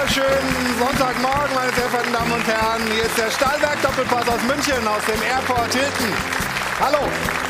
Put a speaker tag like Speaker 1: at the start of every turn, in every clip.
Speaker 1: wunderschönen Sonntagmorgen, meine sehr verehrten Damen und Herren. Hier ist der Stahlwerk-Doppelpass aus München, aus dem Airport Hilton. Hallo.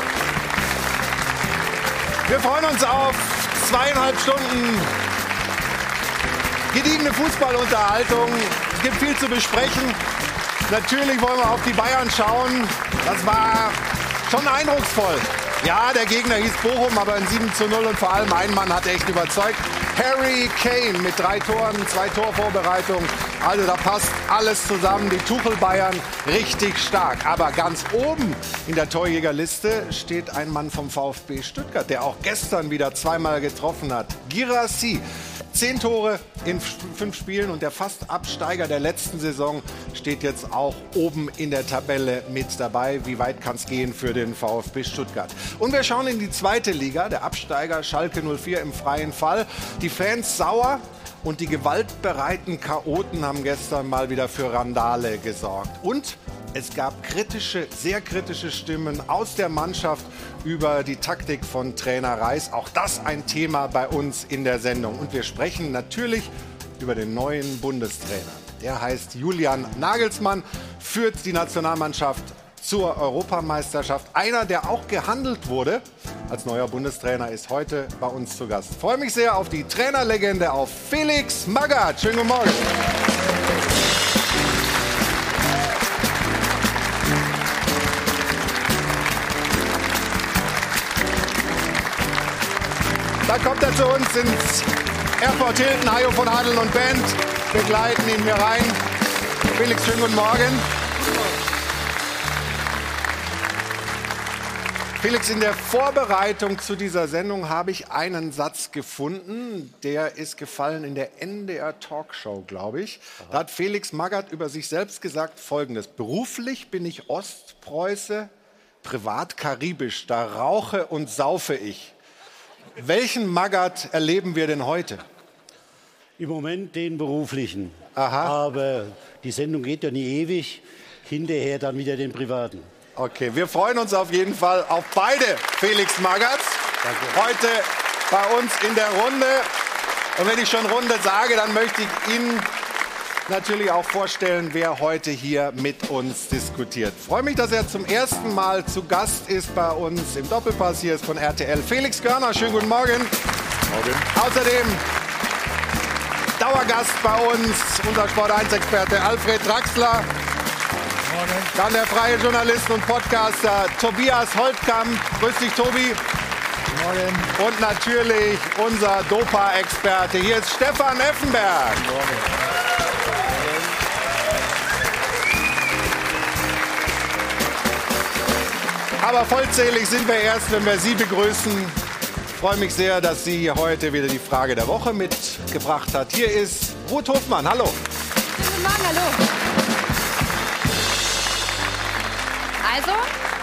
Speaker 1: Wir freuen uns auf 2,5 Stunden gediegene Fußballunterhaltung. Es gibt viel zu besprechen. Natürlich wollen wir auf die Bayern schauen. Das war schon eindrucksvoll. Ja, der Gegner hieß Bochum, aber ein 7:0 und vor allem ein Mann hat echt überzeugt. Harry Kane mit 3 Toren, 2 Torvorbereitungen. Also da passt alles zusammen. Die Tuchel-Bayern richtig stark. Aber ganz oben in der Torjägerliste steht ein Mann vom VfB Stuttgart, der auch gestern wieder zweimal getroffen hat. Guirassy. 10 Tore in 5 Spielen und der Fast-Absteiger der letzten Saison steht jetzt auch oben in der Tabelle mit dabei. Wie weit kann es gehen für den VfB Stuttgart? Und wir schauen in die zweite Liga, der Absteiger Schalke 04 im freien Fall. Die Fans sauer und die gewaltbereiten Chaoten haben gestern mal wieder für Randale gesorgt. Und es gab sehr kritische Stimmen aus der Mannschaft über die Taktik von Trainer Reis. Auch das ein Thema bei uns in der Sendung. Und wir sprechen natürlich über den neuen Bundestrainer. Der heißt Julian Nagelsmann, führt die Nationalmannschaft zur Europameisterschaft. Einer, der auch gehandelt wurde als neuer Bundestrainer, ist heute bei uns zu Gast. Ich freue mich sehr auf die Trainerlegende, auf Felix Magath. Schönen guten Morgen. Da kommt er zu uns ins Airport Hilton. Hajo von Hadel und Band begleiten ihn hier rein. Felix, schönen guten Morgen. Felix, in der Vorbereitung zu dieser Sendung habe ich einen Satz gefunden. Der ist gefallen in der NDR Talkshow, glaube ich. Da hat Felix Magath über sich selbst gesagt Folgendes: Beruflich bin ich Ostpreuße, privat karibisch. Da rauche und saufe ich. Welchen Magath erleben wir denn heute?
Speaker 2: Im Moment den beruflichen.
Speaker 1: Aha.
Speaker 2: Aber die Sendung geht ja nie ewig. Hinterher dann wieder den privaten.
Speaker 1: Okay, wir freuen uns auf jeden Fall auf beide Felix Magaths. Danke. Heute bei uns in der Runde. Und wenn ich schon Runde sage, dann möchte ich Ihnen natürlich auch vorstellen, wer heute hier mit uns diskutiert. Ich freue mich, dass er zum ersten Mal zu Gast ist bei uns im Doppelpass. Hier ist von RTL Felix Görner. Schönen guten Morgen. Morgen. Außerdem Dauergast bei uns, unser Sport1-Experte Alfred Draxler. Morgen. Dann der freie Journalist und Podcaster Tobias Holtkamp. Grüß dich, Tobi. Morgen. Und natürlich unser Dopa-Experte. Hier ist Stefan Effenberg. Morgen. Aber vollzählig sind wir erst, wenn wir Sie begrüßen. Ich freue mich sehr, dass sie heute wieder die Frage der Woche mitgebracht hat. Hier ist Ruth Hofmann. Hallo.
Speaker 3: Guten Morgen, hallo. Also,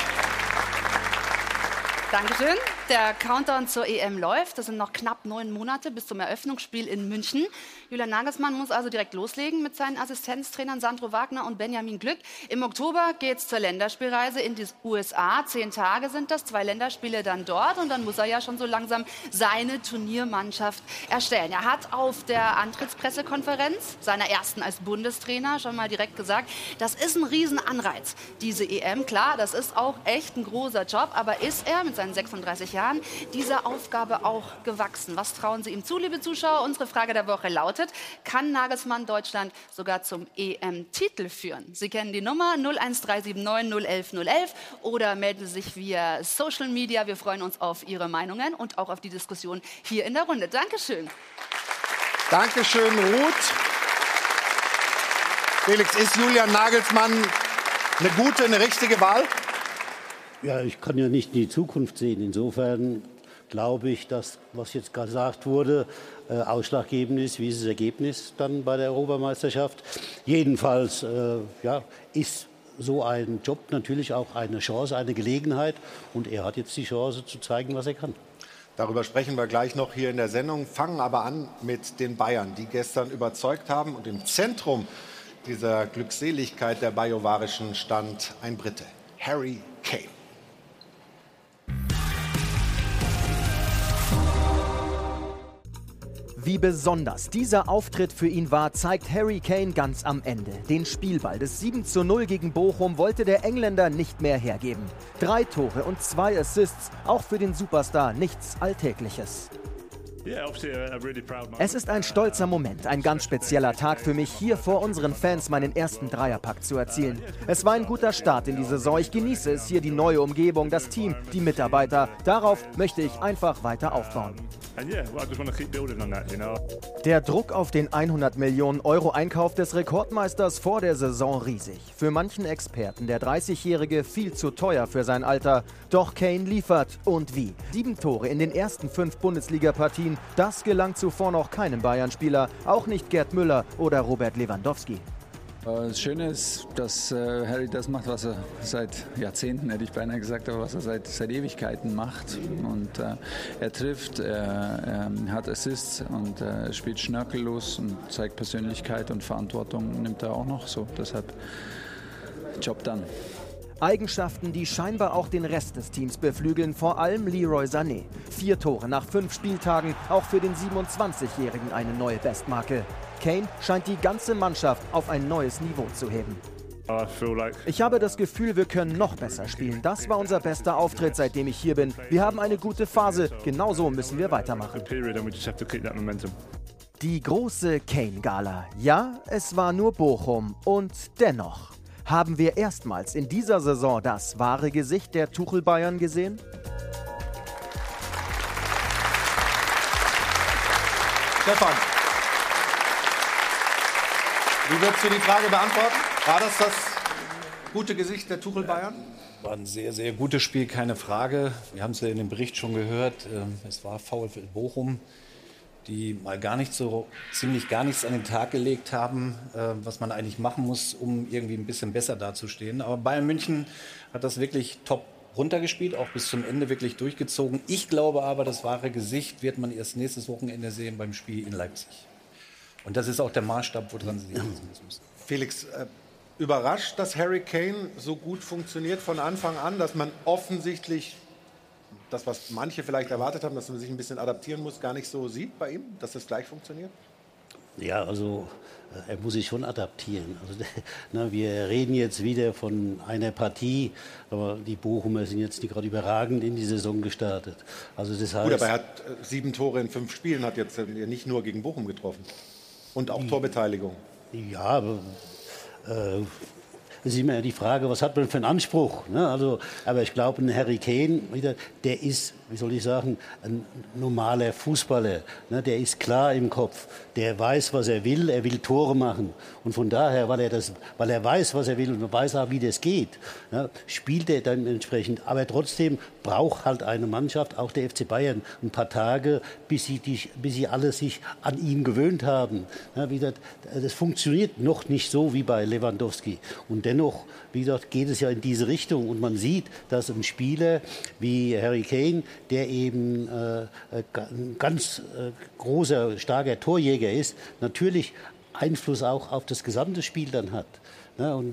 Speaker 3: Dankeschön. Der Countdown zur EM läuft. Das sind noch knapp 9 Monate bis zum Eröffnungsspiel in München. Julian Nagelsmann muss also direkt loslegen mit seinen Assistenztrainern Sandro Wagner und Benjamin Glück. Im Oktober geht es zur Länderspielreise in die USA. 10 Tage sind das, 2 Länderspiele dann dort. Und dann muss er ja schon so langsam seine Turniermannschaft erstellen. Er hat auf der Antrittspressekonferenz, seiner ersten als Bundestrainer, schon mal direkt gesagt, das ist ein Riesenanreiz, diese EM. Klar, das ist auch echt ein großer Job. Aber ist er mit seinen 36 Jahren dieser Aufgabe auch gewachsen? Was trauen Sie ihm zu, liebe Zuschauer? Unsere Frage der Woche lautet: Kann Nagelsmann Deutschland sogar zum EM-Titel führen? Sie kennen die Nummer 01379 011 011 oder melden Sie sich via Social Media. Wir freuen uns auf Ihre Meinungen und auch auf die Diskussion hier in der Runde. Dankeschön.
Speaker 1: Dankeschön, Ruth. Felix, ist Julian Nagelsmann eine gute, eine richtige Wahl?
Speaker 2: Ja, ich kann ja nicht in die Zukunft sehen. Insofern glaube ich, dass, was jetzt gesagt wurde, ausschlaggebend ist, wie ist das Ergebnis dann bei der Europameisterschaft. Jedenfalls ist so ein Job natürlich auch eine Chance, eine Gelegenheit. Und er hat jetzt die Chance zu zeigen, was er kann.
Speaker 1: Darüber sprechen wir gleich noch hier in der Sendung, fangen aber an mit den Bayern, die gestern überzeugt haben. Und im Zentrum dieser Glückseligkeit der Bajovarischen stand ein Brite, Harry Kane.
Speaker 4: Wie besonders dieser Auftritt für ihn war, zeigt Harry Kane ganz am Ende. Den Spielball des 7:0 gegen Bochum wollte der Engländer nicht mehr hergeben. 3 Tore und 2 Assists, auch für den Superstar nichts Alltägliches. Es ist ein stolzer Moment, ein ganz spezieller Tag für mich, hier vor unseren Fans meinen ersten Dreierpack zu erzielen. Es war ein guter Start in die Saison. Ich genieße es hier, die neue Umgebung, das Team, die Mitarbeiter. Darauf möchte ich einfach weiter aufbauen. Der Druck auf den 100 Millionen Euro Einkauf des Rekordmeisters vor der Saison riesig. Für manchen Experten der 30-Jährige viel zu teuer für sein Alter. Doch Kane liefert. Und wie? 7 Tore in den ersten 5 Bundesliga-Partien. Das gelang zuvor noch keinem Bayern-Spieler. Auch nicht Gerd Müller oder Robert Lewandowski.
Speaker 5: Das Schöne ist, dass Harry das macht, was er seit Jahrzehnten, hätte ich beinahe gesagt, aber was er seit Ewigkeiten macht. Und er trifft, er hat Assists und spielt schnörkellos und zeigt Persönlichkeit und Verantwortung nimmt er auch noch. So, deshalb Job done.
Speaker 4: Eigenschaften, die scheinbar auch den Rest des Teams beflügeln, vor allem Leroy Sané. 4 Tore nach 5 Spieltagen, auch für den 27-Jährigen eine neue Bestmarke. Kane scheint die ganze Mannschaft auf ein neues Niveau zu heben. Ich habe das Gefühl, wir können noch besser spielen. Das war unser bester Auftritt, seitdem ich hier bin. Wir haben eine gute Phase. Genauso müssen wir weitermachen. Die große Kane-Gala. Ja, es war nur Bochum. Und dennoch haben wir erstmals in dieser Saison das wahre Gesicht der Tuchel-Bayern gesehen?
Speaker 1: Stefan, wie würdest du die Frage beantworten? War das gute Gesicht der Tuchel-Bayern?
Speaker 6: War ein sehr, sehr gutes Spiel, keine Frage. Wir haben es ja in dem Bericht schon gehört. Es war VfL Bochum, die mal ziemlich gar nichts an den Tag gelegt haben, was man eigentlich machen muss, um irgendwie ein bisschen besser dazustehen. Aber Bayern München hat das wirklich top runtergespielt, auch bis zum Ende wirklich durchgezogen. Ich glaube aber, das wahre Gesicht wird man erst nächstes Wochenende sehen beim Spiel in Leipzig. Und das ist auch der Maßstab, woran sie sich messen müssen.
Speaker 1: Felix, überrascht, dass Harry Kane so gut funktioniert von Anfang an, dass man offensichtlich das, was manche vielleicht erwartet haben, dass man sich ein bisschen adaptieren muss, gar nicht so sieht bei ihm, dass das gleich funktioniert?
Speaker 2: Ja, also er muss sich schon adaptieren. Also, wir reden jetzt wieder von einer Partie, aber die Bochumer sind jetzt nicht gerade überragend in die Saison gestartet. Also das heißt,
Speaker 1: gut, aber er hat 7 Tore in 5 Spielen, hat jetzt nicht nur gegen Bochum getroffen. Und auch Torbeteiligung.
Speaker 2: Ja, aber das ist immer die Frage, was hat man für einen Anspruch? Ne? Also, aber ich glaube, ein Harry Kane, der ist, wie soll ich sagen, ein normaler Fußballer. Ne? Der ist klar im Kopf. Der weiß, was er will Tore machen. Und von daher, weil er weiß, was er will und weiß auch, wie das geht, ne? Spielt er dann entsprechend. Aber trotzdem braucht halt eine Mannschaft, auch der FC Bayern, ein paar Tage, bis sie alle sich an ihn gewöhnt haben. Ne? Das funktioniert noch nicht so wie bei Lewandowski. Und dennoch, wie gesagt, geht es ja in diese Richtung. Und man sieht, dass ein Spieler wie Harry Kane, der eben ein ganz großer, starker Torjäger ist, natürlich Einfluss auch auf das gesamte Spiel dann hat. Ja, und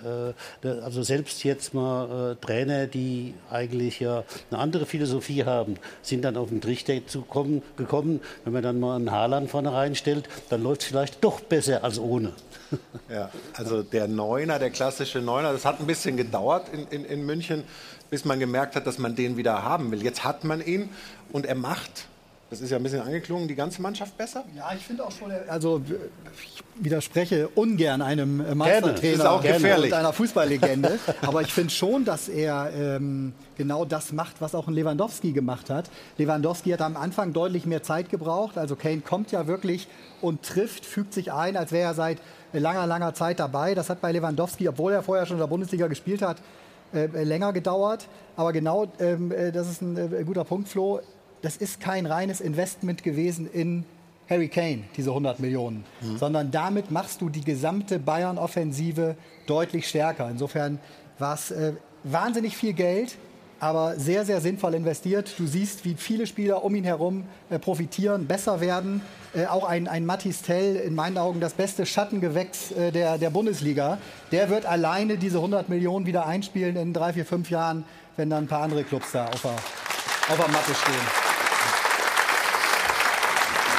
Speaker 2: also selbst jetzt mal Trainer, die eigentlich ja eine andere Philosophie haben, sind dann auf den Trichter gekommen. Wenn man dann mal einen Haaland vorne reinstellt, dann läuft es vielleicht doch besser als ohne.
Speaker 1: Ja, also der Neuner, der klassische Neuner, das hat ein bisschen gedauert in München, bis man gemerkt hat, dass man den wieder haben will. Jetzt hat man ihn und er macht, das ist ja ein bisschen angeklungen, die ganze Mannschaft besser?
Speaker 7: Ja, ich finde auch schon, also ich widerspreche ungern einem Meistertrainer und einer Fußballlegende, aber ich finde schon, dass er genau das macht, was auch ein Lewandowski gemacht hat. Lewandowski hat am Anfang deutlich mehr Zeit gebraucht, also Kane kommt ja wirklich und trifft, fügt sich ein, als wäre er seit langer Zeit dabei. Das hat bei Lewandowski, obwohl er vorher schon in der Bundesliga gespielt hat, länger gedauert. Aber genau, das ist ein guter Punkt, Flo. Das ist kein reines Investment gewesen in Harry Kane, diese 100 Millionen. Sondern damit machst du die gesamte Bayern-Offensive deutlich stärker. Insofern war es wahnsinnig viel Geld, aber sehr, sehr sinnvoll investiert. Du siehst, wie viele Spieler um ihn herum profitieren, besser werden. Auch ein Mathys Tell, in meinen Augen das beste Schattengewächs der Bundesliga. Der wird alleine diese 100 Millionen wieder einspielen in 3, 4, 5 Jahren, wenn dann ein paar andere Clubs da auf der Matte stehen.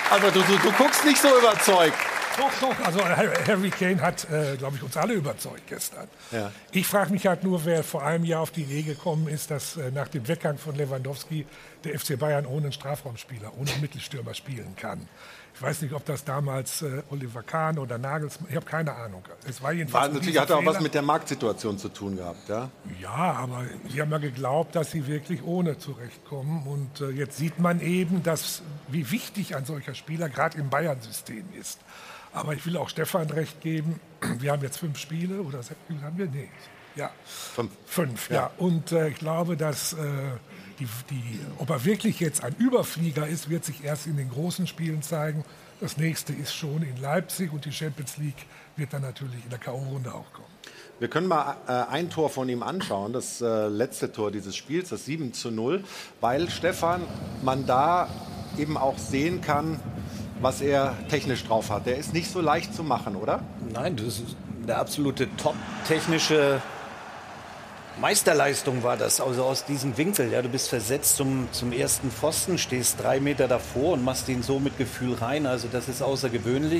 Speaker 1: Aber du guckst nicht so überzeugt.
Speaker 8: Doch. Also Harry Kane hat, glaube ich, uns alle überzeugt gestern. Ja. Ich frage mich halt nur, wer vor einem Jahr auf die Idee gekommen ist, dass nach dem Weggang von Lewandowski der FC Bayern ohne einen Strafraumspieler, ohne einen Mittelstürmer spielen kann. Ich weiß nicht, ob das damals Oliver Kahn oder Nagelsmann, ich habe keine Ahnung. Es war jedenfalls
Speaker 1: natürlich hat auch was mit der Marktsituation zu tun gehabt, ja?
Speaker 8: Ja, aber sie haben ja geglaubt, dass sie wirklich ohne zurechtkommen. Und jetzt sieht man eben, wie wichtig ein solcher Spieler gerade im Bayern-System ist. Aber ich will auch Stefan recht geben, wir haben jetzt 5 Spiele, oder 6 Spiele haben wir? Nee. Ja, 5, ja. Und ich glaube, dass ob er wirklich jetzt ein Überflieger ist, wird sich erst in den großen Spielen zeigen. Das nächste ist schon in Leipzig und die Champions League wird dann natürlich in der K.O.-Runde auch kommen.
Speaker 1: Wir können mal ein Tor von ihm anschauen, das letzte Tor dieses Spiels, das 7:0, weil, Stefan, man da eben auch sehen kann, was er technisch drauf hat. Der ist nicht so leicht zu machen, oder?
Speaker 6: Nein, das ist eine absolute top-technische Meisterleistung war das, also aus diesem Winkel. Ja, du bist versetzt zum ersten Pfosten, stehst 3 Meter davor und machst den so mit Gefühl rein. Also das ist außergewöhnlich.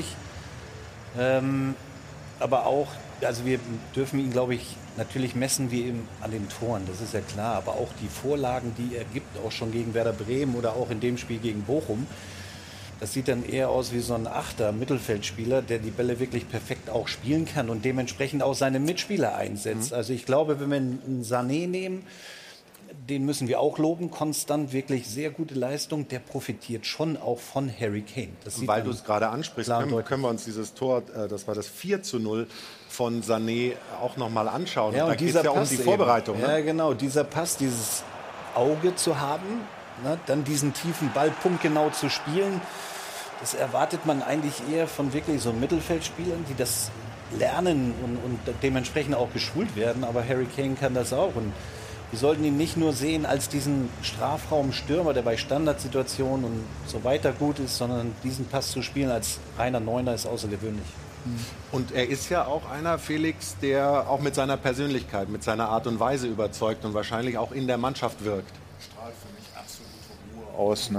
Speaker 6: Aber auch, also wir dürfen ihn, glaube ich, natürlich messen wie an den Toren, das ist ja klar. Aber auch die Vorlagen, die er gibt, auch schon gegen Werder Bremen oder auch in dem Spiel gegen Bochum, das sieht dann eher aus wie so ein Achter Mittelfeldspieler, der die Bälle wirklich perfekt auch spielen kann und dementsprechend auch seine Mitspieler einsetzt. Also ich glaube, wenn wir einen Sané nehmen, den müssen wir auch loben, konstant, wirklich sehr gute Leistung. Der profitiert schon auch von Harry Kane.
Speaker 1: Weil du es gerade ansprichst, können wir uns dieses Tor, das war das 4:0 von Sané, auch noch mal anschauen.
Speaker 6: Ja, und da geht es ja um die Vorbereitung.
Speaker 1: Ne?
Speaker 6: Ja, genau, dieser Pass, dieses Auge zu haben, ne, dann diesen tiefen Ball punktgenau zu spielen, das erwartet man eigentlich eher von wirklich so Mittelfeldspielern, die das lernen und dementsprechend auch geschult werden. Aber Harry Kane kann das auch. Und wir sollten ihn nicht nur sehen als diesen Strafraumstürmer, der bei Standardsituationen und so weiter gut ist, sondern diesen Pass zu spielen als reiner Neuner ist außergewöhnlich.
Speaker 1: Und er ist ja auch einer, Felix, der auch mit seiner Persönlichkeit, mit seiner Art und Weise überzeugt und wahrscheinlich auch in der Mannschaft wirkt.
Speaker 9: Strahlt für mich absolute Ruhe aus.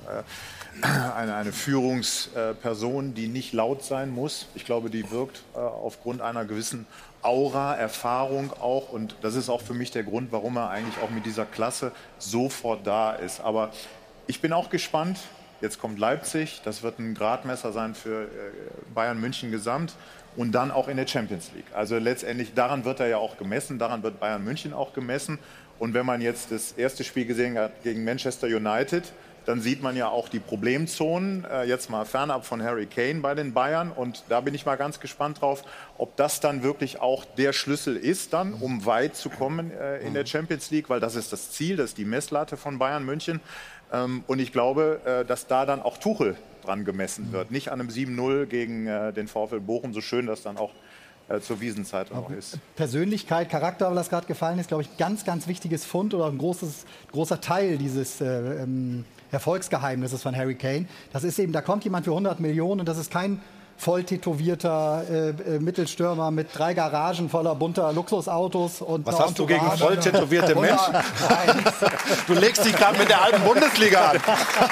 Speaker 9: Eine Führungsperson, die nicht laut sein muss. Ich glaube, die wirkt aufgrund einer gewissen Aura, Erfahrung auch. Und das ist auch für mich der Grund, warum er eigentlich auch mit dieser Klasse sofort da ist. Aber ich bin auch gespannt. Jetzt kommt Leipzig. Das wird ein Gradmesser sein für Bayern München gesamt. Und dann auch in der Champions League. Also letztendlich, daran wird er ja auch gemessen. Daran wird Bayern München auch gemessen. Und wenn man jetzt das erste Spiel gesehen hat gegen Manchester United, dann sieht man ja auch die Problemzonen, jetzt mal fernab von Harry Kane bei den Bayern. Und da bin ich mal ganz gespannt drauf, ob das dann wirklich auch der Schlüssel ist, dann, um weit zu kommen in der Champions League, weil das ist das Ziel, das ist die Messlatte von Bayern München. Und ich glaube, dass da dann auch Tuchel dran gemessen wird. Nicht an einem 7:0 gegen den VfL Bochum, so schön das dann auch zur Wiesenzeit noch ist.
Speaker 7: Persönlichkeit, Charakter, weil das gerade gefallen ist, glaube ich, ganz, ganz wichtiges Fund oder ein großer Teil dieses Erfolgsgeheimnisses von Harry Kane. Das ist eben, da kommt jemand für 100 Millionen und das ist kein voll tätowierter Mittelstürmer mit 3 Garagen voller bunter Luxusautos. Und
Speaker 1: was hast du gegen voll tätowierte Menschen? Du legst dich gerade mit der alten Bundesliga an.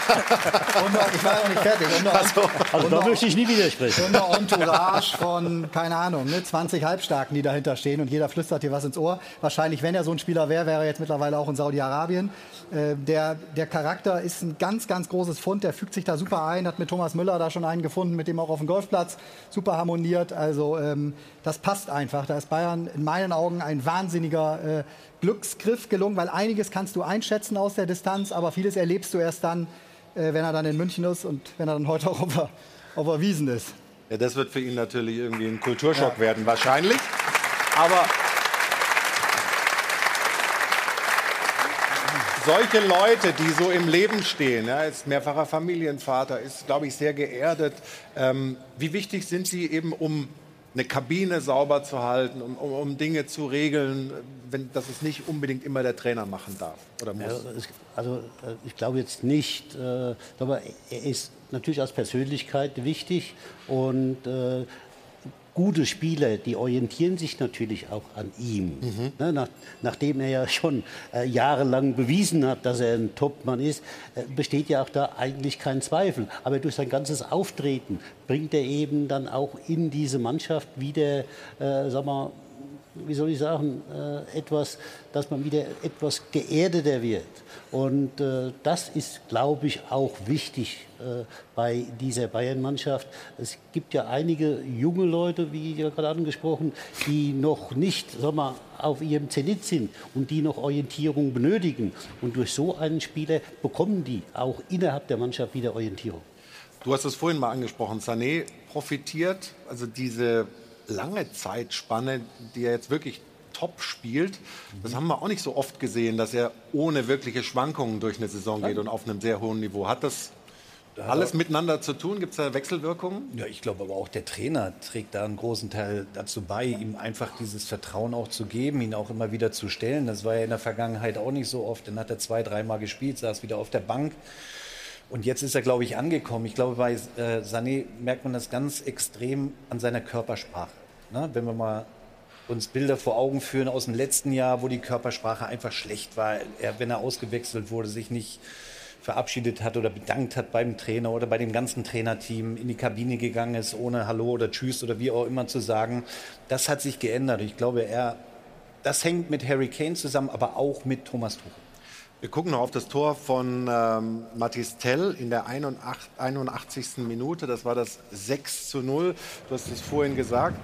Speaker 7: Ich war noch nicht fertig.
Speaker 2: Also da möchte ich nie widersprechen.
Speaker 7: Und eine Entourage von, keine Ahnung, 20 Halbstarken, die dahinter stehen und jeder flüstert dir was ins Ohr. Wahrscheinlich, wenn er so ein Spieler wäre, wäre er jetzt mittlerweile auch in Saudi-Arabien. Der Charakter ist ein ganz, ganz großes Fund. Der fügt sich da super ein. Hat mit Thomas Müller da schon einen gefunden, mit dem auch auf dem Golfplatz super harmoniert. Also das passt einfach. Da ist Bayern in meinen Augen ein wahnsinniger Glücksgriff gelungen, weil einiges kannst du einschätzen aus der Distanz, aber vieles erlebst du erst dann, wenn er dann in München ist und wenn er dann heute auch auf der Wiesn ist.
Speaker 1: Ja, das wird für ihn natürlich irgendwie ein Kulturschock werden, wahrscheinlich. Aber solche Leute, die so im Leben stehen, ja, ist mehrfacher Familienvater, ist, glaube ich, sehr geerdet. Wie wichtig sind sie eben, um eine Kabine sauber zu halten, um Dinge zu regeln, dass es nicht unbedingt immer der Trainer machen darf oder muss?
Speaker 2: Ich glaube jetzt nicht, aber er ist natürlich als Persönlichkeit wichtig und gute Spieler, die orientieren sich natürlich auch an ihm. Ne, nachdem er ja schon jahrelang bewiesen hat, dass er ein Topmann ist, besteht ja auch da eigentlich kein Zweifel. Aber durch sein ganzes Auftreten bringt er eben dann auch in diese Mannschaft wieder, sag mal, wie soll ich sagen, dass man wieder etwas geerdeter wird. Und das ist, glaube ich, auch wichtig bei dieser Bayern-Mannschaft. Es gibt ja einige junge Leute, wie ja gerade angesprochen, die noch nicht, sag mal, auf ihrem Zenit sind und die noch Orientierung benötigen. Und durch so einen Spieler bekommen die auch innerhalb der Mannschaft wieder Orientierung.
Speaker 1: Du hast es vorhin mal angesprochen, Sané profitiert, also diese lange Zeitspanne, die er jetzt wirklich top spielt, das haben wir auch nicht so oft gesehen, dass er ohne wirkliche Schwankungen durch eine Saison geht und auf einem sehr hohen Niveau. Hat das alles miteinander zu tun? Gibt es da Wechselwirkungen?
Speaker 6: Ja, ich glaube aber auch der Trainer trägt da einen großen Teil dazu bei, ihm einfach dieses Vertrauen auch zu geben, ihn auch immer wieder zu stellen. Das war ja in der Vergangenheit auch nicht so oft. Dann hat er 2-3 Mal gespielt, saß wieder auf der Bank. Und jetzt ist er, glaube ich, angekommen. Ich glaube, bei Sané merkt man das ganz extrem an seiner Körpersprache. Ne? Wenn wir mal uns Bilder vor Augen führen aus dem letzten Jahr, wo die Körpersprache einfach schlecht war. Wenn er ausgewechselt wurde, sich nicht verabschiedet hat oder bedankt hat beim Trainer oder bei dem ganzen Trainerteam, in die Kabine gegangen ist, ohne Hallo oder Tschüss oder wie auch immer zu sagen. Das hat sich geändert. Ich glaube, das hängt mit Harry Kane zusammen, aber auch mit Thomas Tuchel.
Speaker 1: Wir gucken noch auf das Tor von Mathys Tel in der 81. Minute. Das war das 6:0. Du hast es vorhin gesagt.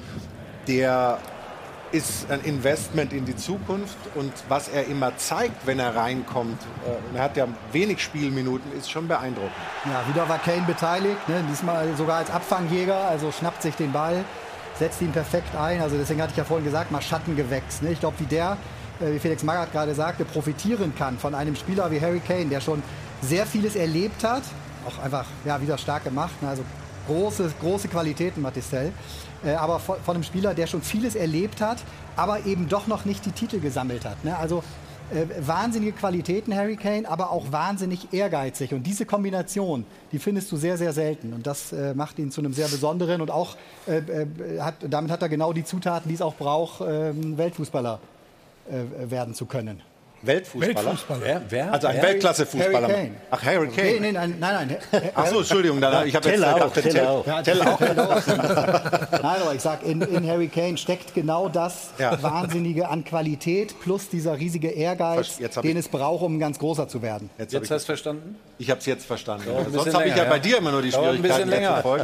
Speaker 1: Der ist ein Investment in die Zukunft. Und was er immer zeigt, wenn er reinkommt, und er hat ja wenig Spielminuten, ist schon beeindruckend.
Speaker 7: Ja, wieder war Kane beteiligt. Ne? Diesmal sogar als Abfangjäger. Also schnappt sich den Ball, setzt ihn perfekt ein. Also deswegen hatte ich ja vorhin gesagt, mal Schattengewächs. Ne? Ich glaube, wie Felix Magath gerade sagte, profitieren kann von einem Spieler wie Harry Kane, der schon sehr vieles erlebt hat, auch einfach wieder stark gemacht, also große Qualitäten, Mathys Tel, aber von einem Spieler, der schon vieles erlebt hat, aber eben doch noch nicht die Titel gesammelt hat. Ne? Also wahnsinnige Qualitäten, Harry Kane, aber auch wahnsinnig ehrgeizig. Und diese Kombination, die findest du sehr, sehr selten. Und das macht ihn zu einem sehr besonderen und auch, damit hat er genau die Zutaten, die es auch braucht, Weltfußballer werden zu können.
Speaker 1: Weltfußballer?
Speaker 6: Wer?
Speaker 1: Also ein Weltklasse-Fußballer.
Speaker 7: Harry Kane.
Speaker 1: Ach, Harry Kane.
Speaker 7: Nee, nein.
Speaker 1: Ach so, Entschuldigung. Ich habe
Speaker 2: Tell
Speaker 1: jetzt
Speaker 2: auch.
Speaker 1: Tell auch.
Speaker 7: Nein, aber ich sag, in Harry Kane steckt genau das Wahnsinnige an Qualität plus dieser riesige Ehrgeiz, den es braucht, um ganz großer zu werden.
Speaker 6: Jetzt hast du es verstanden?
Speaker 1: Ich habe es jetzt verstanden. Sonst habe ich ja bei dir immer nur die Schwierigkeiten zu folgen.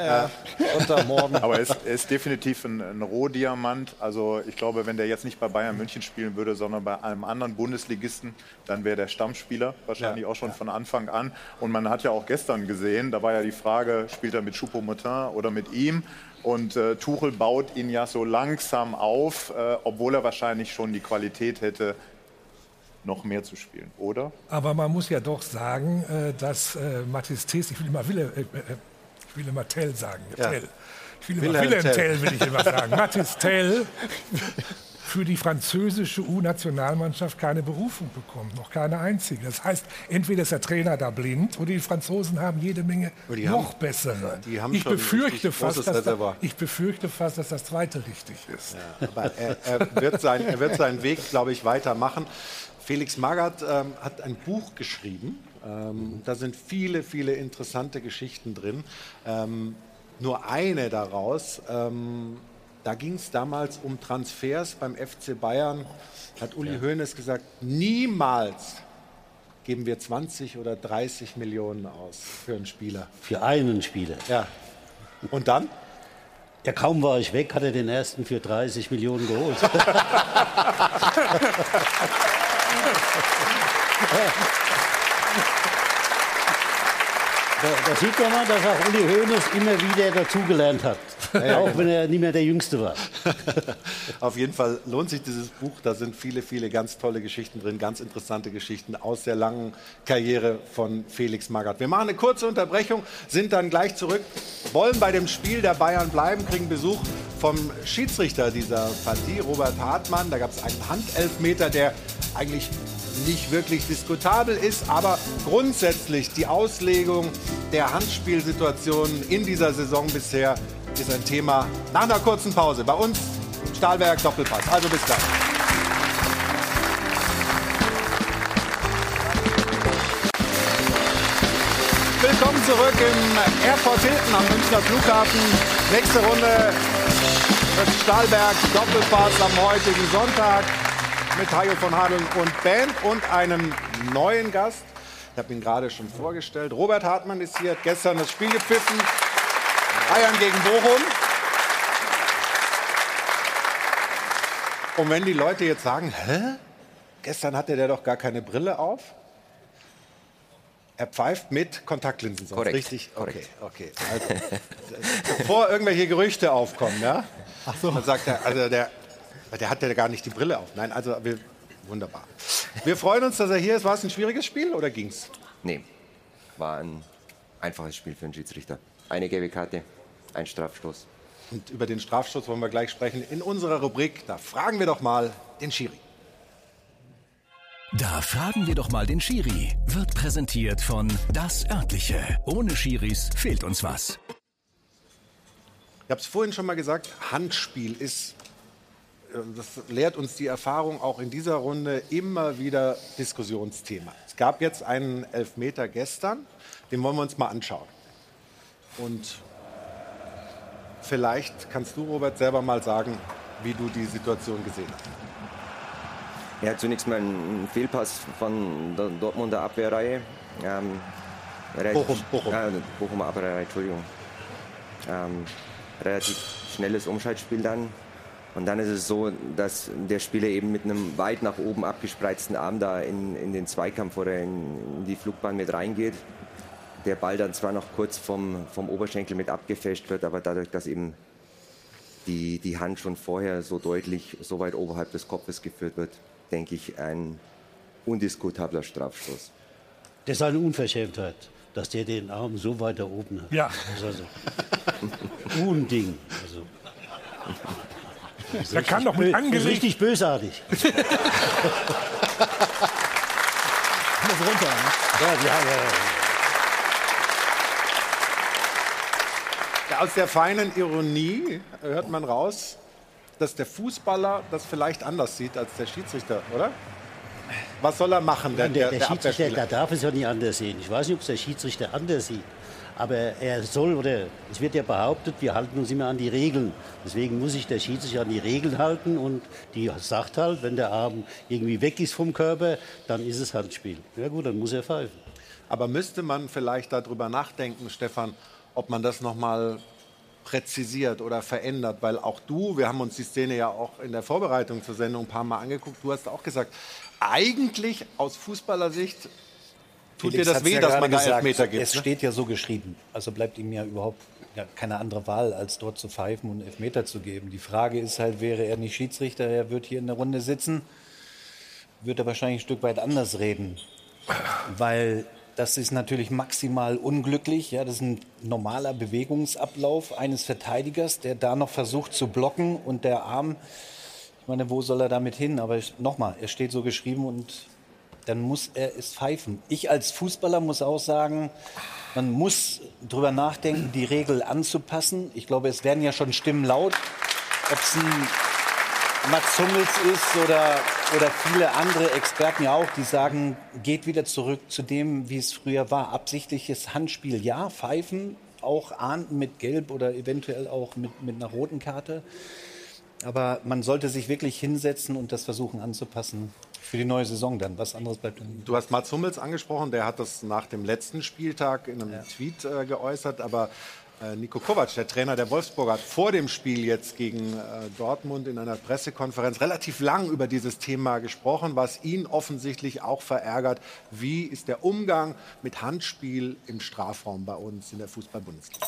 Speaker 9: Aber er ist definitiv ein Rohdiamant. Also ich glaube, wenn der jetzt nicht bei Bayern München spielen würde, sondern bei einem anderen Bundesligisten, dann wäre der Stammspieler wahrscheinlich auch schon von Anfang an. Und man hat ja auch gestern gesehen, da war ja die Frage, spielt er mit Choupo-Moting oder mit ihm? Und Tuchel baut ihn ja so langsam auf, obwohl er wahrscheinlich schon die Qualität hätte, noch mehr zu spielen, oder?
Speaker 8: Aber man muss ja doch sagen, dass Mathys Tel, ich will immer Tell sagen.
Speaker 1: Ja.
Speaker 8: Ich will immer Wilhelm Tell, will ich immer sagen. Mathys Tel für die französische U-Nationalmannschaft keine Berufung bekommen, noch keine einzige. Das heißt, entweder ist der Trainer da blind oder die Franzosen haben jede Menge noch bessere. Ich befürchte fast, dass das zweite richtig ist.
Speaker 1: Ja, aber er wird seinen Weg, glaube ich, weitermachen. Felix Magath hat ein Buch geschrieben. Da sind viele, viele interessante Geschichten drin. Nur eine daraus. Da ging es damals um Transfers beim FC Bayern. Hat Uli Hoeneß gesagt, niemals geben wir 20 oder 30 Millionen aus für einen Spieler.
Speaker 2: Für einen Spieler?
Speaker 1: Ja. Und dann?
Speaker 2: Ja, kaum war ich weg, hat er den ersten für 30 Millionen geholt. Da sieht man mal, dass auch Uli Hoeneß immer wieder dazugelernt hat. Ja, auch wenn er nicht mehr der Jüngste war.
Speaker 1: Auf jeden Fall lohnt sich dieses Buch. Da sind viele, viele ganz tolle Geschichten drin, ganz interessante Geschichten aus der langen Karriere von Felix Magath. Wir machen eine kurze Unterbrechung, sind dann gleich zurück, wollen bei dem Spiel der Bayern bleiben, kriegen Besuch vom Schiedsrichter dieser Partie, Robert Hartmann. Da gab es einen Handelfmeter, der eigentlich nicht wirklich diskutabel ist, aber grundsätzlich die Auslegung der Handspielsituationen in dieser Saison bisher ist ein Thema nach einer kurzen Pause. Bei uns Stahlberg Doppelpass. Also bis gleich. Willkommen zurück im Airport Hilton am Münchner Flughafen. Nächste Runde des Stahlberg Doppelpass am heutigen Sonntag mit Hajo von Hadeln und Band und einem neuen Gast. Ich habe ihn gerade schon vorgestellt. Robert Hartmann ist hier, hat gestern das Spiel gepfiffen. Bayern gegen Bochum. Und wenn die Leute jetzt sagen, hä? Gestern hatte der doch gar keine Brille auf. Er pfeift mit Kontaktlinsen, sonst
Speaker 10: korrekt,
Speaker 1: richtig?
Speaker 10: Korrekt.
Speaker 1: Okay. Also, bevor irgendwelche Gerüchte aufkommen, ja?
Speaker 7: Ach so.
Speaker 1: Dann sagt er, also der hat ja gar nicht die Brille auf. Nein, also wunderbar. Wir freuen uns, dass er hier ist. War es ein schwieriges Spiel oder ging's?
Speaker 10: Nee, war ein einfaches Spiel für den Schiedsrichter. Eine gelbe Karte, ein Strafstoß.
Speaker 1: Und über den Strafstoß wollen wir gleich sprechen in unserer Rubrik. Da fragen wir doch mal den Schiri.
Speaker 11: Da fragen wir doch mal den Schiri. Wird präsentiert von Das Örtliche. Ohne Schiris fehlt uns was.
Speaker 1: Ich habe es vorhin schon mal gesagt, Handspiel ist, das lehrt uns die Erfahrung auch in dieser Runde, immer wieder Diskussionsthema. Es gab jetzt einen Elfmeter gestern, den wollen wir uns mal anschauen. Und vielleicht kannst du, Robert, selber mal sagen, wie du die Situation gesehen hast.
Speaker 10: Ja, zunächst mal ein Fehlpass von der Dortmunder Abwehrreihe. Bochumer Abwehrreihe, Entschuldigung. Relativ schnelles Umschaltspiel dann. Und dann ist es so, dass der Spieler eben mit einem weit nach oben abgespreizten Arm da in den Zweikampf oder in die Flugbahn mit reingeht. Der Ball dann zwar noch kurz vom Oberschenkel mit abgefälscht wird, aber dadurch, dass eben die Hand schon vorher so deutlich, so weit oberhalb des Kopfes geführt wird, denke ich, ein undiskutabler Strafstoß.
Speaker 2: Das ist eine Unverschämtheit, dass der den Arm so weit da oben hat.
Speaker 8: Ja.
Speaker 2: Das ist also Unding. Also.
Speaker 8: Der kann doch mit angelegt.
Speaker 2: Das ist richtig bösartig.
Speaker 7: Muss runter, ne?
Speaker 2: Ja.
Speaker 1: Ja, aus der feinen Ironie hört man raus, dass der Fußballer das vielleicht anders sieht als der Schiedsrichter, oder? Was soll er machen,
Speaker 2: der Schiedsrichter, der darf es ja nicht anders sehen. Ich weiß nicht, ob es der Schiedsrichter anders sieht. Aber er soll, oder es wird ja behauptet, wir halten uns immer an die Regeln. Deswegen muss sich der Schiedsrichter an die Regeln halten und die sagt halt, wenn der Arm irgendwie weg ist vom Körper, dann ist es Handspiel. Ja gut, dann muss er pfeifen.
Speaker 1: Aber müsste man vielleicht darüber nachdenken, Stefan, ob man das noch mal präzisiert oder verändert, weil auch du, wir haben uns die Szene ja auch in der Vorbereitung zur Sendung ein paar Mal angeguckt, du hast auch gesagt, eigentlich aus Fußballersicht tut dir das weh, dass man da Elfmeter gibt.
Speaker 6: Es steht ja so geschrieben, also bleibt ihm ja überhaupt keine andere Wahl, als dort zu pfeifen und Elfmeter zu geben. Die Frage ist halt, wäre er nicht Schiedsrichter, er wird hier in der Runde sitzen, wird er wahrscheinlich ein Stück weit anders reden, weil das ist natürlich maximal unglücklich. Ja, das ist ein normaler Bewegungsablauf eines Verteidigers, der da noch versucht zu blocken. Und der Arm, ich meine, wo soll er damit hin? Aber nochmal, er steht so geschrieben und dann muss er es pfeifen. Ich als Fußballer muss auch sagen, man muss drüber nachdenken, die Regel anzupassen. Ich glaube, es werden ja schon Stimmen laut, ob es ein Mats Hummels ist oder viele andere Experten ja auch, die sagen, geht wieder zurück zu dem, wie es früher war. Absichtliches Handspiel, ja, pfeifen, auch ahnden mit Gelb oder eventuell auch mit einer roten Karte. Aber man sollte sich wirklich hinsetzen und das versuchen anzupassen für die neue Saison dann. Was anderes bleibt dann.
Speaker 1: Du hast Mats Hummels angesprochen, der hat das nach dem letzten Spieltag in einem Tweet geäußert, aber Niko Kovac, der Trainer der Wolfsburger, hat vor dem Spiel jetzt gegen Dortmund in einer Pressekonferenz relativ lang über dieses Thema gesprochen, was ihn offensichtlich auch verärgert. Wie ist der Umgang mit Handspiel im Strafraum bei uns in der Fußball-Bundesliga?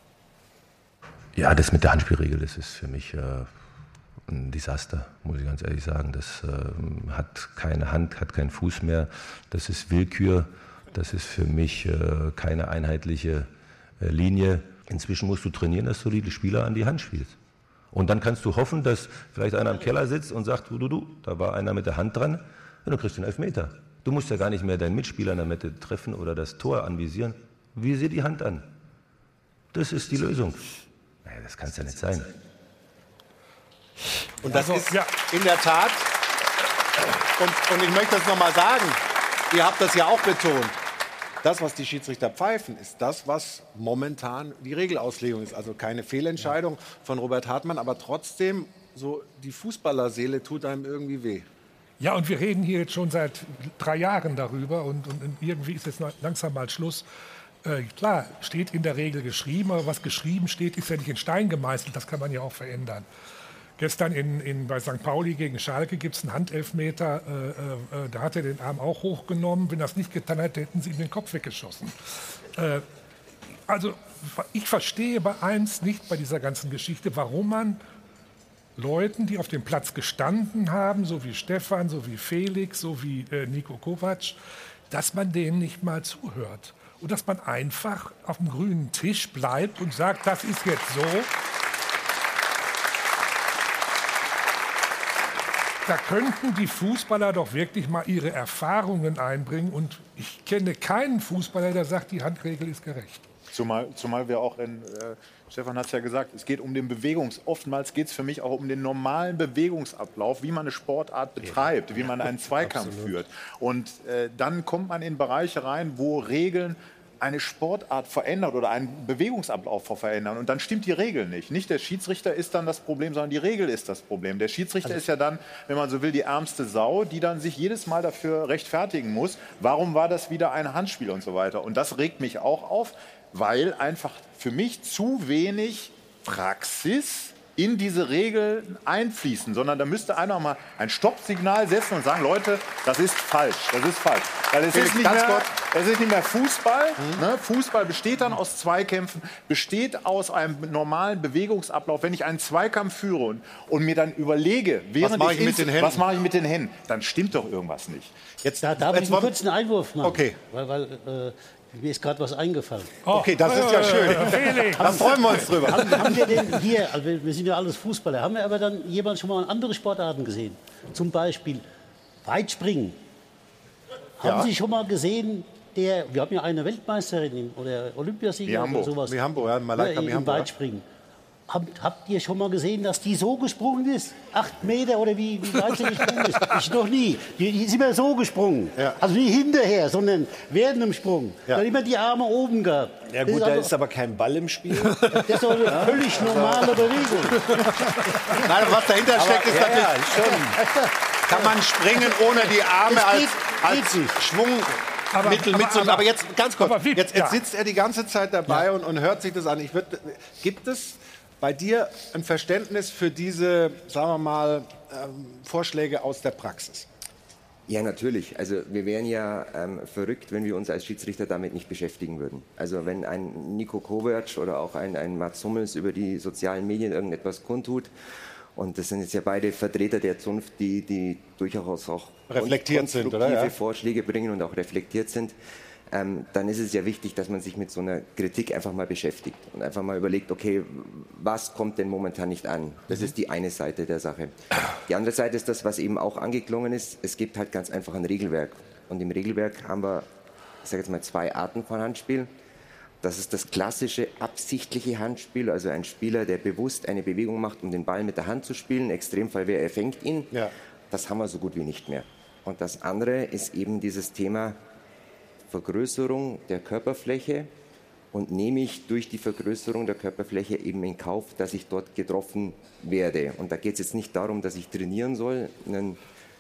Speaker 12: Ja, das mit der Handspielregel, das ist für mich ein Desaster, muss ich ganz ehrlich sagen. Das hat keine Hand, hat keinen Fuß mehr. Das ist Willkür. Das ist für mich keine einheitliche Linie. Inzwischen musst du trainieren, dass du die Spieler an die Hand spielst. Und dann kannst du hoffen, dass vielleicht einer im Keller sitzt und sagt, du, da war einer mit der Hand dran, und dann kriegst du einen Elfmeter. Du musst ja gar nicht mehr deinen Mitspieler in der Mitte treffen oder das Tor anvisieren. Visier die Hand an. Das ist die Lösung. Das kann es ja nicht sein.
Speaker 1: Und das ist in der Tat, und ich möchte das nochmal sagen, ihr habt das ja auch betont, das, was die Schiedsrichter pfeifen, ist das, was momentan die Regelauslegung ist. Also keine Fehlentscheidung von Robert Hartmann, aber trotzdem, so die Fußballerseele tut einem irgendwie weh.
Speaker 8: Ja, und wir reden hier jetzt schon seit 3 Jahren darüber und irgendwie ist jetzt langsam mal Schluss. Klar, steht in der Regel geschrieben, aber was geschrieben steht, ist ja nicht in Stein gemeißelt, das kann man ja auch verändern. Gestern bei St. Pauli gegen Schalke gibt es einen Handelfmeter, da hat er den Arm auch hochgenommen. Wenn er das nicht getan hätte, hätten sie ihm den Kopf weggeschossen. Also ich verstehe bei eins nicht bei dieser ganzen Geschichte, warum man Leuten, die auf dem Platz gestanden haben, so wie Stefan, so wie Felix, so wie Niko Kovac, dass man denen nicht mal zuhört. Und dass man einfach auf dem grünen Tisch bleibt und sagt, das ist jetzt so. Da könnten die Fußballer doch wirklich mal ihre Erfahrungen einbringen. Und ich kenne keinen Fußballer, der sagt, die Handregel ist gerecht.
Speaker 9: Zumal wir auch Stefan hat es ja gesagt, es geht um den oftmals geht es für mich auch um den normalen Bewegungsablauf, wie man eine Sportart betreibt, wie man einen Zweikampf führt. Und dann kommt man in Bereiche rein, wo Regeln eine Sportart verändert oder einen Bewegungsablauf verändern. Und dann stimmt die Regel nicht. Nicht der Schiedsrichter ist dann das Problem, sondern die Regel ist das Problem. Der Schiedsrichter ist ja dann, wenn man so will, die ärmste Sau, die dann sich jedes Mal dafür rechtfertigen muss. Warum war das wieder ein Handspiel und so weiter? Und das regt mich auch auf, weil einfach für mich zu wenig Praxis in diese Regeln einfließen, sondern da müsste einer mal ein Stoppsignal setzen und sagen, Leute, das ist falsch, das ist falsch. Weil es ist nicht mehr Fußball. Ne? Fußball besteht dann aus Zweikämpfen, besteht aus einem normalen Bewegungsablauf. Wenn ich einen Zweikampf führe und mir dann überlege, was mache ich mit den Händen, dann stimmt doch irgendwas nicht.
Speaker 2: Jetzt, darf ich einen kurzen Einwurf machen? Okay. Weil mir ist gerade was eingefallen.
Speaker 1: Okay, das ist ja schön. Da freuen wir uns drüber.
Speaker 2: Haben wir denn hier, also wir sind ja alles Fußballer, haben wir aber dann jemand schon mal andere Sportarten gesehen? Zum Beispiel Weitspringen. Haben Sie schon mal gesehen, wir haben ja eine Weltmeisterin oder Olympiasieger oder sowas.
Speaker 1: Wie Hamburg, ja, Malaika
Speaker 2: im Weitspringen. Habt ihr schon mal gesehen, dass die so gesprungen ist? 8 Meter oder wie weit sie gesprungen ist? Ich noch nie. Die ist immer so gesprungen. Ja. Also nicht hinterher, sondern während dem Sprung. Ja. Dann immer die Arme oben gehabt.
Speaker 6: Ja gut, da ist aber kein Ball im Spiel.
Speaker 2: Das ist doch eine völlig normale Bewegung.
Speaker 1: Nein, was dahinter steckt, ist natürlich schon. Kann man springen ohne die Arme als Schwungmittel mitzunehmen. Aber jetzt ganz kurz, jetzt sitzt er die ganze Zeit dabei und hört sich das an. Gibt es bei dir ein Verständnis für diese, sagen wir mal, Vorschläge aus der Praxis?
Speaker 10: Ja, natürlich. Also wir wären ja verrückt, wenn wir uns als Schiedsrichter damit nicht beschäftigen würden. Also wenn ein Niko Kovac oder auch ein Mats Hummels über die sozialen Medien irgendetwas kundtut, und das sind jetzt ja beide Vertreter der Zunft, die durchaus auch
Speaker 1: reflektiert sind, oder? Ja.
Speaker 10: Vorschläge bringen und auch reflektiert sind, dann ist es ja wichtig, dass man sich mit so einer Kritik einfach mal beschäftigt und einfach mal überlegt, okay, was kommt denn momentan nicht an? Das ist die eine Seite der Sache. Die andere Seite ist das, was eben auch angeklungen ist. Es gibt halt ganz einfach ein Regelwerk. Und im Regelwerk haben wir, ich sage jetzt mal, 2 Arten von Handspiel. Das ist das klassische absichtliche Handspiel, also ein Spieler, der bewusst eine Bewegung macht, um den Ball mit der Hand zu spielen. Im Extremfall wäre, er fängt ihn. Ja. Das haben wir so gut wie nicht mehr. Und das andere ist eben dieses Thema Vergrößerung der Körperfläche, und nehme ich durch die Vergrößerung der Körperfläche eben in Kauf, dass ich dort getroffen werde. Und da geht es jetzt nicht darum, dass ich trainieren soll, einen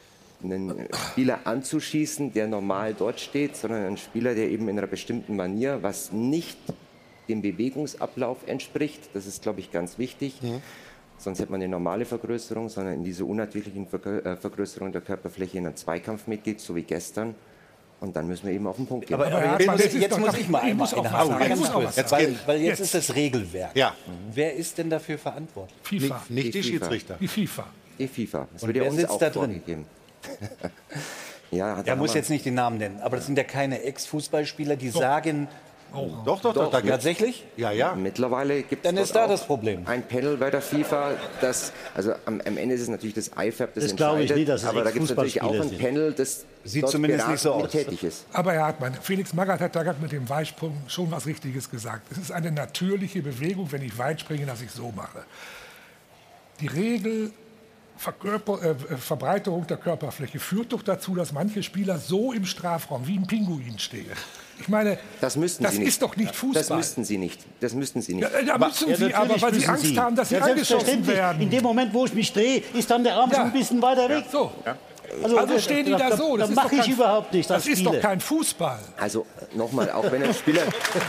Speaker 10: Spieler anzuschießen, der normal dort steht, sondern einen Spieler, der eben in einer bestimmten Manier, was nicht dem Bewegungsablauf entspricht, das ist, glaube ich, ganz wichtig. Ja. Sonst hätte man eine normale Vergrößerung, sondern in diese unnatürlichen Vergrößerung der Körperfläche in einen Zweikampf mitgeht, so wie gestern. Und dann müssen wir eben auf den Punkt gehen.
Speaker 6: Aber jetzt muss ich mal einmal einhaken. Weil jetzt ist das Regelwerk. Ja. Wer ist denn dafür verantwortlich?
Speaker 8: FIFA.
Speaker 1: Nicht die Schiedsrichter.
Speaker 8: Die FIFA.
Speaker 10: Die FIFA. Das
Speaker 6: wird ja uns auch da vorgegeben.
Speaker 10: Ja,
Speaker 6: er muss jetzt nicht den Namen nennen, aber das sind ja keine Ex-Fußballspieler, die sagen,
Speaker 8: Auch.
Speaker 6: Doch, tatsächlich?
Speaker 10: Ja. Mittlerweile gibt es
Speaker 6: dann ist da das Problem.
Speaker 10: Ein Panel bei der FIFA, also am Ende ist es natürlich das IFAB, das
Speaker 2: glaube ich nicht, dass es
Speaker 10: aber da gibt es natürlich auch ein Panel, das
Speaker 6: sieht zumindest nicht so aus.
Speaker 10: Tätig ist.
Speaker 8: Aber Herr Hartmann, Felix Magath hat da gerade mit dem Weitsprung schon was Richtiges gesagt. Es ist eine natürliche Bewegung, wenn ich weit springe, dass ich so mache. Die Regel Verbreiterung der Körperfläche führt doch dazu, dass manche Spieler so im Strafraum wie ein Pinguin stehen. Ich meine, das ist doch nicht Fußball.
Speaker 10: Das müssten Sie nicht.
Speaker 8: Ja, müssen Sie, aber weil Sie Angst haben, dass Sie angeschossen werden.
Speaker 2: In dem Moment, wo ich mich drehe, ist dann der Arm schon ein bisschen weiter weg.
Speaker 8: So. Also stehen die da so.
Speaker 2: Das mache ich überhaupt nicht.
Speaker 8: Das ist doch kein Fußball.
Speaker 10: Also nochmal, auch wenn ein Spieler...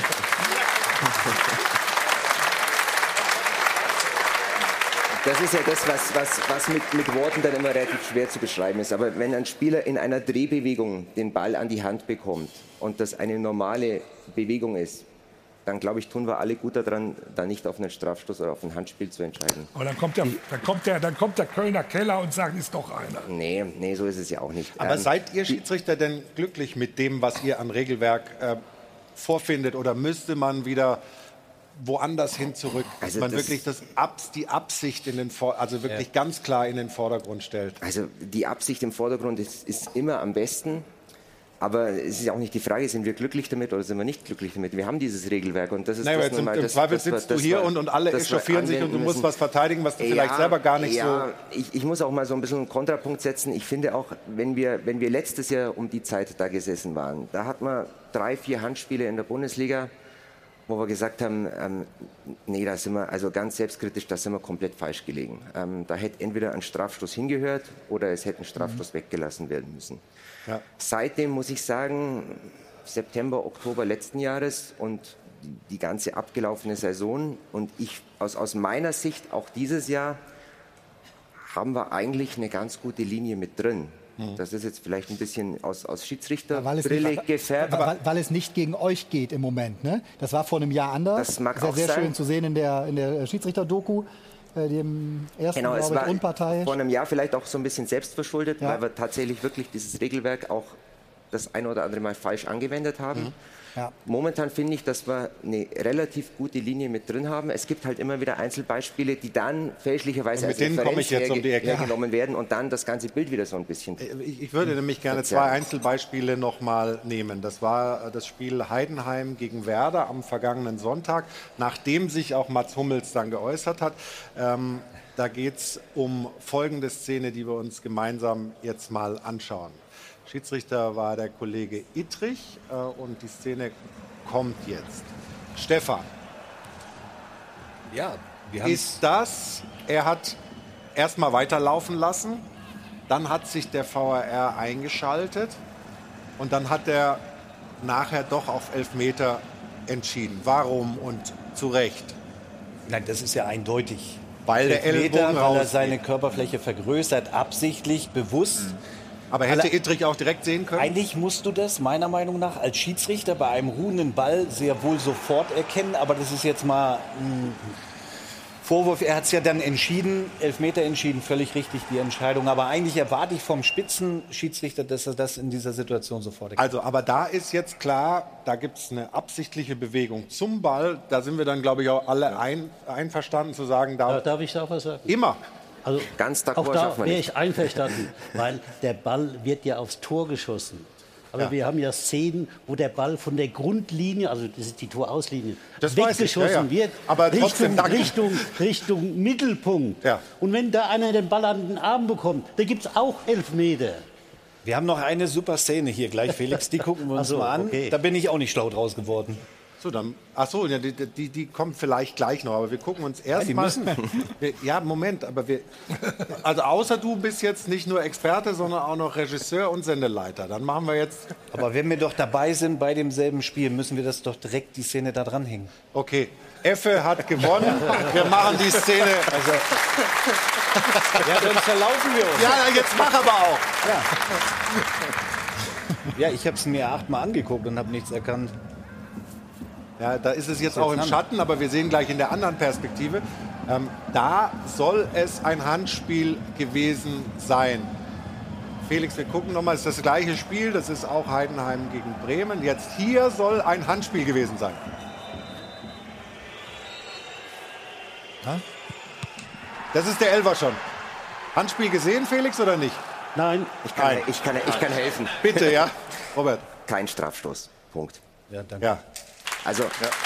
Speaker 10: Das ist ja das, was mit Worten dann immer relativ schwer zu beschreiben ist. Aber wenn ein Spieler in einer Drehbewegung den Ball an die Hand bekommt und das eine normale Bewegung ist, dann glaube ich, tun wir alle gut daran, da nicht auf einen Strafstoß oder auf ein Handspiel zu entscheiden.
Speaker 8: Aber dann kommt der Kölner Keller und sagt, ist doch einer.
Speaker 10: Nee, so ist es ja auch nicht.
Speaker 1: Aber seid ihr Schiedsrichter denn glücklich mit dem, was ihr an Regelwerk vorfindet? Oder müsste man wieder woanders hin zurück, dass man wirklich die Absicht wirklich ganz klar in den Vordergrund stellt?
Speaker 10: Also die Absicht im Vordergrund ist immer am besten. Aber es ist ja auch nicht die Frage, sind wir glücklich damit oder sind wir nicht glücklich damit? Wir haben dieses Regelwerk und das ist
Speaker 1: das normal. Im Zweifel sitzt du hier und alle echauffieren sich und du musst was verteidigen, was du vielleicht selber gar nicht so...
Speaker 10: Ich muss auch mal so ein bisschen einen Kontrapunkt setzen. Ich finde auch, wenn wir letztes Jahr um die Zeit da gesessen waren, da hat man 3, 4 Handspiele in der Bundesliga, wo wir gesagt haben, nee, da sind wir, also ganz selbstkritisch, da sind wir komplett falsch gelegen. Da hätte entweder ein Strafstoß hingehört oder es hätte ein Strafstoß weggelassen werden müssen. Ja. Seitdem muss ich sagen, September, Oktober letzten Jahres und die ganze abgelaufene Saison und aus meiner Sicht auch dieses Jahr haben wir eigentlich eine ganz gute Linie mit drin. Das ist jetzt vielleicht ein bisschen aus Schiedsrichterbrille gefärbt.
Speaker 7: Aber weil es nicht gegen euch geht im Moment, ne? Das war vor einem Jahr anders.
Speaker 10: Das mag
Speaker 7: auch
Speaker 10: auch
Speaker 7: sehr
Speaker 10: sein.
Speaker 7: Schön zu sehen in der Schiedsrichter-Doku, dem ersten,
Speaker 10: genau, es war
Speaker 7: unparteiisch.
Speaker 10: Vor einem Jahr vielleicht auch so ein bisschen selbstverschuldet, weil wir tatsächlich wirklich dieses Regelwerk auch das ein oder andere Mal falsch angewendet haben. Ja. Momentan finde ich, dass wir eine relativ gute Linie mit drin haben. Es gibt halt immer wieder Einzelbeispiele, die dann fälschlicherweise als Referenz hergenommen werden und dann das ganze Bild wieder so ein bisschen...
Speaker 1: Ich würde nämlich gerne 2 Einzelbeispiele noch mal nehmen. Das war das Spiel Heidenheim gegen Werder am vergangenen Sonntag, nachdem sich auch Mats Hummels dann geäußert hat. Da geht es um folgende Szene, die wir uns gemeinsam jetzt mal anschauen. Schiedsrichter war der Kollege Ittrich und die Szene kommt jetzt. Stefan.
Speaker 6: Ja,
Speaker 1: er hat erst mal weiterlaufen lassen, dann hat sich der VAR eingeschaltet und dann hat er nachher doch auf Elfmeter entschieden. Warum und zu Recht?
Speaker 6: Nein, das ist ja eindeutig.
Speaker 1: Weil der Ellbogen
Speaker 6: weil er seine Körperfläche vergrößert, absichtlich, bewusst.
Speaker 1: Aber hätte Ittrich auch direkt sehen können?
Speaker 6: Eigentlich musst du das meiner Meinung nach als Schiedsrichter bei einem ruhenden Ball sehr wohl sofort erkennen. Aber das ist jetzt mal ein Vorwurf. Er hat es ja dann entschieden, Elfmeter entschieden, völlig richtig die Entscheidung. Aber eigentlich erwarte ich vom Spitzenschiedsrichter, dass er das in dieser Situation sofort erkennt.
Speaker 1: Also, aber da ist jetzt klar, da gibt es eine absichtliche Bewegung zum Ball. Da sind wir dann, glaube ich, auch alle einverstanden zu sagen,
Speaker 2: darf ich da auch was sagen?
Speaker 1: Immer.
Speaker 2: Also
Speaker 10: ganz
Speaker 2: auch da wäre ich einverstanden, weil der Ball wird ja aufs Tor geschossen. Aber wir haben ja Szenen, wo der Ball von der Grundlinie, also das ist die Torauslinie, weggeschossen wird,
Speaker 1: aber
Speaker 2: Richtung Mittelpunkt. Ja. Und wenn da einer den Ball an den Arm bekommt, da gibt es auch Elfmeter.
Speaker 6: Wir haben noch eine super Szene hier gleich, Felix, die gucken wir uns mal an. Okay. Da bin ich auch nicht schlau draus geworden.
Speaker 1: So, dann, die kommt vielleicht gleich noch, aber wir gucken uns erst mal... Moment, aber also außer du bist jetzt nicht nur Experte, sondern auch noch Regisseur und Sendeleiter. Dann machen wir jetzt...
Speaker 6: Aber wenn wir doch dabei sind bei demselben Spiel, müssen wir das doch direkt die Szene da dranhängen.
Speaker 1: Okay, Effe hat gewonnen. Wir machen die Szene...
Speaker 6: Ja, dann verlaufen wir uns.
Speaker 1: Ja, jetzt mach aber auch.
Speaker 6: Ja, ich habe es mir 8-mal angeguckt und habe nichts erkannt.
Speaker 1: Ja, da ist es jetzt auch im Schatten, aber wir sehen gleich in der anderen Perspektive. Da soll es ein Handspiel gewesen sein. Felix, wir gucken nochmal, es ist das gleiche Spiel, das ist auch Heidenheim gegen Bremen. Jetzt hier soll ein Handspiel gewesen sein.
Speaker 7: Ja?
Speaker 1: Das ist der Elfer schon. Handspiel gesehen, Felix, oder nicht?
Speaker 2: Nein.
Speaker 10: Ich kann helfen.
Speaker 1: Bitte, ja. Robert.
Speaker 10: Kein Strafstoß. Punkt.
Speaker 6: Ja, danke.
Speaker 1: Ja.
Speaker 10: Also,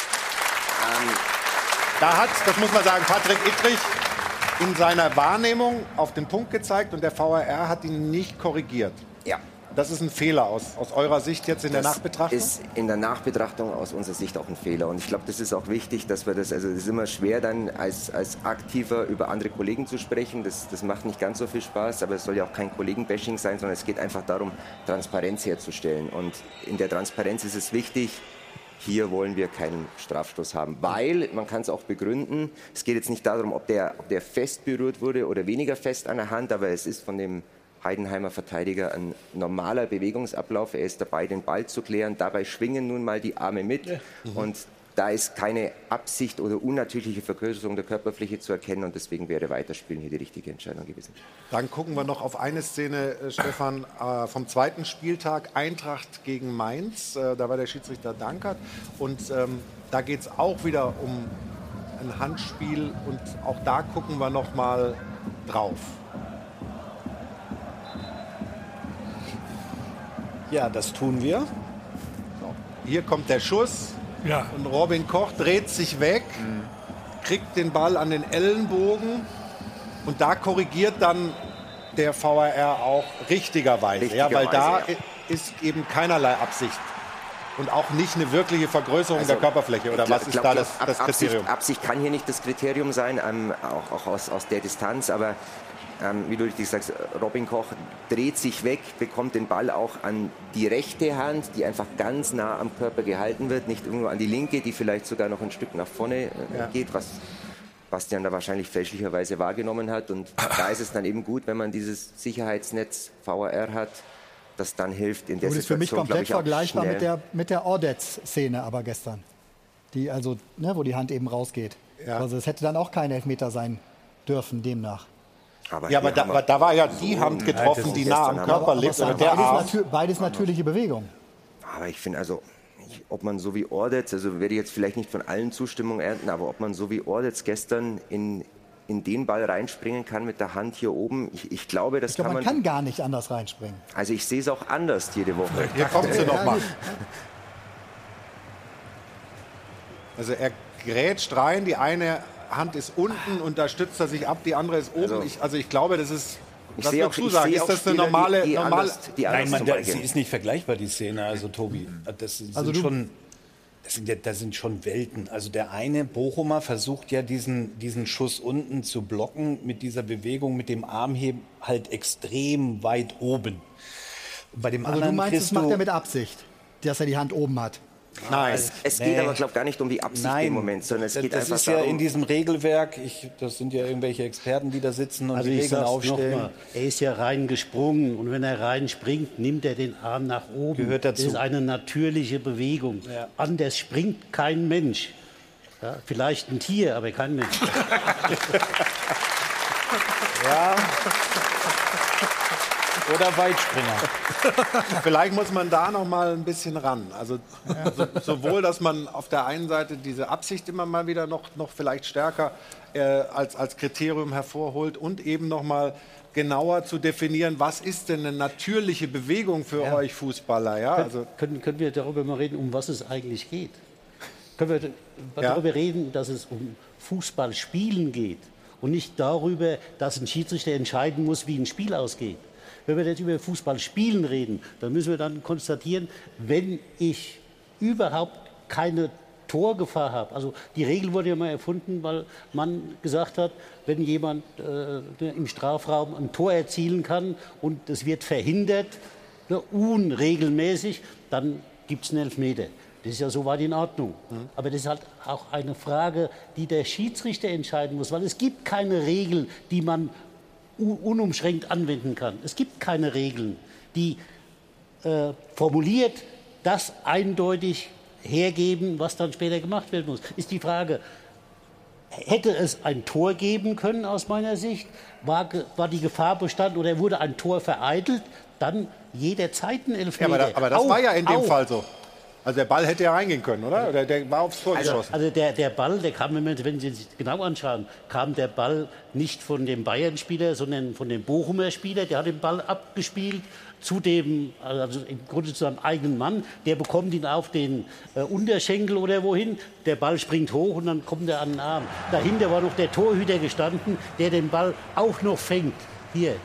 Speaker 1: Da hat, das muss man sagen, Patrick Ittrich in seiner Wahrnehmung auf den Punkt gezeigt und der VAR hat ihn nicht korrigiert.
Speaker 10: ja.
Speaker 1: Das ist ein Fehler aus eurer Sicht jetzt in der Nachbetrachtung?
Speaker 10: Das ist in der Nachbetrachtung aus unserer Sicht auch ein Fehler. Und ich glaube, das ist auch wichtig, dass wir das, also es ist immer schwer dann als Aktiver über andere Kollegen zu sprechen. Das macht nicht ganz so viel Spaß, aber es soll ja auch kein Kollegenbashing sein, sondern es geht einfach darum, Transparenz herzustellen. Und in der Transparenz ist es wichtig, hier wollen wir keinen Strafstoß haben, weil, man kann es auch begründen, es geht jetzt nicht darum, ob der fest berührt wurde oder weniger fest an der Hand, aber es ist von dem Heidenheimer Verteidiger ein normaler Bewegungsablauf. Er ist dabei, den Ball zu klären. Dabei schwingen nun mal die Arme mit. Ja. Und da ist keine Absicht oder unnatürliche Vergrößerung der Körperfläche zu erkennen. Und deswegen wäre Weiterspielen hier die richtige Entscheidung gewesen.
Speaker 1: Dann gucken wir noch auf eine Szene, Stefan, vom zweiten Spieltag. Eintracht gegen Mainz. Da war der Schiedsrichter Dankert. Und da geht es auch wieder um ein Handspiel. Und auch da gucken wir noch mal drauf.
Speaker 6: Ja, das tun wir.
Speaker 1: Hier kommt der Schuss.
Speaker 8: Ja.
Speaker 1: Und Robin Koch dreht sich weg, kriegt den Ball an den Ellenbogen. Und da korrigiert dann der VAR auch richtigerweise. Ja, weil da ist eben keinerlei Absicht. Und auch nicht eine wirkliche Vergrößerung der Körperfläche. Oder was ist da das Kriterium?
Speaker 10: Absicht kann hier nicht das Kriterium sein, auch aus der Distanz. Aber wie du richtig sagst, Robin Koch dreht sich weg, bekommt den Ball auch an die rechte Hand, die einfach ganz nah am Körper gehalten wird, nicht irgendwo an die linke, die vielleicht sogar noch ein Stück nach vorne geht, was Bastian da wahrscheinlich fälschlicherweise wahrgenommen hat. Und da ist es dann eben gut, wenn man dieses Sicherheitsnetz VAR hat, das dann hilft in der Situation.
Speaker 7: Das ist für mich komplett vergleichbar mit der Ordetz-Szene aber gestern, die also, wo die Hand eben rausgeht. Ja. Also es hätte dann auch kein Elfmeter sein dürfen demnach.
Speaker 1: Aber da war ja die Hand getroffen, die nah am Körper liegt.
Speaker 7: Beides natürliche Bewegung.
Speaker 10: Aber ich finde also, ob man so wie Ordetz, also werde ich jetzt vielleicht nicht von allen Zustimmung ernten, aber ob man so wie Ordetz gestern in den Ball reinspringen kann mit der Hand hier oben, ich glaube, das kann man...
Speaker 7: Man kann gar nicht anders reinspringen.
Speaker 10: Also ich sehe es auch anders jede Woche.
Speaker 1: Hier kommt sie nochmal. Also er grätscht rein, die eine Hand ist unten und da stützt er sich ab, die andere ist oben. Also ich glaube, das ist... Was würdest du sagen? Ist das eine normale...
Speaker 6: Nein, sie ist nicht vergleichbar, die Szene, also Tobi. Das sind schon Welten. Also der eine Bochumer versucht ja diesen Schuss unten zu blocken mit dieser Bewegung, mit dem Armheben halt extrem weit oben. Bei dem anderen
Speaker 7: du meinst, das macht er mit Absicht, dass er die Hand oben hat?
Speaker 10: Nein. Es geht aber, glaube ich, gar nicht um die Absicht im Moment, sondern es geht einfach darum... Das ist ja
Speaker 6: in diesem Regelwerk, das sind ja irgendwelche Experten, die da sitzen und die Regeln aufstellen. Noch mal,
Speaker 2: er ist ja reingesprungen und wenn er reinspringt, nimmt er den Arm nach oben.
Speaker 6: Gehört dazu.
Speaker 2: Das ist eine natürliche Bewegung. Ja. Anders springt kein Mensch. Ja, vielleicht ein Tier, aber kein Mensch.
Speaker 6: Ja. Oder Weitspringer.
Speaker 1: Vielleicht muss man da noch mal ein bisschen ran. Also sowohl, dass man auf der einen Seite diese Absicht immer mal wieder noch vielleicht stärker als Kriterium hervorholt und eben noch mal genauer zu definieren, was ist denn eine natürliche Bewegung für euch Fußballer? Ja? Also
Speaker 2: können wir darüber mal reden, um was es eigentlich geht? Können wir darüber reden, dass es um Fußballspielen geht und nicht darüber, dass ein Schiedsrichter entscheiden muss, wie ein Spiel ausgeht? Wenn wir jetzt über Fußballspielen reden, dann müssen wir dann konstatieren, wenn ich überhaupt keine Torgefahr habe. Also die Regel wurde ja mal erfunden, weil man gesagt hat, wenn jemand im Strafraum ein Tor erzielen kann und es wird verhindert, unregelmäßig, dann gibt es einen Elfmeter. Das ist ja soweit in Ordnung. Aber das ist halt auch eine Frage, die der Schiedsrichter entscheiden muss, weil es gibt keine Regel, die man unumschränkt anwenden kann. Es gibt keine Regeln, die formuliert das eindeutig hergeben, was dann später gemacht werden muss. Ist die Frage, hätte es ein Tor geben können aus meiner Sicht? War die Gefahr bestanden oder wurde ein Tor vereitelt? dann jederzeit ein Elfmeter.
Speaker 1: Ja, aber das war ja in dem Fall so. Also der Ball hätte ja reingehen können, oder? Oder der war aufs Tor geschossen?
Speaker 2: Also der Ball, der kam, wenn Sie sich genau anschauen, kam der Ball nicht von dem Bayern-Spieler, sondern von dem Bochumer Spieler. Der hat den Ball abgespielt zu dem, also im Grunde zu seinem eigenen Mann. Der bekommt ihn auf den Unterschenkel oder wohin. Der Ball springt hoch und dann kommt er an den Arm. Dahinter war noch der Torhüter gestanden, der den Ball auch noch fängt. Hier.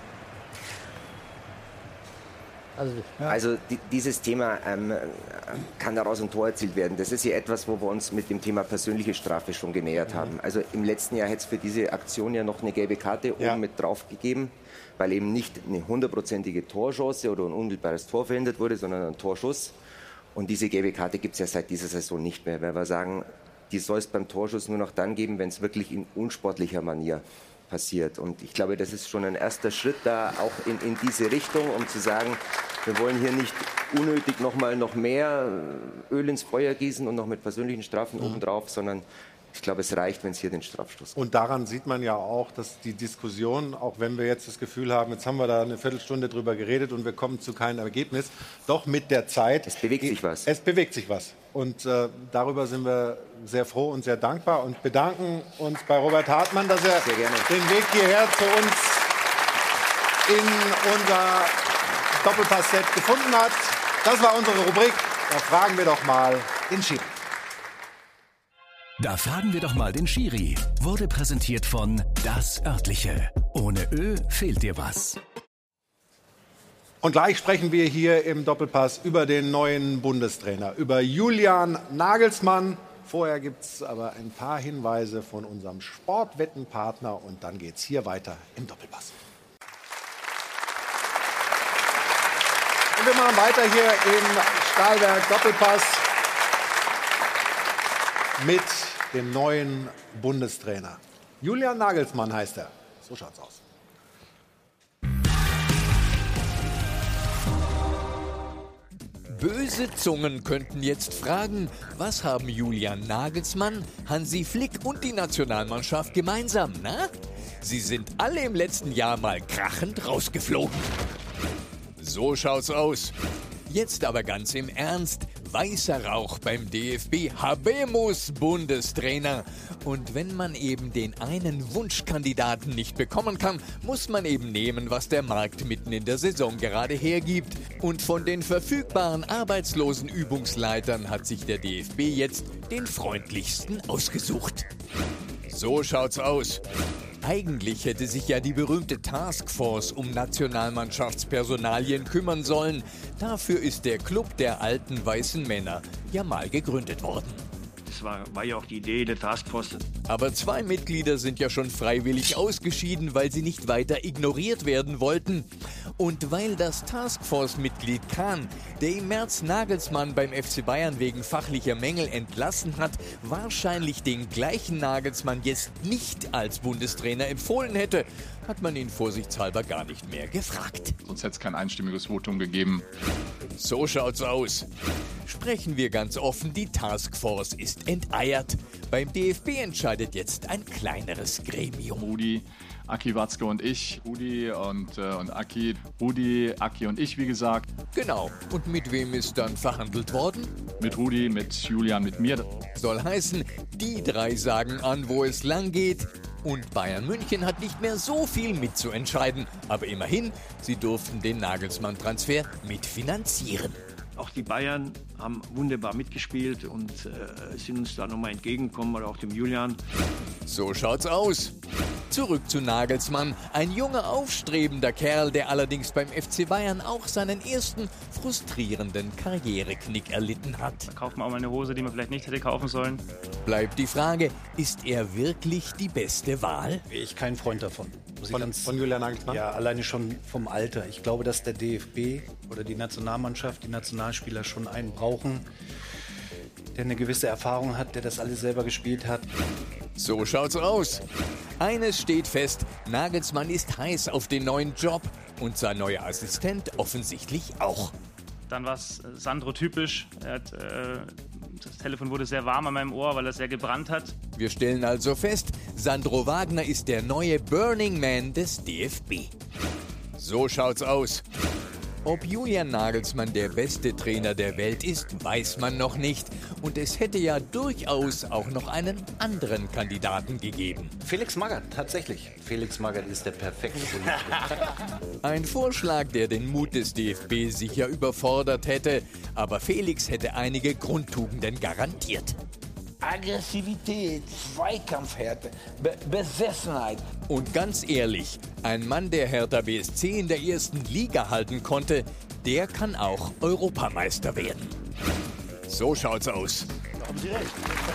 Speaker 10: Also dieses Thema kann daraus ein Tor erzielt werden. Das ist ja etwas, wo wir uns mit dem Thema persönliche Strafe schon genähert haben. Also im letzten Jahr hätte es für diese Aktion ja noch eine gelbe Karte oben mit drauf gegeben, weil eben nicht eine 100%ige Torchance oder ein unmittelbares Tor verhindert wurde, sondern ein Torschuss. Und diese gelbe Karte gibt es ja seit dieser Saison nicht mehr, weil wir sagen, die soll es beim Torschuss nur noch dann geben, wenn es wirklich in unsportlicher Manier passiert. Und ich glaube, das ist schon ein erster Schritt da auch in diese Richtung, um zu sagen, wir wollen hier nicht unnötig noch mehr Öl ins Feuer gießen und noch mit persönlichen Strafen obendrauf, sondern ich glaube, es reicht, wenn es hier den Strafstoß gibt.
Speaker 1: Und daran sieht man ja auch, dass die Diskussion, auch wenn wir jetzt das Gefühl haben, jetzt haben wir da eine Viertelstunde drüber geredet und wir kommen zu keinem Ergebnis, doch mit der Zeit...
Speaker 10: Es bewegt sich was.
Speaker 1: Es bewegt sich was. Und darüber sind wir sehr froh und sehr dankbar und bedanken uns bei Robert Hartmann, dass er den Weg hierher zu uns in unser Doppelpass-Set gefunden hat. Das war unsere Rubrik. Da fragen wir doch mal den Schiri.
Speaker 11: Da fragen wir doch mal den Schiri. Wurde präsentiert von Das Örtliche. Ohne Ö fehlt dir was.
Speaker 1: Und gleich sprechen wir hier im Doppelpass über den neuen Bundestrainer, über Julian Nagelsmann. Vorher gibt es aber ein paar Hinweise von unserem Sportwettenpartner und dann geht es hier weiter im Doppelpass. Und wir machen weiter hier im Stahlwerk Doppelpass mit dem neuen Bundestrainer. Julian Nagelsmann heißt er. So schaut's aus.
Speaker 13: Böse Zungen könnten jetzt fragen, was haben Julian Nagelsmann, Hansi Flick und die Nationalmannschaft gemeinsam, na? Sie sind alle im letzten Jahr mal krachend rausgeflogen. So schaut's aus. Jetzt aber ganz im Ernst, weißer Rauch beim DFB, Habemus Bundestrainer. Und wenn man eben den einen Wunschkandidaten nicht bekommen kann, muss man eben nehmen, was der Markt mitten in der Saison gerade hergibt. Und von den verfügbaren arbeitslosen Übungsleitern hat sich der DFB jetzt den freundlichsten ausgesucht. So schaut's aus. Eigentlich hätte sich ja die berühmte Taskforce um Nationalmannschaftspersonalien kümmern sollen. Dafür ist der Club der alten weißen Männer ja mal gegründet worden.
Speaker 14: Das war ja auch die Idee der Taskforce.
Speaker 13: Aber 2 Mitglieder sind ja schon freiwillig ausgeschieden, weil sie nicht weiter ignoriert werden wollten. Und weil das Taskforce-Mitglied Kahn, der im März Nagelsmann beim FC Bayern wegen fachlicher Mängel entlassen hat, wahrscheinlich den gleichen Nagelsmann jetzt nicht als Bundestrainer empfohlen hätte, hat man ihn vorsichtshalber gar nicht mehr gefragt.
Speaker 15: Sonst hätte es kein einstimmiges Votum gegeben.
Speaker 13: So schaut's aus. Sprechen wir ganz offen, die Taskforce ist enteiert. Beim DFB entscheidet jetzt ein kleineres Gremium.
Speaker 15: Rudi, Aki Watzke und ich. Rudi und Aki. Rudi, Aki und ich, wie gesagt.
Speaker 13: Genau. Und mit wem ist dann verhandelt worden?
Speaker 15: Mit Rudi, mit Julian, mit mir.
Speaker 13: Soll heißen, die 3 sagen an, wo es lang geht. Und Bayern München hat nicht mehr so viel mitzuentscheiden. Aber immerhin, sie durften den Nagelsmann-Transfer mitfinanzieren.
Speaker 14: Auch die Bayern haben wunderbar mitgespielt und sind uns da nochmal entgegengekommen, oder auch dem Julian.
Speaker 13: So schaut's aus. Zurück zu Nagelsmann, ein junger, aufstrebender Kerl, der allerdings beim FC Bayern auch seinen ersten frustrierenden Karriereknick erlitten hat.
Speaker 16: Da kauft man auch mal eine Hose, die man vielleicht nicht hätte kaufen sollen.
Speaker 13: Bleibt die Frage, ist er wirklich die beste Wahl?
Speaker 6: Bin ich kein Freund davon.
Speaker 1: Von Julian Nagelsmann?
Speaker 6: Ja, alleine schon vom Alter. Ich glaube, dass der DFB oder die Nationalmannschaft, die Nationalspieler schon einen brauchen, der eine gewisse Erfahrung hat, der das alles selber gespielt hat.
Speaker 13: So schaut's aus. Eines steht fest, Nagelsmann ist heiß auf den neuen Job und sein neuer Assistent offensichtlich auch.
Speaker 16: Dann war es Sandro typisch. Das Telefon wurde sehr warm an meinem Ohr, weil er sehr gebrannt hat.
Speaker 13: Wir stellen also fest, Sandro Wagner ist der neue Burning Man des DFB. So schaut's aus. Ob Julian Nagelsmann der beste Trainer der Welt ist, weiß man noch nicht. Und es hätte ja durchaus auch noch einen anderen Kandidaten gegeben.
Speaker 6: Felix Magath, tatsächlich. Felix Magath ist der perfekte Politiker.
Speaker 13: Ein Vorschlag, der den Mut des DFB sicher überfordert hätte. Aber Felix hätte einige Grundtugenden garantiert.
Speaker 17: Aggressivität, Zweikampfhärte, Besessenheit.
Speaker 13: Und ganz ehrlich, ein Mann, der Hertha BSC in der ersten Liga halten konnte, der kann auch Europameister werden. So schaut's aus.
Speaker 2: Da haben Sie recht.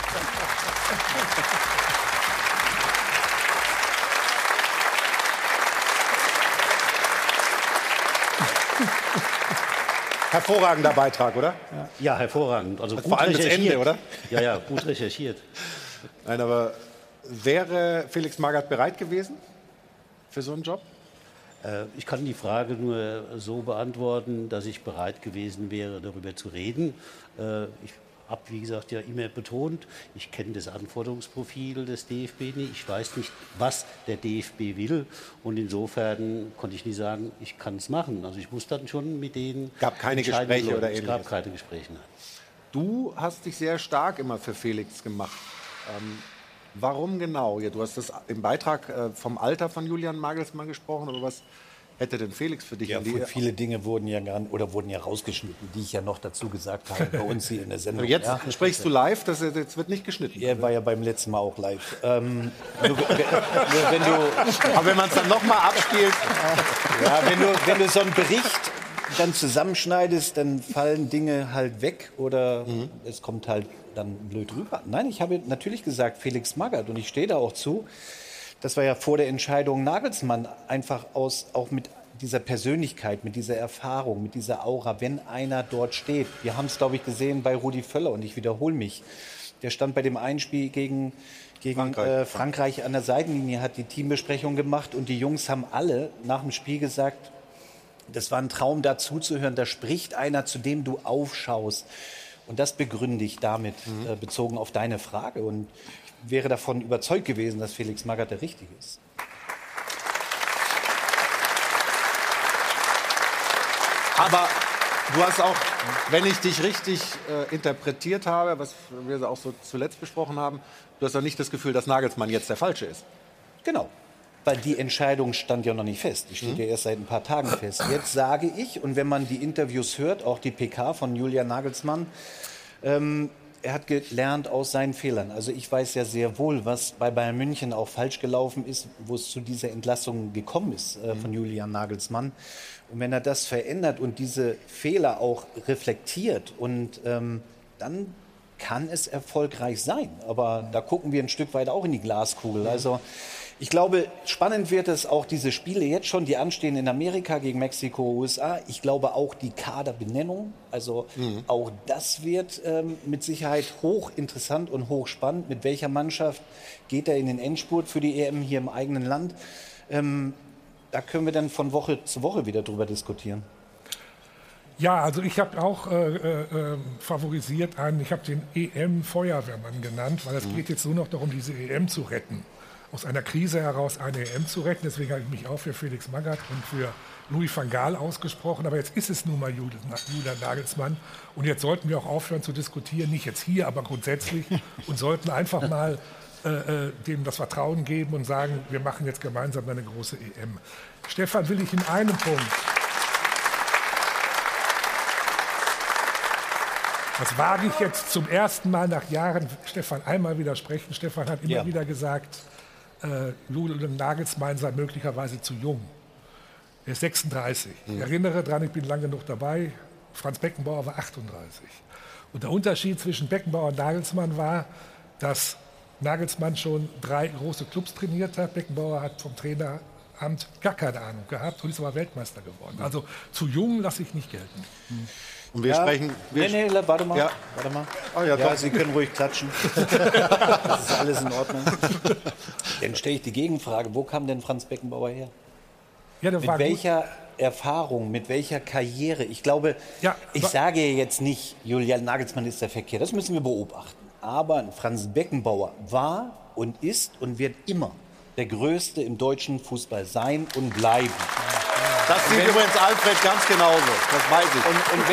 Speaker 1: Hervorragender Beitrag, oder?
Speaker 2: Ja, hervorragend. Also
Speaker 1: vor allem das Ende, oder?
Speaker 2: Ja, gut recherchiert.
Speaker 1: Nein, aber wäre Felix Magath bereit gewesen für so einen Job?
Speaker 2: Ich kann die Frage nur so beantworten, dass ich bereit gewesen wäre, darüber zu reden. Ich habe, wie gesagt, ja immer betont, ich kenne das Anforderungsprofil des DFB nicht. Ich weiß nicht, was der DFB will. Und insofern konnte ich nicht sagen, ich kann es machen. Also ich muss dann schon mit denen...
Speaker 1: Gab keine Gespräche oder ähnliches?
Speaker 2: Es gab keine Gespräche. Nein.
Speaker 1: Du hast dich sehr stark immer für Felix gemacht. Warum genau? Ja, du hast das im Beitrag vom Alter von Julian Nagelsmann gesprochen, aber was hätte denn Felix für dich?
Speaker 6: Ja, viele Dinge wurden ja rausgeschnitten, die ich ja noch dazu gesagt habe bei uns hier in der Sendung.
Speaker 1: Aber jetzt sprichst du live, jetzt wird nicht geschnitten.
Speaker 6: Er war ja beim letzten Mal auch live.
Speaker 1: Aber wenn man es dann nochmal abspielt.
Speaker 6: Ja, wenn du so einen Bericht dann zusammenschneidest, dann fallen Dinge halt weg oder es kommt halt dann blöd rüber. Nein, ich habe natürlich gesagt Felix Magath und ich stehe da auch zu. Das war ja vor der Entscheidung Nagelsmann einfach auch mit dieser Persönlichkeit, mit dieser Erfahrung, mit dieser Aura, wenn einer dort steht. Wir haben es, glaube ich, gesehen bei Rudi Völler und ich wiederhole mich. Der stand bei dem Einspiel gegen Frankreich an der Seitenlinie, hat die Teambesprechung gemacht und die Jungs haben alle nach dem Spiel gesagt, das war ein Traum, da zuzuhören. Da spricht einer, zu dem du aufschaust. Und das begründe ich damit, bezogen auf deine Frage. Und ich wäre davon überzeugt gewesen, dass Felix Magath der Richtige ist.
Speaker 1: Aber du hast auch, wenn ich dich richtig interpretiert habe, was wir auch so zuletzt besprochen haben, du hast auch nicht das Gefühl, dass Nagelsmann jetzt der Falsche ist.
Speaker 6: Genau. Weil die Entscheidung stand ja noch nicht fest. Die steht ja erst seit ein paar Tagen fest. Jetzt sage ich, und wenn man die Interviews hört, auch die PK von Julian Nagelsmann, er hat gelernt aus seinen Fehlern. Also ich weiß ja sehr wohl, was bei Bayern München auch falsch gelaufen ist, wo es zu dieser Entlassung gekommen ist von Julian Nagelsmann. Und wenn er das verändert und diese Fehler auch reflektiert, und dann kann es erfolgreich sein. Aber da gucken wir ein Stück weit auch in die Glaskugel. Also ich glaube, spannend wird es auch diese Spiele jetzt schon, die anstehen in Amerika gegen Mexiko, USA. Ich glaube auch die Kaderbenennung, also auch das wird mit Sicherheit hochinteressant und hochspannend. Mit welcher Mannschaft geht er in den Endspurt für die EM hier im eigenen Land? Da können wir dann von Woche zu Woche wieder drüber diskutieren.
Speaker 8: Ja, also ich habe auch favorisiert ich habe den EM-Feuerwehrmann genannt, weil es geht jetzt nur noch darum, diese EM zu retten. Aus einer Krise heraus eine EM zu retten. Deswegen habe ich mich auch für Felix Magath und für Louis van Gaal ausgesprochen. Aber jetzt ist es nun mal Julian Nagelsmann. Und jetzt sollten wir auch aufhören zu diskutieren, nicht jetzt hier, aber grundsätzlich. Und sollten einfach mal dem das Vertrauen geben und sagen, wir machen jetzt gemeinsam eine große EM. Stefan, will ich in einem Punkt. Das wage ich jetzt zum ersten Mal nach Jahren, Stefan, einmal widersprechen. Stefan hat immer wieder gesagt, Julian Nagelsmann sei möglicherweise zu jung. Er ist 36. Ich erinnere daran, ich bin lange genug dabei, Franz Beckenbauer war 38. Und der Unterschied zwischen Beckenbauer und Nagelsmann war, dass Nagelsmann schon 3 große Clubs trainiert hat. Beckenbauer hat vom Traineramt gar keine Ahnung gehabt und ist aber Weltmeister geworden. Also zu jung lasse ich nicht gelten.
Speaker 1: Und wir sprechen...
Speaker 6: Nee, warte mal.
Speaker 1: Ja.
Speaker 6: Warte mal.
Speaker 1: Oh, ja,
Speaker 6: Sie können ruhig klatschen. Das ist alles in Ordnung. Dann stelle ich die Gegenfrage, wo kam denn Franz Beckenbauer her?
Speaker 8: Ja,
Speaker 6: mit welcher Erfahrung, mit welcher Karriere? Ich glaube, ich sage jetzt nicht, Julian Nagelsmann ist der Verkehr, das müssen wir beobachten. Aber Franz Beckenbauer war und ist und wird immer der Größte im deutschen Fußball sein und bleiben.
Speaker 1: Das sieht übrigens Alfred ganz genauso, das weiß ich.
Speaker 6: Und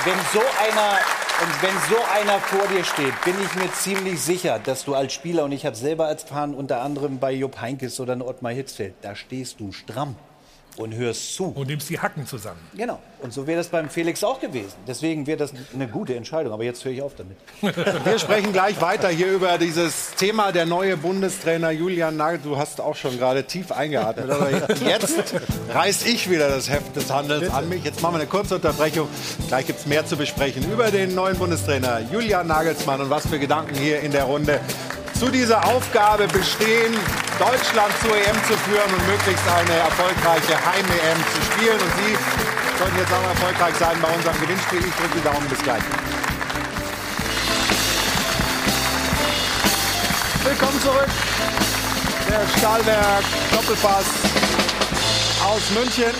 Speaker 6: wenn so einer vor dir steht, bin ich mir ziemlich sicher, dass du als Spieler, und ich habe selber erfahren, unter anderem bei Jupp Heynckes oder Ottmar Hitzfeld, da stehst du stramm und hörst zu.
Speaker 8: Und nimmst die Hacken zusammen.
Speaker 6: Genau. Und so wäre das beim Felix auch gewesen. Deswegen wäre das eine gute Entscheidung. Aber jetzt höre ich auf damit.
Speaker 1: Wir sprechen gleich weiter hier über dieses Thema, der neue Bundestrainer Julian Nagelsmann. Du hast auch schon gerade tief eingeatmet. Aber jetzt reiß ich wieder das Heft des Handels an mich. Jetzt machen wir eine kurze Unterbrechung. Gleich gibt es mehr zu besprechen über den neuen Bundestrainer Julian Nagelsmann und was für Gedanken hier in der Runde zu dieser Aufgabe bestehen, Deutschland zur EM zu führen und möglichst eine erfolgreiche Heim-EM zu spielen. Und Sie sollten jetzt auch erfolgreich sein bei unserem Gewinnspiel. Ich drücke die Daumen. Bis gleich. Willkommen zurück. Der Stahlwerk Doppelpass aus München.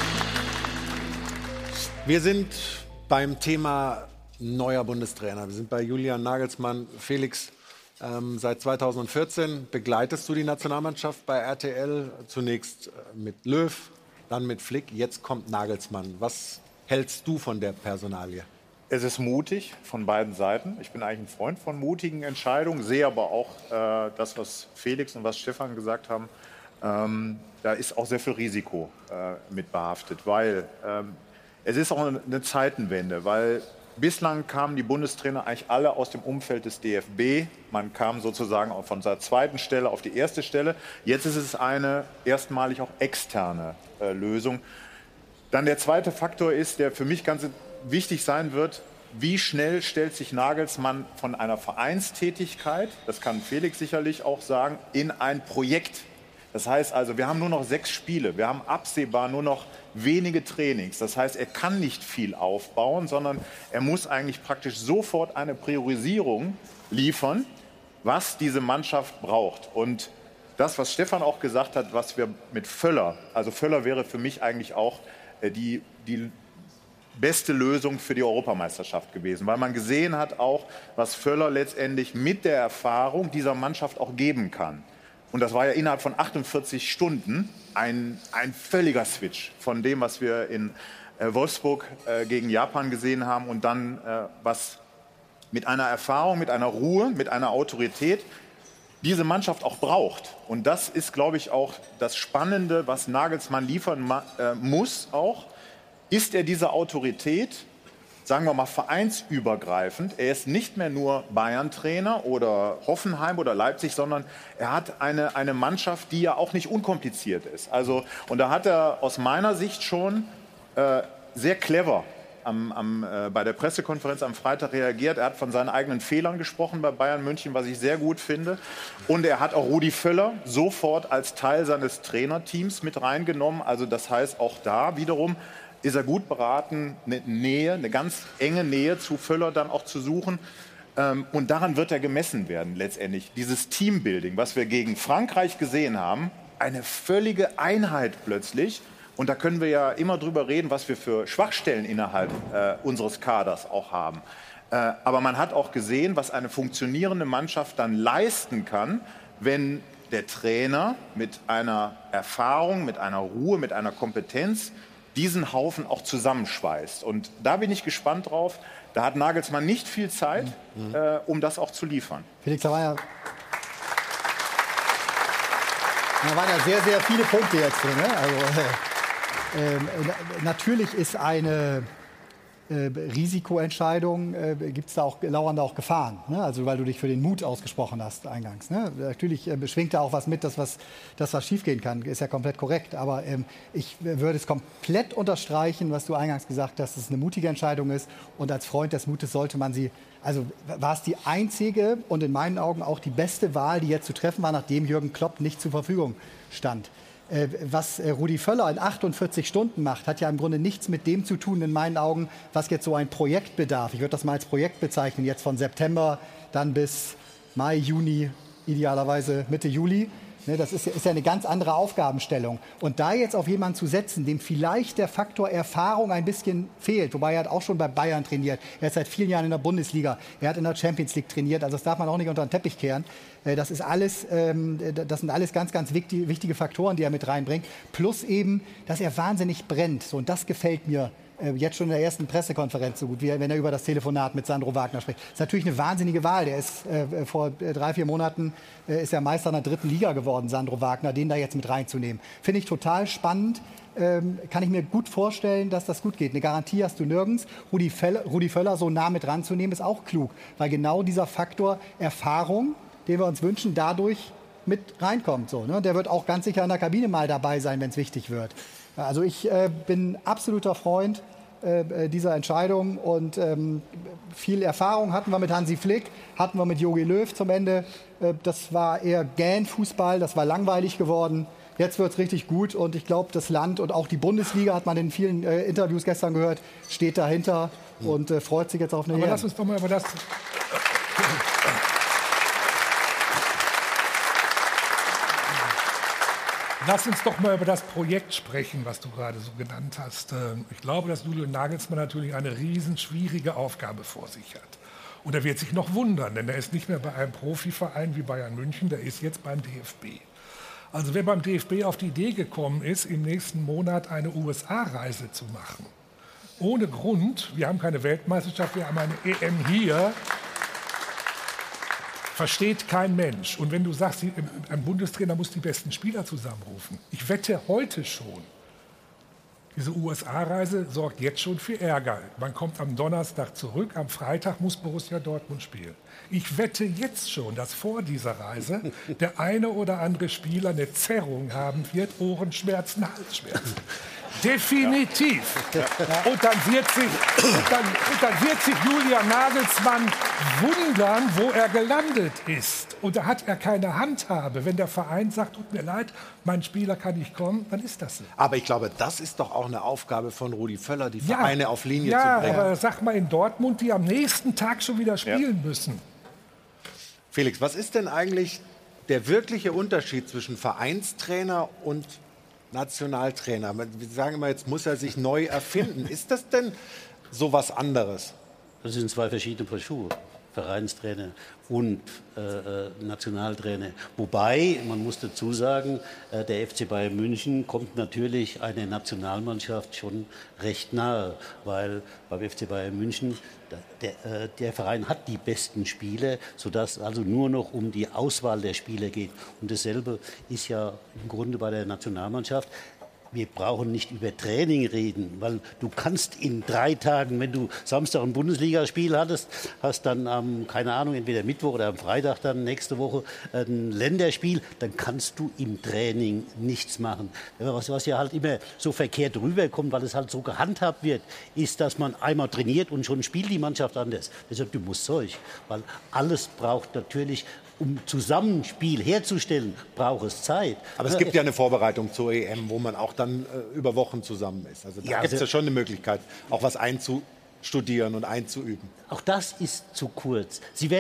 Speaker 1: Wir sind beim Thema neuer Bundestrainer. Wir sind bei Julian Nagelsmann. Felix, seit 2014 begleitest du die Nationalmannschaft bei RTL. Zunächst mit Löw, dann mit Flick. Jetzt kommt Nagelsmann. Was hältst du von der Personalie?
Speaker 9: Es ist mutig von beiden Seiten. Ich bin eigentlich ein Freund von mutigen Entscheidungen, sehe aber auch das, was Felix und was Stefan gesagt haben. Da ist auch sehr viel Risiko mit behaftet, weil es ist auch eine Zeitenwende, weil bislang kamen die Bundestrainer eigentlich alle aus dem Umfeld des DFB. Man kam sozusagen auch von seiner zweiten Stelle auf die erste Stelle. Jetzt ist es eine erstmalig auch externe Lösung. Dann der zweite Faktor ist, der für mich ganz wichtig sein wird, wie schnell stellt sich Nagelsmann von einer Vereinstätigkeit, das kann Felix sicherlich auch sagen, in ein Projekt. Das heißt also, wir haben nur noch 6 Spiele, wir haben absehbar nur noch wenige Trainings. Das heißt, er kann nicht viel aufbauen, sondern er muss eigentlich praktisch sofort eine Priorisierung liefern, was diese Mannschaft braucht. Und das, was Stefan auch gesagt hat, was wir mit Völler, also Völler wäre für mich eigentlich auch die beste Lösung für die Europameisterschaft gewesen, weil man gesehen hat auch, was Völler letztendlich mit der Erfahrung dieser Mannschaft auch geben kann. Und das war ja innerhalb von 48 Stunden ein völliger Switch von dem, was wir in Wolfsburg gegen Japan gesehen haben und dann was mit einer Erfahrung, mit einer Ruhe, mit einer Autorität diese Mannschaft auch braucht. Und das ist, glaube ich, auch das Spannende, was Nagelsmann liefern muss auch. Ist er diese Autorität, sagen wir mal vereinsübergreifend? Er ist nicht mehr nur Bayern-Trainer oder Hoffenheim oder Leipzig, sondern er hat eine Mannschaft, die ja auch nicht unkompliziert ist. Also, und da hat er aus meiner Sicht schon sehr clever bei der Pressekonferenz am Freitag reagiert. Er hat von seinen eigenen Fehlern gesprochen bei Bayern München, was ich sehr gut finde. Und er hat auch Rudi Völler sofort als Teil seines Trainerteams mit reingenommen. Also das heißt, auch da wiederum ist er gut beraten, eine ganz enge Nähe zu Völler dann auch zu suchen. Und daran wird er gemessen werden letztendlich. Dieses Teambuilding, was wir gegen Frankreich gesehen haben, eine völlige Einheit plötzlich. Und da können wir ja immer drüber reden, was wir für Schwachstellen innerhalb unseres Kaders auch haben. Aber man hat auch gesehen, was eine funktionierende Mannschaft dann leisten kann, wenn der Trainer mit einer Erfahrung, mit einer Ruhe, mit einer Kompetenz diesen Haufen auch zusammenschweißt. Und da bin ich gespannt drauf. Da hat Nagelsmann nicht viel Zeit, um das auch zu liefern.
Speaker 7: Felix, da waren ja sehr, sehr viele Punkte jetzt drin. Ne? Also, natürlich ist eine Risikoentscheidung, lauern da auch Gefahren. Ne? Also weil du dich für den Mut ausgesprochen hast eingangs. Ne? Natürlich schwingt da auch was mit, dass was schiefgehen kann. Ist ja komplett korrekt. Aber ich würde es komplett unterstreichen, was du eingangs gesagt hast, dass es eine mutige Entscheidung ist. Und als Freund des Mutes sollte man sie, also war es die einzige und in meinen Augen auch die beste Wahl, die jetzt zu treffen war, nachdem Jürgen Klopp nicht zur Verfügung stand. Was Rudi Völler in 48 Stunden macht, hat ja im Grunde nichts mit dem zu tun, in meinen Augen, was jetzt so ein Projekt bedarf. Ich würde das mal als Projekt bezeichnen, jetzt von September dann bis Mai, Juni, idealerweise Mitte Juli. Ne, das ist ja eine ganz andere Aufgabenstellung. Und da jetzt auf jemanden zu setzen, dem vielleicht der Faktor Erfahrung ein bisschen fehlt, wobei er hat auch schon bei Bayern trainiert, er ist seit vielen Jahren in der Bundesliga, er hat in der Champions League trainiert, also das darf man auch nicht unter den Teppich kehren. Das sind alles ganz, ganz wichtige Faktoren, die er mit reinbringt. Plus eben, dass er wahnsinnig brennt. So, und das gefällt mir jetzt schon in der ersten Pressekonferenz so gut, wie wenn er über das Telefonat mit Sandro Wagner spricht. Das ist natürlich eine wahnsinnige Wahl. Der ist vor 3-4 Monaten ist er Meister in der 3. Liga geworden, Sandro Wagner, den da jetzt mit reinzunehmen. Finde ich total spannend. Kann ich mir gut vorstellen, dass das gut geht. Eine Garantie hast du nirgends. Rudi Völler so nah mit ranzunehmen, ist auch klug. Weil genau dieser Faktor Erfahrung, den wir uns wünschen, dadurch mit reinkommt. So, ne? Der wird auch ganz sicher in der Kabine mal dabei sein, wenn es wichtig wird. Also ich bin absoluter Freund dieser Entscheidung und viel Erfahrung hatten wir mit Hansi Flick, hatten wir mit Jogi Löw zum Ende. Das war eher Gähn-Fußball, das war langweilig geworden. Jetzt wird es richtig gut und ich glaube, das Land und auch die Bundesliga, hat man in vielen Interviews gestern gehört, steht dahinter und freut sich jetzt auf eine
Speaker 8: Aber lass uns doch mal über das... Lass uns doch mal über das Projekt sprechen, was du gerade so genannt hast. Ich glaube, dass Julian Nagelsmann natürlich eine riesen schwierige Aufgabe vor sich hat. Und er wird sich noch wundern, denn er ist nicht mehr bei einem Profiverein wie Bayern München, der ist jetzt beim DFB. Also wer beim DFB auf die Idee gekommen ist, im nächsten Monat eine USA-Reise zu machen, ohne Grund, wir haben keine Weltmeisterschaft, wir haben eine EM hier, versteht kein Mensch. Und wenn du sagst, ein Bundestrainer muss die besten Spieler zusammenrufen. Ich wette heute schon, diese USA-Reise sorgt jetzt schon für Ärger. Man kommt am Donnerstag zurück, am Freitag muss Borussia Dortmund spielen. Ich wette jetzt schon, dass vor dieser Reise der eine oder andere Spieler eine Zerrung haben wird, Ohrenschmerzen, Halsschmerzen. Definitiv. Ja. Und dann wird sich Julian Nagelsmann wundern, wo er gelandet ist. Und da hat er keine Handhabe. Wenn der Verein sagt, tut mir leid, mein Spieler kann nicht kommen, dann ist das so.
Speaker 1: Aber ich glaube, das ist doch auch eine Aufgabe von Rudi Völler, die Vereine auf Linie zu bringen.
Speaker 8: Ja, aber sag mal in Dortmund, die am nächsten Tag schon wieder spielen müssen.
Speaker 1: Felix, was ist denn eigentlich der wirkliche Unterschied zwischen Vereinstrainer und Nationaltrainer? Wir sagen immer, jetzt muss er sich neu erfinden. Ist das denn so was anderes?
Speaker 2: Das sind zwei verschiedene Paar Schuhe. Vereinstrainer und Nationaltrainer. Wobei, man muss dazu sagen, der FC Bayern München kommt natürlich einer Nationalmannschaft schon recht nahe, weil beim FC Bayern München der Verein hat die besten Spieler, sodass also nur noch um die Auswahl der Spieler geht. Und dasselbe ist ja im Grunde bei der Nationalmannschaft. Wir brauchen nicht über Training reden, weil du kannst in 3 Tagen, wenn du Samstag ein Bundesligaspiel hast dann keine Ahnung, entweder Mittwoch oder am Freitag dann nächste Woche ein Länderspiel, dann kannst du im Training nichts machen. Was ja halt immer so verkehrt rüberkommt, weil es halt so gehandhabt wird, ist, dass man einmal trainiert und schon spielt die Mannschaft anders. Deshalb, du musst Zeug, weil alles braucht natürlich, um Zusammenspiel herzustellen, braucht es Zeit.
Speaker 1: Aber es gibt ja eine Vorbereitung zur EM, wo man auch dann über Wochen zusammen ist. Also da gibt es ja schon eine Möglichkeit, auch was einzustudieren und einzuüben.
Speaker 2: Auch das ist zu kurz.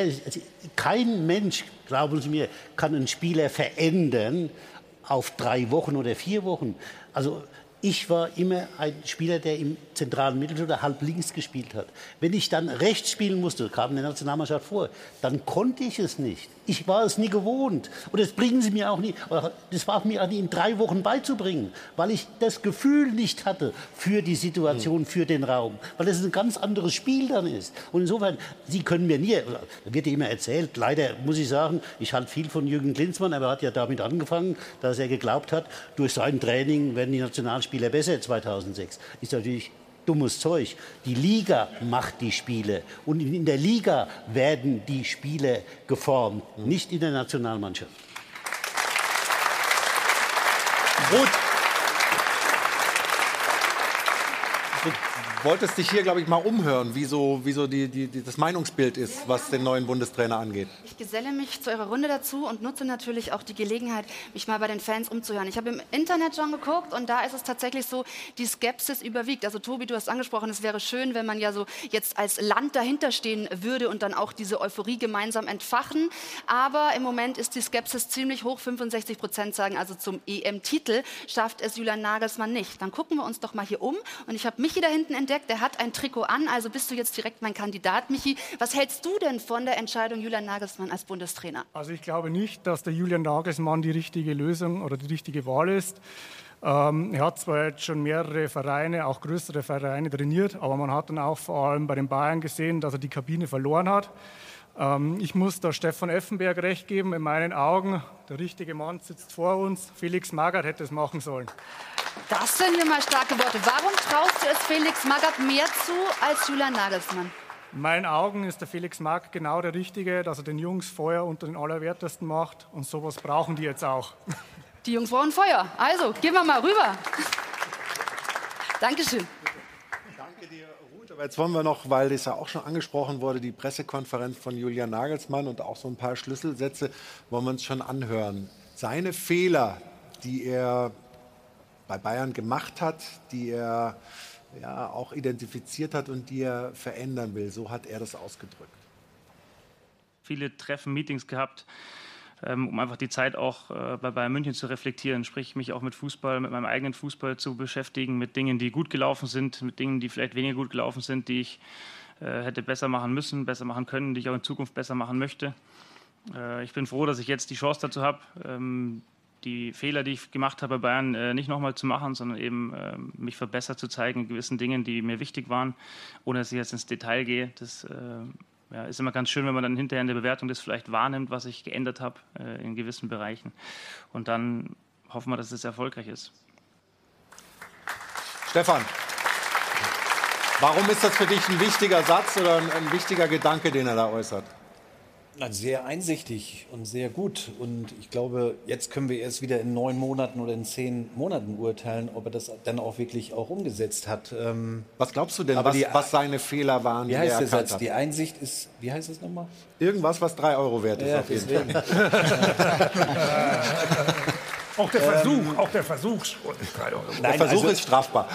Speaker 2: Kein Mensch, glauben Sie mir, kann einen Spieler verändern auf 3 Wochen oder 4 Wochen. Also ich war immer ein Spieler, der im zentralen Mittelfeld oder halb links gespielt hat. Wenn ich dann rechts spielen musste, kam in der Nationalmannschaft vor, dann konnte ich es nicht. Ich war es nie gewohnt. Und das bringen Sie mir auch nie, das war mir auch nie in 3 Wochen beizubringen, weil ich das Gefühl nicht hatte für die Situation, für den Raum. Weil das ein ganz anderes Spiel dann ist. Und insofern, Sie können mir nie, da wird ja immer erzählt, leider muss ich sagen, ich halte viel von Jürgen Klinsmann, aber er hat ja damit angefangen, dass er geglaubt hat, durch sein Training werden die Nationalspieler besser 2006. Ist natürlich dummes Zeug. Die Liga macht die Spiele. Und in der Liga werden die Spieler geformt, nicht in der Nationalmannschaft.
Speaker 1: wolltest dich hier, glaube ich, mal umhören, wie so das Meinungsbild ist, was den neuen Bundestrainer angeht.
Speaker 3: Ich geselle mich zu eurer Runde dazu und nutze natürlich auch die Gelegenheit, mich mal bei den Fans umzuhören. Ich habe im Internet schon geguckt und da ist es tatsächlich so, die Skepsis überwiegt. Also Tobi, du hast angesprochen, es wäre schön, wenn man ja so jetzt als Land dahinter stehen würde und dann auch diese Euphorie gemeinsam entfachen. Aber im Moment ist die Skepsis ziemlich hoch. 65% sagen also, zum EM-Titel schafft es Julian Nagelsmann nicht. Dann gucken wir uns doch mal hier um. Und ich habe Michi da hinten entdeckt, der hat ein Trikot an. Also bist du jetzt direkt mein Kandidat, Michi. Was hältst du denn von der Entscheidung Julian Nagelsmann als Bundestrainer?
Speaker 18: Also ich glaube nicht, dass der Julian Nagelsmann die richtige Lösung oder die richtige Wahl ist. Er hat zwar jetzt schon mehrere Vereine, auch größere Vereine trainiert, aber man hat dann auch vor allem bei den Bayern gesehen, dass er die Kabine verloren hat. Ich muss da Stefan Effenberg recht geben, in meinen Augen, der richtige Mann sitzt vor uns. Felix Magath hätte es machen sollen.
Speaker 3: Das sind hier mal starke Worte. Warum traust du es Felix Magath mehr zu als Julian Nagelsmann?
Speaker 18: In meinen Augen ist der Felix Magath genau der Richtige, dass er den Jungs Feuer unter den Allerwertesten macht. Und sowas brauchen die jetzt auch.
Speaker 3: Die Jungs brauchen Feuer. Also, gehen wir mal rüber. Dankeschön.
Speaker 1: Danke dir, Ruth. Aber jetzt wollen wir noch, weil das ja auch schon angesprochen wurde, die Pressekonferenz von Julian Nagelsmann und auch so ein paar Schlüsselsätze, wollen wir uns schon anhören. Seine Fehler, die er bei Bayern gemacht hat, die er ja auch identifiziert hat und die er verändern will, so hat er das ausgedrückt.
Speaker 16: Viele Treffen, Meetings gehabt, um einfach die Zeit auch bei Bayern München zu reflektieren, sprich mich auch mit Fußball, mit meinem eigenen Fußball zu beschäftigen, mit Dingen, die gut gelaufen sind, mit Dingen, die vielleicht weniger gut gelaufen sind, die ich hätte besser machen müssen, besser machen können, die ich auch in Zukunft besser machen möchte. Ich bin froh, dass ich jetzt die Chance dazu habe, die Fehler, die ich gemacht habe bei Bayern, nicht nochmal zu machen, sondern eben mich verbessert zu zeigen in gewissen Dingen, die mir wichtig waren, ohne dass ich jetzt ins Detail gehe. Das ist immer ganz schön, wenn man dann hinterher in der Bewertung das vielleicht wahrnimmt, was ich geändert habe in gewissen Bereichen. Und dann hoffen wir, dass es erfolgreich ist.
Speaker 1: Stefan, warum ist das für dich ein wichtiger Satz oder ein wichtiger Gedanke, den er da äußert?
Speaker 6: Sehr einsichtig und sehr gut. Und ich glaube, jetzt können wir erst wieder in 9 Monaten oder in 10 Monaten urteilen, ob er das dann auch wirklich auch umgesetzt hat.
Speaker 1: Was glaubst du denn, was seine Fehler waren?
Speaker 6: Wie heißt der Satz? Die Einsicht ist, wie heißt es nochmal?
Speaker 1: Irgendwas, was 3 Euro wert ist, auf jeden Fall.
Speaker 8: Auch der Versuch schon 3 Euro.
Speaker 1: Der Versuch ist strafbar.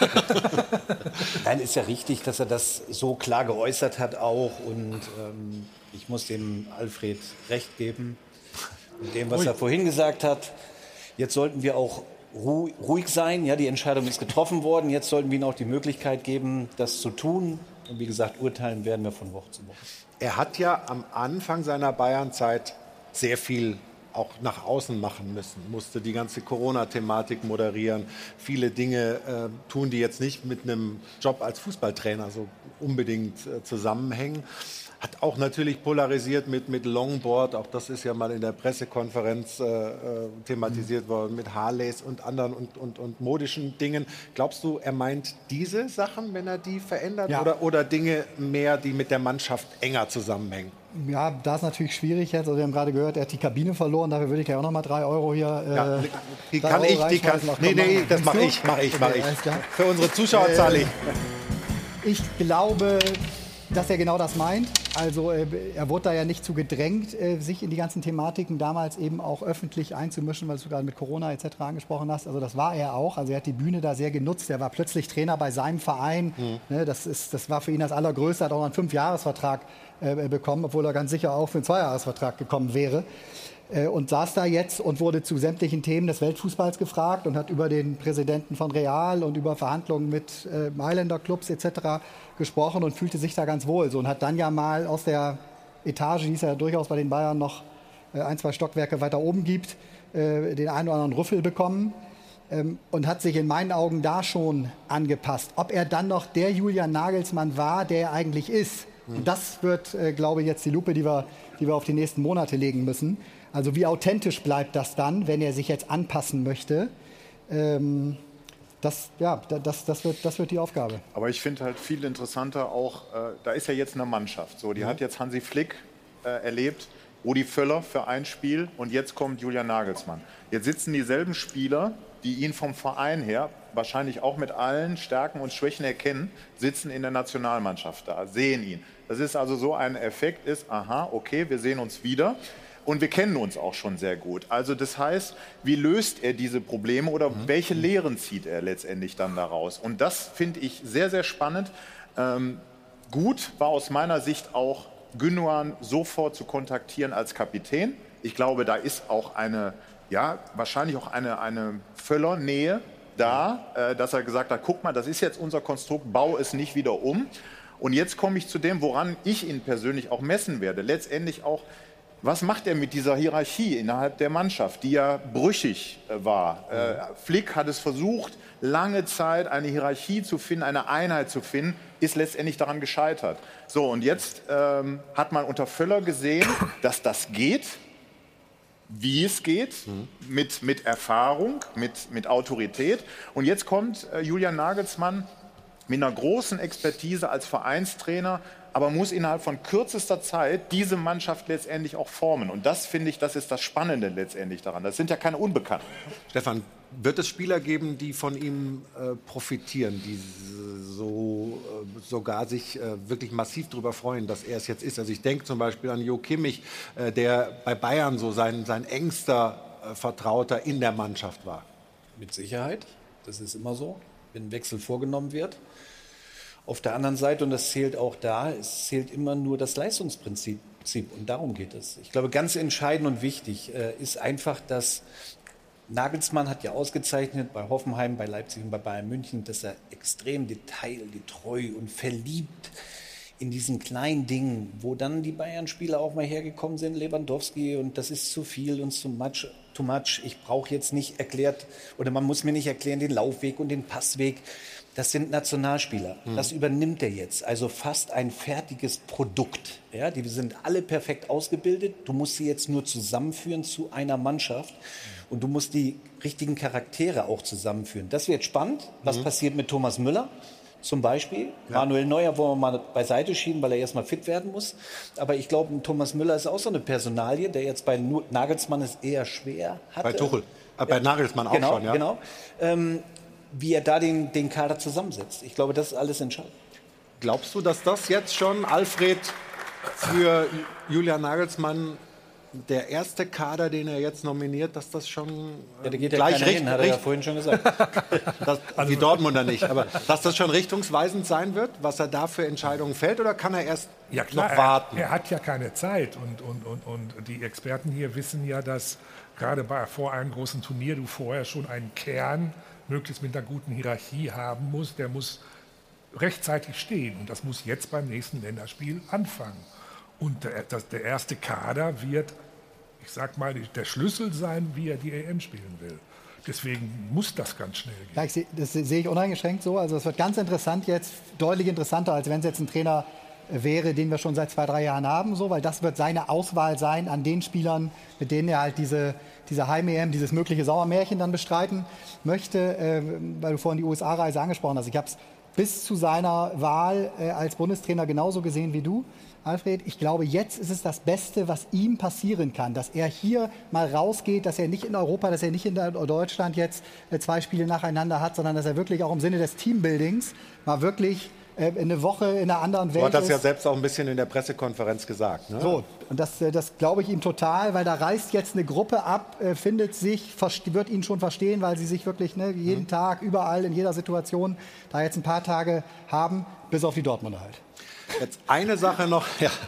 Speaker 6: Nein, ist ja richtig, dass er das so klar geäußert hat auch. Und ich muss dem Alfred recht geben mit dem, was er vorhin gesagt hat. Jetzt sollten wir auch ruhig sein. Ja, die Entscheidung ist getroffen worden. Jetzt sollten wir ihm auch die Möglichkeit geben, das zu tun. Und wie gesagt, urteilen werden wir von Woche zu Woche.
Speaker 1: Er hat ja am Anfang seiner Bayern-Zeit sehr viel auch nach außen machen müssen, musste die ganze Corona-Thematik moderieren, viele Dinge tun, die jetzt nicht mit einem Job als Fußballtrainer so unbedingt zusammenhängen. Hat auch natürlich polarisiert mit Longboard, auch das ist ja mal in der Pressekonferenz thematisiert worden, mit Harleys und anderen und modischen Dingen. Glaubst du, er meint diese Sachen, wenn er die verändert, ja, oder Dinge mehr, die mit der Mannschaft enger zusammenhängen?
Speaker 7: Ja, das ist natürlich schwierig jetzt. Also wir haben gerade gehört, er hat die Kabine verloren. Dafür würde ich ja auch noch mal 3 Euro hier.
Speaker 1: Die kann ich. Nee, das mache ich. Für unsere Zuschauer zahle ich.
Speaker 7: Ich glaube, dass er genau das meint. Also er wurde da ja nicht zu gedrängt, sich in die ganzen Thematiken damals eben auch öffentlich einzumischen, weil du gerade mit Corona etc. angesprochen hast. Also das war er auch. Also er hat die Bühne da sehr genutzt. Er war plötzlich Trainer bei seinem Verein. Ne, das war für ihn das Allergrößte. Er hat auch noch einen 5-Jahres-Vertrag bekommen, obwohl er ganz sicher auch für einen 2-Jahres-Vertrag gekommen wäre. Und saß da jetzt und wurde zu sämtlichen Themen des Weltfußballs gefragt und hat über den Präsidenten von Real und über Verhandlungen mit Mailänder Clubs etc. gesprochen und fühlte sich da ganz wohl. So, und hat dann ja mal aus der Etage, die es ja durchaus bei den Bayern noch 1-2 Stockwerke weiter oben gibt, den einen oder anderen Rüffel bekommen und hat sich in meinen Augen da schon angepasst. Ob er dann noch der Julian Nagelsmann war, der er eigentlich ist, und das wird, glaube ich, jetzt die Lupe, die wir auf die nächsten Monate legen müssen. Also wie authentisch bleibt das dann, wenn er sich jetzt anpassen möchte? Das wird die Aufgabe.
Speaker 9: Aber ich finde halt viel interessanter auch, da ist ja jetzt eine Mannschaft. So, die hat jetzt Hansi Flick erlebt, Rudi Völler für ein Spiel und jetzt kommt Julian Nagelsmann. Jetzt sitzen dieselben Spieler, die ihn vom Verein her wahrscheinlich auch mit allen Stärken und Schwächen erkennen, sitzen in der Nationalmannschaft da, sehen ihn. Das ist also so ein Effekt ist, aha, okay, wir sehen uns wieder. Und wir kennen uns auch schon sehr gut. Also das heißt, wie löst er diese Probleme oder welche Lehren zieht er letztendlich dann daraus? Und das finde ich sehr, sehr spannend. Gut war aus meiner Sicht auch, Gündoğan sofort zu kontaktieren als Kapitän. Ich glaube, da ist auch wahrscheinlich auch eine Völler-Nähe da, dass er gesagt hat, guck mal, das ist jetzt unser Konstrukt, bau es nicht wieder um. Und jetzt komme ich zu dem, woran ich ihn persönlich auch messen werde. Letztendlich auch, was macht er mit dieser Hierarchie innerhalb der Mannschaft, die ja brüchig war? Flick hat es versucht, lange Zeit eine Hierarchie zu finden, eine Einheit zu finden, ist letztendlich daran gescheitert. So, und jetzt hat man unter Völler gesehen, dass das geht, wie es geht, mit Erfahrung, mit Autorität. Und jetzt kommt Julian Nagelsmann mit einer großen Expertise als Vereinstrainer, aber muss innerhalb von kürzester Zeit diese Mannschaft letztendlich auch formen. Und das, finde ich, das ist das Spannende letztendlich daran. Das sind ja keine Unbekannten.
Speaker 1: Stefan, wird es Spieler geben, die von ihm profitieren, die sogar sich wirklich massiv darüber freuen, dass er es jetzt ist? Also ich denke zum Beispiel an Jo Kimmich, der bei Bayern so sein engster Vertrauter in der Mannschaft war.
Speaker 6: Mit Sicherheit, das ist immer so, wenn ein Wechsel vorgenommen wird. Auf der anderen Seite, und das zählt auch da, es zählt immer nur das Leistungsprinzip und darum geht es. Ich glaube, ganz entscheidend und wichtig ist einfach, dass Nagelsmann hat ja ausgezeichnet bei Hoffenheim, bei Leipzig und bei Bayern München, dass er extrem detailgetreu und verliebt in diesen kleinen Dingen, wo dann die Bayern-Spieler auch mal hergekommen sind, Lewandowski, und das ist zu viel und too much. Ich brauche jetzt nicht erklärt, oder man muss mir nicht erklären, den Laufweg und den Passweg. Das sind Nationalspieler. Das übernimmt er jetzt. Also fast ein fertiges Produkt. Ja, die sind alle perfekt ausgebildet. Du musst sie jetzt nur zusammenführen zu einer Mannschaft. Und du musst die richtigen Charaktere auch zusammenführen. Das wird spannend. Was passiert mit Thomas Müller zum Beispiel? Ja. Manuel Neuer wollen wir mal beiseite schieben, weil er erstmal fit werden muss. Aber ich glaube, Thomas Müller ist auch so eine Personalie, der jetzt bei Nagelsmann es eher schwer hatte.
Speaker 1: Bei Tuchel. Bei Nagelsmann auch schon, ja.
Speaker 6: Genau. Wie er da den Kader zusammensetzt. Ich glaube, das ist alles entscheidend.
Speaker 1: Glaubst du, dass das jetzt schon, Alfred, für Julian Nagelsmann der erste Kader, den er jetzt nominiert, dass das schon
Speaker 6: da geht gleich ja hin, hat er ja vorhin schon gesagt.
Speaker 1: Die Dortmunder nicht, aber dass das schon richtungsweisend sein wird, was er da für Entscheidungen fällt, oder kann er erst noch warten?
Speaker 8: Er hat ja keine Zeit und die Experten hier wissen ja, dass gerade vor einem großen Turnier du vorher schon einen Kern möglichst mit einer guten Hierarchie haben musst, der muss rechtzeitig stehen. Und das muss jetzt beim nächsten Länderspiel anfangen. Und der erste Kader wird, ich sag mal, der Schlüssel sein, wie er die EM spielen will. Deswegen muss das ganz schnell gehen.
Speaker 7: Ja, das sehe ich uneingeschränkt so. Also es wird ganz interessant jetzt, deutlich interessanter, als wenn es jetzt ein Trainer wäre, den wir schon seit 2-3 Jahren haben, so, weil das wird seine Auswahl sein an den Spielern, mit denen er halt diese Heim-EM, dieses mögliche Sauermärchen dann bestreiten möchte, weil du vorhin die USA-Reise angesprochen hast. Ich habe es bis zu seiner Wahl als Bundestrainer genauso gesehen wie du, Alfred. Ich glaube, jetzt ist es das Beste, was ihm passieren kann, dass er hier mal rausgeht, dass er nicht in Europa, dass er nicht in Deutschland jetzt 2 Spiele nacheinander hat, sondern dass er wirklich auch im Sinne des Teambuildings mal wirklich eine Woche in einer anderen Welt.
Speaker 1: Du hast das ja selbst auch ein bisschen in der Pressekonferenz gesagt. Ne?
Speaker 7: So, und das glaube ich ihm total, weil da reist jetzt eine Gruppe ab, wird ihn schon verstehen, weil sie sich wirklich jeden Tag, überall, in jeder Situation da jetzt ein paar Tage haben, bis auf die Dortmunder halt.
Speaker 1: Jetzt eine Sache noch,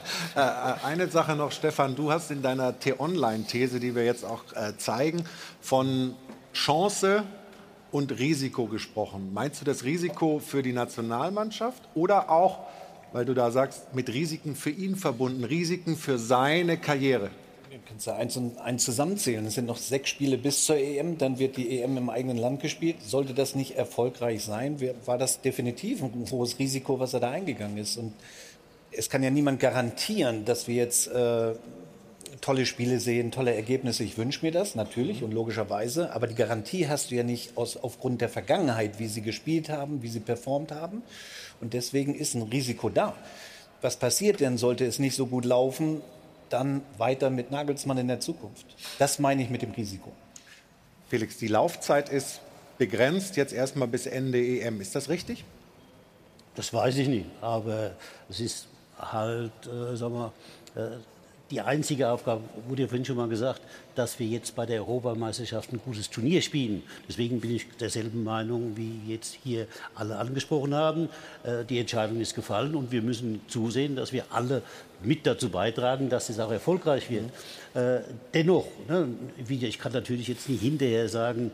Speaker 1: Stefan, du hast in deiner T-Online-These, die wir jetzt auch zeigen, von Chance und Risiko gesprochen. Meinst du das Risiko für die Nationalmannschaft oder auch, weil du da sagst, mit Risiken für ihn verbunden, Risiken für seine Karriere?
Speaker 6: Du kannst ja eins und eins zusammenzählen. Es sind noch 6 Spiele bis zur EM, dann wird die EM im eigenen Land gespielt. Sollte das nicht erfolgreich sein, war das definitiv ein hohes Risiko, was er da eingegangen ist. Und es kann ja niemand garantieren, dass wir jetzt tolle Spiele sehen, tolle Ergebnisse. Ich wünsche mir das natürlich und logischerweise, aber die Garantie hast du ja nicht aufgrund der Vergangenheit, wie sie gespielt haben, wie sie performt haben. Und deswegen ist ein Risiko da. Was passiert denn, sollte es nicht so gut laufen? dann weiter mit Nagelsmann in der Zukunft? Das meine ich mit dem Risiko.
Speaker 1: Felix, die Laufzeit ist begrenzt, jetzt erstmal bis Ende EM. Ist das richtig?
Speaker 2: Das weiß ich nicht, aber es ist halt, die einzige Aufgabe, wurde ja vorhin schon mal gesagt, dass wir jetzt bei der Europameisterschaft ein gutes Turnier spielen. Deswegen bin ich derselben Meinung, wie jetzt hier alle angesprochen haben. Die Entscheidung ist gefallen und wir müssen zusehen, dass wir alle mit dazu beitragen, dass es auch erfolgreich wird. Dennoch, ich kann natürlich jetzt nicht hinterher sagen,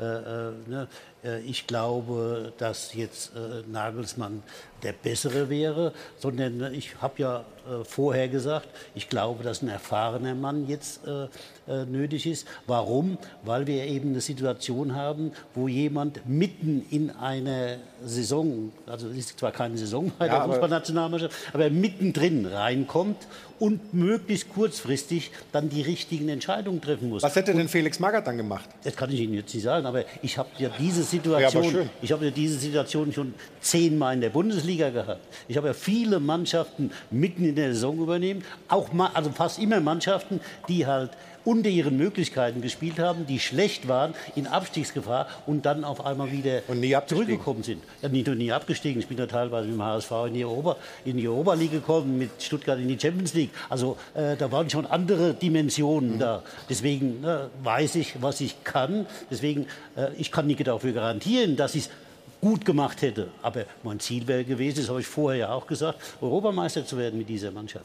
Speaker 2: ich glaube, dass jetzt Nagelsmann der Bessere wäre, sondern ich habe ja vorher gesagt, ich glaube, dass ein erfahrener Mann jetzt nötig ist. Warum? Weil wir eben eine Situation haben, wo jemand mitten in einer Saison, also es ist zwar keine Saison bei der Fußballnationalmannschaft, aber mittendrin reinkommt und möglichst kurzfristig dann die richtigen Entscheidungen treffen muss.
Speaker 1: Was hätte denn Felix Magath dann gemacht?
Speaker 2: Das kann ich Ihnen jetzt nicht sagen, aber ich habe ja diese Situation schon 10-mal in der Bundesliga gehabt. Ich habe ja viele Mannschaften mitten in der Saison übernehmen, also fast immer Mannschaften, die halt unter ihren Möglichkeiten gespielt haben, die schlecht waren, in Abstiegsgefahr und dann auf einmal wieder zurückgekommen sind. Ja, nicht nur nie abgestiegen, ich bin ja teilweise mit dem HSV in die Europa League gekommen, mit Stuttgart in die Champions League. Also da waren schon andere Dimensionen da. Deswegen weiß ich, was ich kann. Deswegen, ich kann nicht dafür garantieren, dass ich es gut gemacht hätte. Aber mein Ziel wäre gewesen, das habe ich vorher ja auch gesagt, Europameister zu werden mit dieser Mannschaft.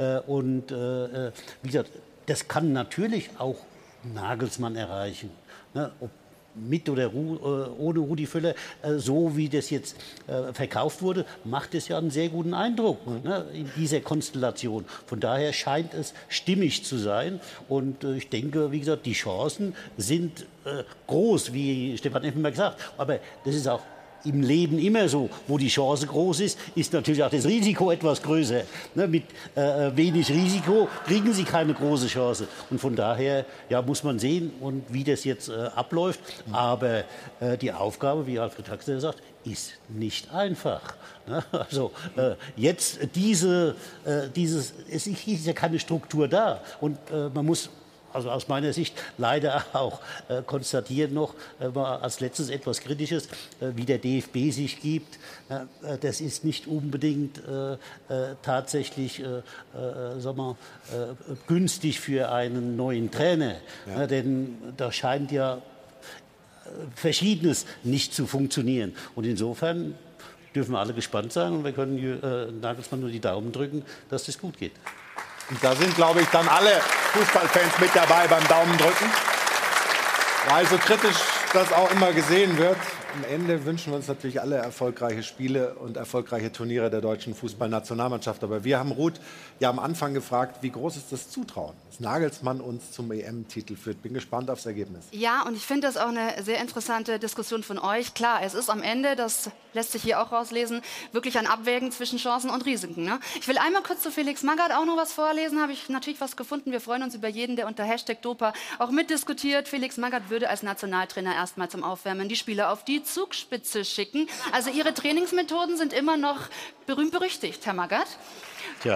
Speaker 2: Wie gesagt, das kann natürlich auch Nagelsmann erreichen. Ne? Ob mit oder ohne Rudi Völler, so wie das jetzt verkauft wurde, macht es ja einen sehr guten Eindruck in dieser Konstellation. Von daher scheint es stimmig zu sein. Und ich denke, wie gesagt, die Chancen sind groß, wie Stefan Effenberg sagt. Aber das ist auch im Leben immer so, wo die Chance groß ist, ist natürlich auch das Risiko etwas größer. Mit wenig Risiko kriegen Sie keine große Chance. Und von daher muss man sehen, und wie das jetzt abläuft. Aber die Aufgabe, wie Alfred Draxler sagt, ist nicht einfach. Also jetzt es ist ja keine Struktur da. Und man muss also aus meiner Sicht leider auch konstatieren noch, mal als letztes etwas Kritisches, wie der DFB sich gibt. Das ist nicht unbedingt tatsächlich günstig für einen neuen Trainer. Ja. Denn da scheint ja Verschiedenes nicht zu funktionieren. Und insofern dürfen wir alle gespannt sein und wir können Nagelsmann nur die Daumen drücken, dass das gut geht.
Speaker 1: Und da sind, glaube ich, dann alle Fußballfans mit dabei beim Daumen drücken. Weil so kritisch das auch immer gesehen wird, am Ende wünschen wir uns natürlich alle erfolgreiche Spiele und erfolgreiche Turniere der deutschen Fußballnationalmannschaft. Aber wir haben Ruth ja am Anfang gefragt, wie groß ist das Zutrauen, dass Nagelsmann uns zum EM-Titel führt. Bin gespannt aufs Ergebnis.
Speaker 3: Ja, und ich finde das auch eine sehr interessante Diskussion von euch. Klar, es ist am Ende, das lässt sich hier auch rauslesen, wirklich ein Abwägen zwischen Chancen und Risiken. Ne? Ich will einmal kurz zu Felix Magath auch noch was vorlesen. Habe ich natürlich was gefunden. Wir freuen uns über jeden, der unter #Dopa auch mitdiskutiert. Felix Magath würde als Nationaltrainer erstmal zum Aufwärmen die Spieler auf die Zugspitze schicken. Also Ihre Trainingsmethoden sind immer noch berühmt-berüchtigt, Herr Magath.
Speaker 2: Tja.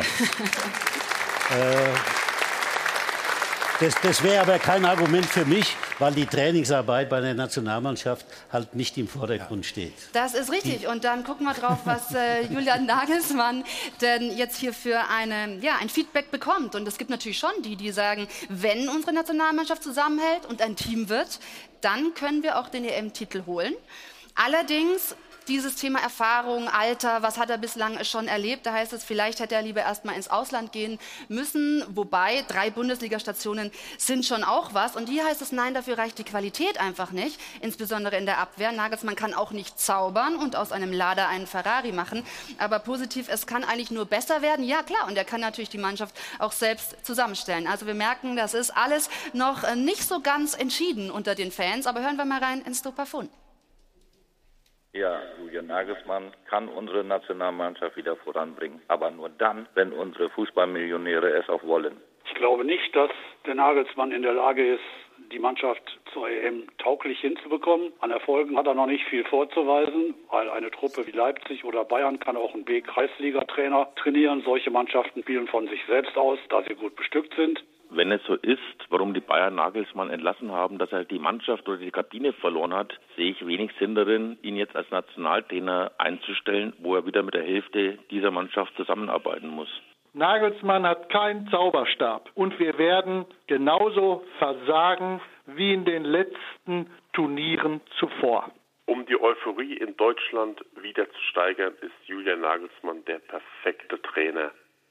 Speaker 2: Das wäre aber kein Argument für mich, weil die Trainingsarbeit bei der Nationalmannschaft halt nicht im Vordergrund steht.
Speaker 3: Das ist richtig. Und dann gucken wir drauf, was Julian Nagelsmann denn jetzt hier für ein Feedback bekommt. Und es gibt natürlich schon die sagen, wenn unsere Nationalmannschaft zusammenhält und ein Team wird, dann können wir auch den EM-Titel holen. Allerdings dieses Thema Erfahrung, Alter, was hat er bislang schon erlebt? Da heißt es, vielleicht hätte er lieber erst mal ins Ausland gehen müssen. Wobei, 3 Bundesliga-Stationen sind schon auch was. Und hier heißt es, nein, dafür reicht die Qualität einfach nicht. Insbesondere in der Abwehr. Nagelsmann kann auch nicht zaubern und aus einem Lada einen Ferrari machen. Aber positiv, es kann eigentlich nur besser werden. Ja, klar. Und er kann natürlich die Mannschaft auch selbst zusammenstellen. Also wir merken, das ist alles noch nicht so ganz entschieden unter den Fans. Aber hören wir mal rein ins Dopafon.
Speaker 19: Ja, Julian Nagelsmann kann unsere Nationalmannschaft wieder voranbringen. Aber nur dann, wenn unsere Fußballmillionäre es auch wollen.
Speaker 20: Ich glaube nicht, dass der Nagelsmann in der Lage ist, die Mannschaft zur EM tauglich hinzubekommen. An Erfolgen hat er noch nicht viel vorzuweisen, weil eine Truppe wie Leipzig oder Bayern kann auch ein B-Kreisliga-Trainer trainieren. Solche Mannschaften spielen von sich selbst aus, da sie gut bestückt sind.
Speaker 19: Wenn es so ist, warum die Bayern Nagelsmann entlassen haben, dass er die Mannschaft oder die Kabine verloren hat, sehe ich wenig Sinn darin, ihn jetzt als Nationaltrainer einzustellen, wo er wieder mit der Hälfte dieser Mannschaft zusammenarbeiten muss.
Speaker 21: Nagelsmann hat keinen Zauberstab und wir werden genauso versagen wie in den letzten Turnieren zuvor.
Speaker 22: Um die Euphorie in Deutschland wieder zu steigern, ist Julian Nagelsmann der perfekte Trainer.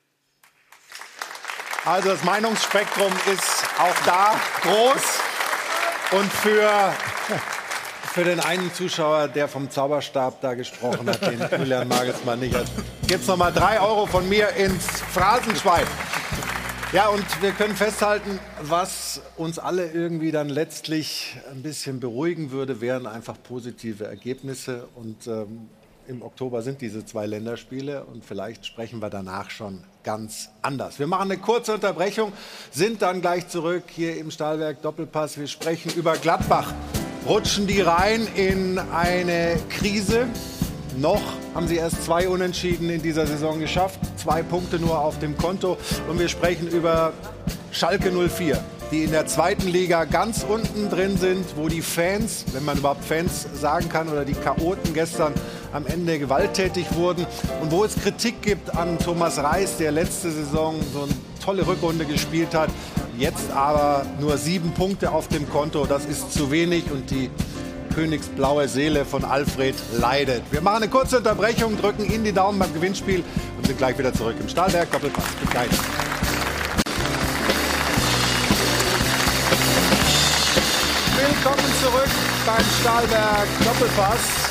Speaker 1: Also das Meinungsspektrum ist auch da groß. Und für den einen Zuschauer, der vom Zauberstab da gesprochen hat, den Julian Nagelsmann nicht hat, gibt es nochmal 3 Euro von mir ins Phrasenschwein. Ja, und wir können festhalten, was uns alle irgendwie dann letztlich ein bisschen beruhigen würde, wären einfach positive Ergebnisse. Und im Oktober sind diese 2 Länderspiele und vielleicht sprechen wir danach schon ganz anders. Wir machen eine kurze Unterbrechung, sind dann gleich zurück hier im Stahlwerk Doppelpass. Wir sprechen über Gladbach. Rutschen die rein in eine Krise? Noch haben sie erst 2 Unentschieden in dieser Saison geschafft, 2 Punkte nur auf dem Konto. Und wir sprechen über Schalke 04, die in der 2. Liga ganz unten drin sind, wo die Fans, wenn man überhaupt Fans sagen kann, oder die Chaoten gestern am Ende gewalttätig wurden. Und wo es Kritik gibt an Thomas Reis, der letzte Saison so eine tolle Rückrunde gespielt hat. Jetzt aber nur 7 Punkte auf dem Konto, das ist zu wenig und die königsblaue Seele von Alfred leidet. Wir machen eine kurze Unterbrechung, drücken Ihnen die Daumen beim Gewinnspiel und sind gleich wieder zurück im Stahlwerk Doppelpass. Bis gleich. Willkommen zurück beim Stahlwerk Doppelpass.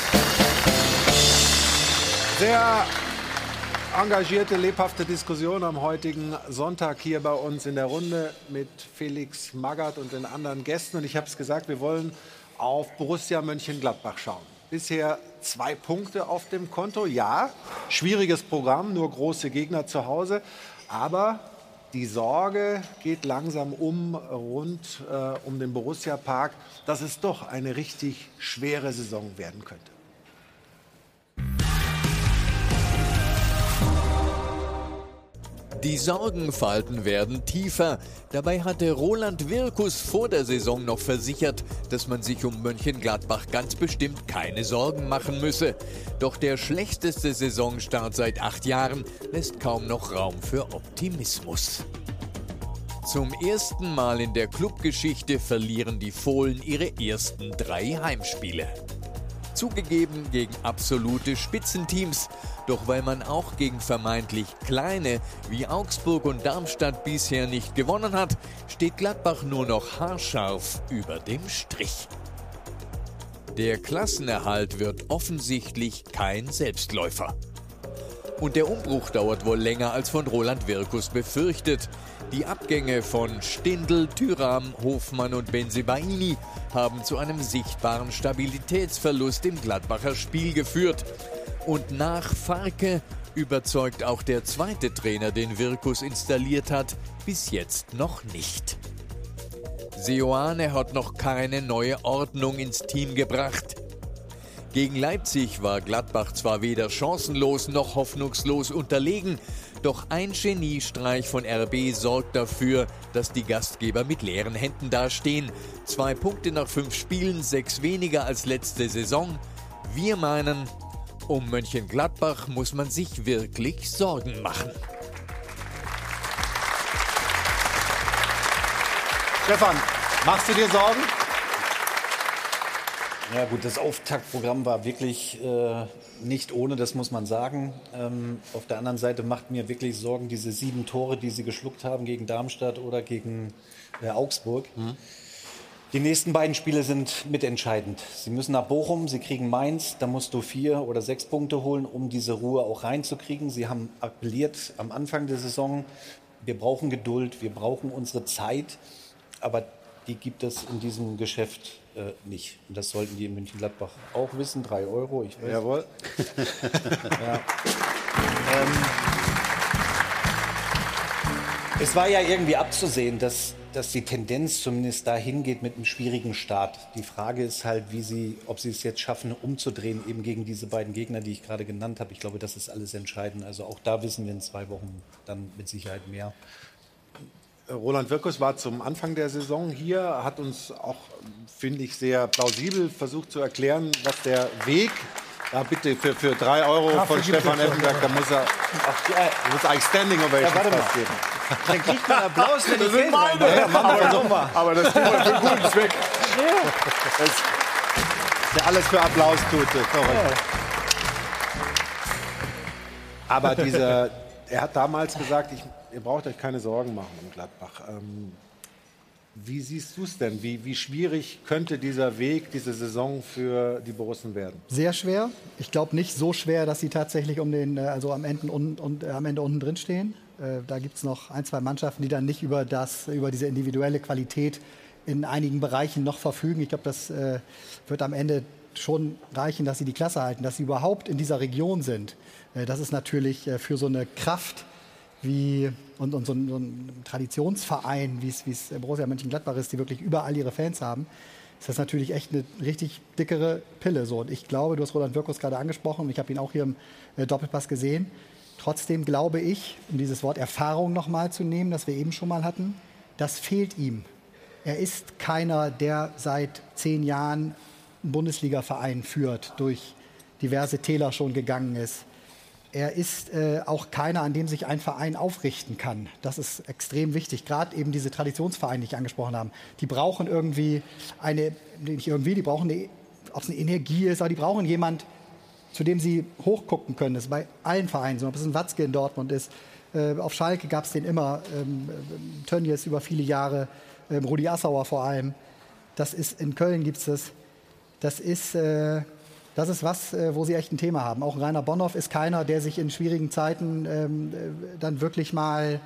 Speaker 1: Sehr engagierte, lebhafte Diskussion am heutigen Sonntag hier bei uns in der Runde mit Felix Magath und den anderen Gästen. Und ich habe es gesagt, wir wollen auf Borussia Mönchengladbach schauen. Bisher 2 Punkte auf dem Konto. Ja, schwieriges Programm, nur große Gegner zu Hause. Aber die Sorge geht langsam rund um den Borussia-Park, dass es doch eine richtig schwere Saison werden könnte.
Speaker 13: Die Sorgenfalten werden tiefer. Dabei hatte Roland Wirkus vor der Saison noch versichert, dass man sich um Mönchengladbach ganz bestimmt keine Sorgen machen müsse. Doch der schlechteste Saisonstart seit 8 Jahren lässt kaum noch Raum für Optimismus. Zum ersten Mal in der Clubgeschichte verlieren die Fohlen ihre ersten 3 Heimspiele. Zugegeben gegen absolute Spitzenteams. Doch weil man auch gegen vermeintlich kleine wie Augsburg und Darmstadt bisher nicht gewonnen hat, steht Gladbach nur noch haarscharf über dem Strich. Der Klassenerhalt wird offensichtlich kein Selbstläufer. Und der Umbruch dauert wohl länger als von Roland Wirkus befürchtet. Die Abgänge von Stindl, Thuram, Hofmann und Bensebaini haben zu einem sichtbaren Stabilitätsverlust im Gladbacher Spiel geführt. Und nach Farke überzeugt auch der zweite Trainer, den Wirkus installiert hat, bis jetzt noch nicht. Seoane hat noch keine neue Ordnung ins Team gebracht. Gegen Leipzig war Gladbach zwar weder chancenlos noch hoffnungslos unterlegen, doch ein Geniestreich von RB sorgt dafür, dass die Gastgeber mit leeren Händen dastehen. 2 Punkte nach 5 Spielen, 6 weniger als letzte Saison. Wir meinen, um Mönchengladbach muss man sich wirklich Sorgen machen.
Speaker 1: Stefan, machst du dir Sorgen?
Speaker 6: Ja gut, das Auftaktprogramm war wirklich nicht ohne, das muss man sagen. Auf der anderen Seite macht mir wirklich Sorgen diese 7 Tore, die sie geschluckt haben gegen Darmstadt oder gegen Augsburg. Die nächsten beiden Spiele sind mitentscheidend. Sie müssen nach Bochum, sie kriegen Mainz, da musst du 4 oder 6 Punkte holen, um diese Ruhe auch reinzukriegen. Sie haben appelliert am Anfang der Saison, wir brauchen Geduld, wir brauchen unsere Zeit, aber die gibt es in diesem Geschäft nicht. Und das sollten die in Mönchengladbach auch wissen. 3 Euro, ich weiß.
Speaker 1: Jawohl.
Speaker 6: Ja. Es war ja irgendwie abzusehen, dass dass die Tendenz zumindest dahin geht mit einem schwierigen Start. Die Frage ist halt, ob sie es jetzt schaffen, umzudrehen, eben gegen diese beiden Gegner, die ich gerade genannt habe. Ich glaube, das ist alles entscheidend. Also auch da wissen wir in 2 Wochen dann mit Sicherheit mehr.
Speaker 1: Roland Wirkus war zum Anfang der Saison hier, hat uns auch, finde ich, sehr plausibel versucht zu erklären, was der Weg... Ja, bitte, für 3 € von Stefan Effenberg, da muss eigentlich Standing Ovation geben.
Speaker 6: Dann kriegt man Applaus, wenn
Speaker 1: das sind meine. Aber das tun wir für einen guten Zweck. Der alles für Applaus tut. Aber er hat damals gesagt, ihr braucht euch keine Sorgen machen in Gladbach. Wie siehst du es denn? Wie schwierig könnte dieser Weg, diese Saison für die Borussen werden?
Speaker 7: Sehr schwer. Ich glaube nicht so schwer, dass sie tatsächlich am Ende unten drin stehen. Da gibt es noch 1, 2 Mannschaften, die dann nicht über diese individuelle Qualität in einigen Bereichen noch verfügen. Ich glaube, das wird am Ende schon reichen, dass sie die Klasse halten, dass sie überhaupt in dieser Region sind. Das ist natürlich für so eine Kraft und so ein Traditionsverein, wie es Borussia Mönchengladbach ist, die wirklich überall ihre Fans haben, ist das natürlich echt eine richtig dickere Pille. So. Und ich glaube, du hast Roland Wirkus gerade angesprochen, und ich habe ihn auch hier im Doppelpass gesehen. Trotzdem glaube ich, um dieses Wort Erfahrung noch mal zu nehmen, das wir eben schon mal hatten, das fehlt ihm. Er ist keiner, der seit 10 Jahren einen Bundesliga-Verein führt, durch diverse Täler schon gegangen ist. Er ist auch keiner, an dem sich ein Verein aufrichten kann. Das ist extrem wichtig. Gerade eben diese Traditionsvereine, die ich angesprochen habe, die brauchen irgendwie die brauchen ob es eine Energie ist, aber die brauchen jemand, zu dem sie hochgucken können. Das ist bei allen Vereinen so. Ob es ein Watzke in Dortmund ist, auf Schalke gab es den immer, Tönnies über viele Jahre, Rudi Assauer vor allem. Das ist, in Köln gibt es das. Das ist was, wo sie echt ein Thema haben. Auch Rainer Bonhoff ist keiner, der sich in schwierigen Zeiten dann wirklich mal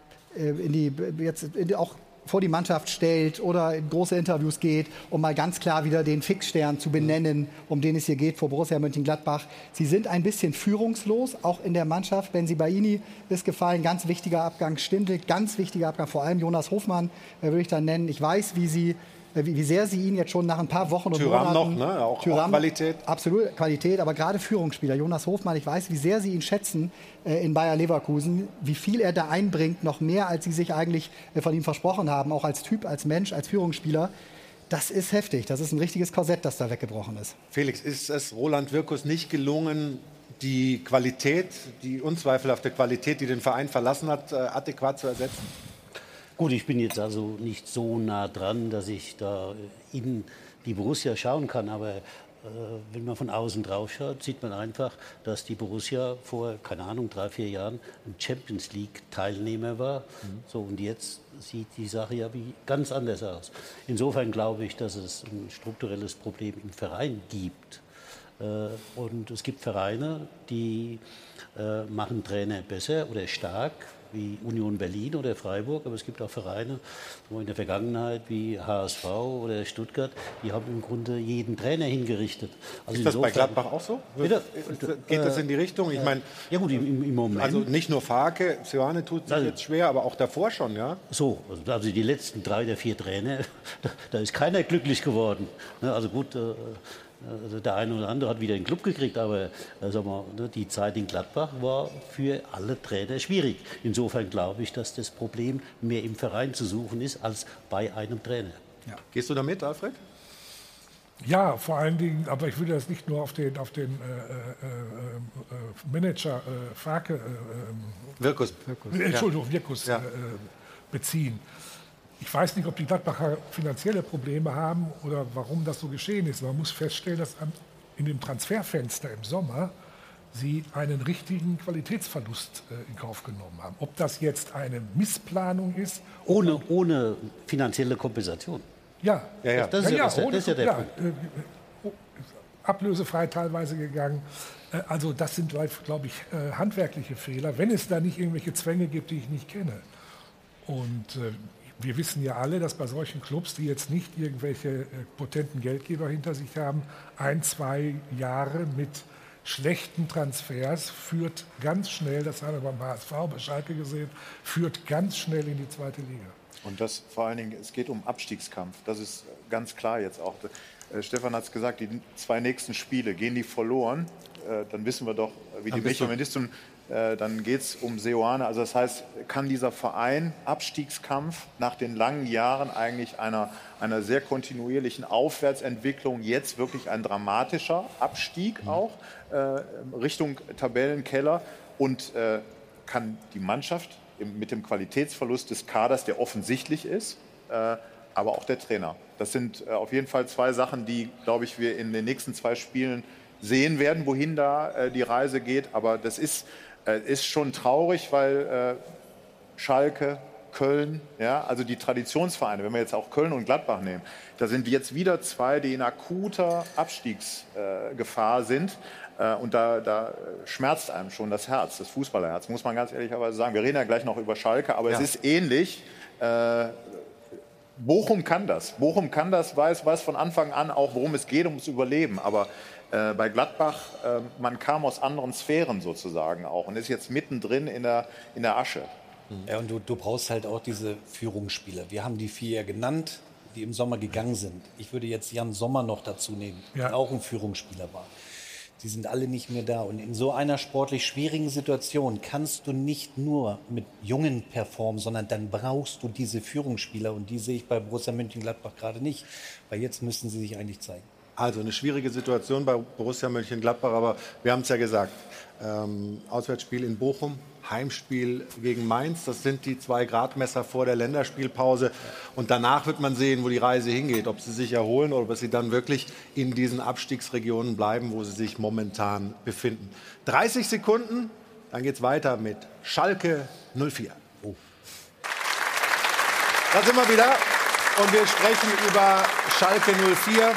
Speaker 7: auch vor die Mannschaft stellt oder in große Interviews geht, um mal ganz klar wieder den Fixstern zu benennen, um den es hier geht vor Borussia Mönchengladbach. Sie sind ein bisschen führungslos, auch in der Mannschaft. Benzi Baini ist gefallen, ganz wichtiger Abgang. Stindl, ganz wichtiger Abgang. Vor allem Jonas Hofmann würde ich dann nennen. Ich weiß, wie sehr sie ihn jetzt schon nach ein paar Wochen und
Speaker 1: Thuram
Speaker 7: Monaten...
Speaker 1: noch, ne? Auch Qualität.
Speaker 7: Absolut Qualität, aber gerade Führungsspieler. Jonas Hofmann, ich weiß, wie sehr sie ihn schätzen in Bayer Leverkusen, wie viel er da einbringt, noch mehr, als sie sich eigentlich von ihm versprochen haben, auch als Typ, als Mensch, als Führungsspieler. Das ist heftig, das ist ein richtiges Korsett, das da weggebrochen ist.
Speaker 1: Felix, ist es Roland Wirkus nicht gelungen, die Qualität, die unzweifelhafte Qualität, die den Verein verlassen hat, adäquat zu ersetzen?
Speaker 2: Gut, ich bin jetzt also nicht so nah dran, dass ich da in die Borussia schauen kann. Aber wenn man von außen drauf schaut, sieht man einfach, dass die Borussia vor, keine Ahnung, 3, 4 Jahren ein Champions-League-Teilnehmer war. So, und jetzt sieht die Sache ja ganz anders aus. Insofern glaube ich, dass es ein strukturelles Problem im Verein gibt. Und es gibt Vereine, die machen Trainer besser oder stark, wie Union Berlin oder Freiburg, aber es gibt auch Vereine in der Vergangenheit wie HSV oder Stuttgart, die haben im Grunde jeden Trainer hingerichtet. Also
Speaker 1: ist das bei Gladbach auch so? Geht das in die Richtung? Ich meine,
Speaker 2: ja gut, im Moment.
Speaker 1: Also nicht nur Farke, Sioane tut sich jetzt schwer, aber auch davor schon, ja?
Speaker 2: So, also die letzten 3 oder 4 Trainer, da ist keiner glücklich geworden. Also gut, also der eine oder andere hat wieder einen Club gekriegt, aber sagen wir, die Zeit in Gladbach war für alle Trainer schwierig. Insofern glaube ich, dass das Problem mehr im Verein zu suchen ist als bei einem Trainer.
Speaker 1: Ja. Gehst du da mit, Alfred?
Speaker 8: Ja, vor allen Dingen, aber ich will das nicht nur auf den Manager Farke
Speaker 1: Wirkus
Speaker 8: beziehen. Ich weiß nicht, ob die Gladbacher finanzielle Probleme haben oder warum das so geschehen ist. Man muss feststellen, dass in dem Transferfenster im Sommer sie einen richtigen Qualitätsverlust in Kauf genommen haben. Ob das jetzt eine Missplanung ist?
Speaker 2: Ohne finanzielle Kompensation.
Speaker 8: Ja,
Speaker 2: das ist ja der Punkt.
Speaker 8: Ablösefrei teilweise gegangen. Also das sind, glaube ich, handwerkliche Fehler, wenn es da nicht irgendwelche Zwänge gibt, die ich nicht kenne. Und wir wissen ja alle, dass bei solchen Clubs, die jetzt nicht irgendwelche potenten Geldgeber hinter sich haben, 1, 2 Jahre mit schlechten Transfers führt ganz schnell, das haben wir beim HSV, bei Schalke gesehen, führt ganz schnell in die 2. Liga.
Speaker 9: Und das vor allen Dingen, es geht um Abstiegskampf. Das ist ganz klar jetzt auch. Stefan hat es gesagt, die 2 nächsten Spiele, gehen die verloren, dann wissen wir doch, wie die Mechanismen sind. Dann geht es um Seoane. Also das heißt, kann dieser Verein Abstiegskampf nach den langen Jahren eigentlich einer sehr kontinuierlichen Aufwärtsentwicklung, jetzt wirklich ein dramatischer Abstieg auch Richtung Tabellenkeller, und kann die Mannschaft mit dem Qualitätsverlust des Kaders, der offensichtlich ist, aber auch der Trainer. Das sind auf jeden Fall 2 Sachen, die, glaube ich, wir in den nächsten 2 Spielen sehen werden, wohin da die Reise geht. Aber das ist schon traurig, weil Schalke, Köln, ja, also die Traditionsvereine, wenn wir jetzt auch Köln und Gladbach nehmen, da sind jetzt wieder 2, die in akuter Abstiegsgefahr sind. Und da schmerzt einem schon das Herz, das Fußballerherz, muss man ganz ehrlicherweise sagen. Wir reden ja gleich noch über Schalke, aber es ist ähnlich. Bochum kann das. Bochum kann das, weiß von Anfang an auch, worum es geht, ums Überleben. Aber bei Gladbach, man kam aus anderen Sphären sozusagen auch und ist jetzt mittendrin in der Asche.
Speaker 6: Ja, und du brauchst halt auch diese Führungsspieler. Wir haben die 4 genannt, die im Sommer gegangen sind. Ich würde jetzt Jan Sommer noch dazu nehmen, der auch ein Führungsspieler war. Die sind alle nicht mehr da. Und in so einer sportlich schwierigen Situation kannst du nicht nur mit Jungen performen, sondern dann brauchst du diese Führungsspieler. Und die sehe ich bei Borussia Mönchengladbach gerade nicht. Weil jetzt müssen sie sich eigentlich zeigen.
Speaker 1: Also eine schwierige Situation bei Borussia Mönchengladbach. Aber wir haben es ja gesagt, Auswärtsspiel in Bochum, Heimspiel gegen Mainz. Das sind die 2 Gradmesser vor der Länderspielpause. Und danach wird man sehen, wo die Reise hingeht. Ob sie sich erholen oder ob sie dann wirklich in diesen Abstiegsregionen bleiben, wo sie sich momentan befinden. 30 Sekunden, dann geht es weiter mit Schalke 04. Oh. Da sind wir wieder und wir sprechen über Schalke 04.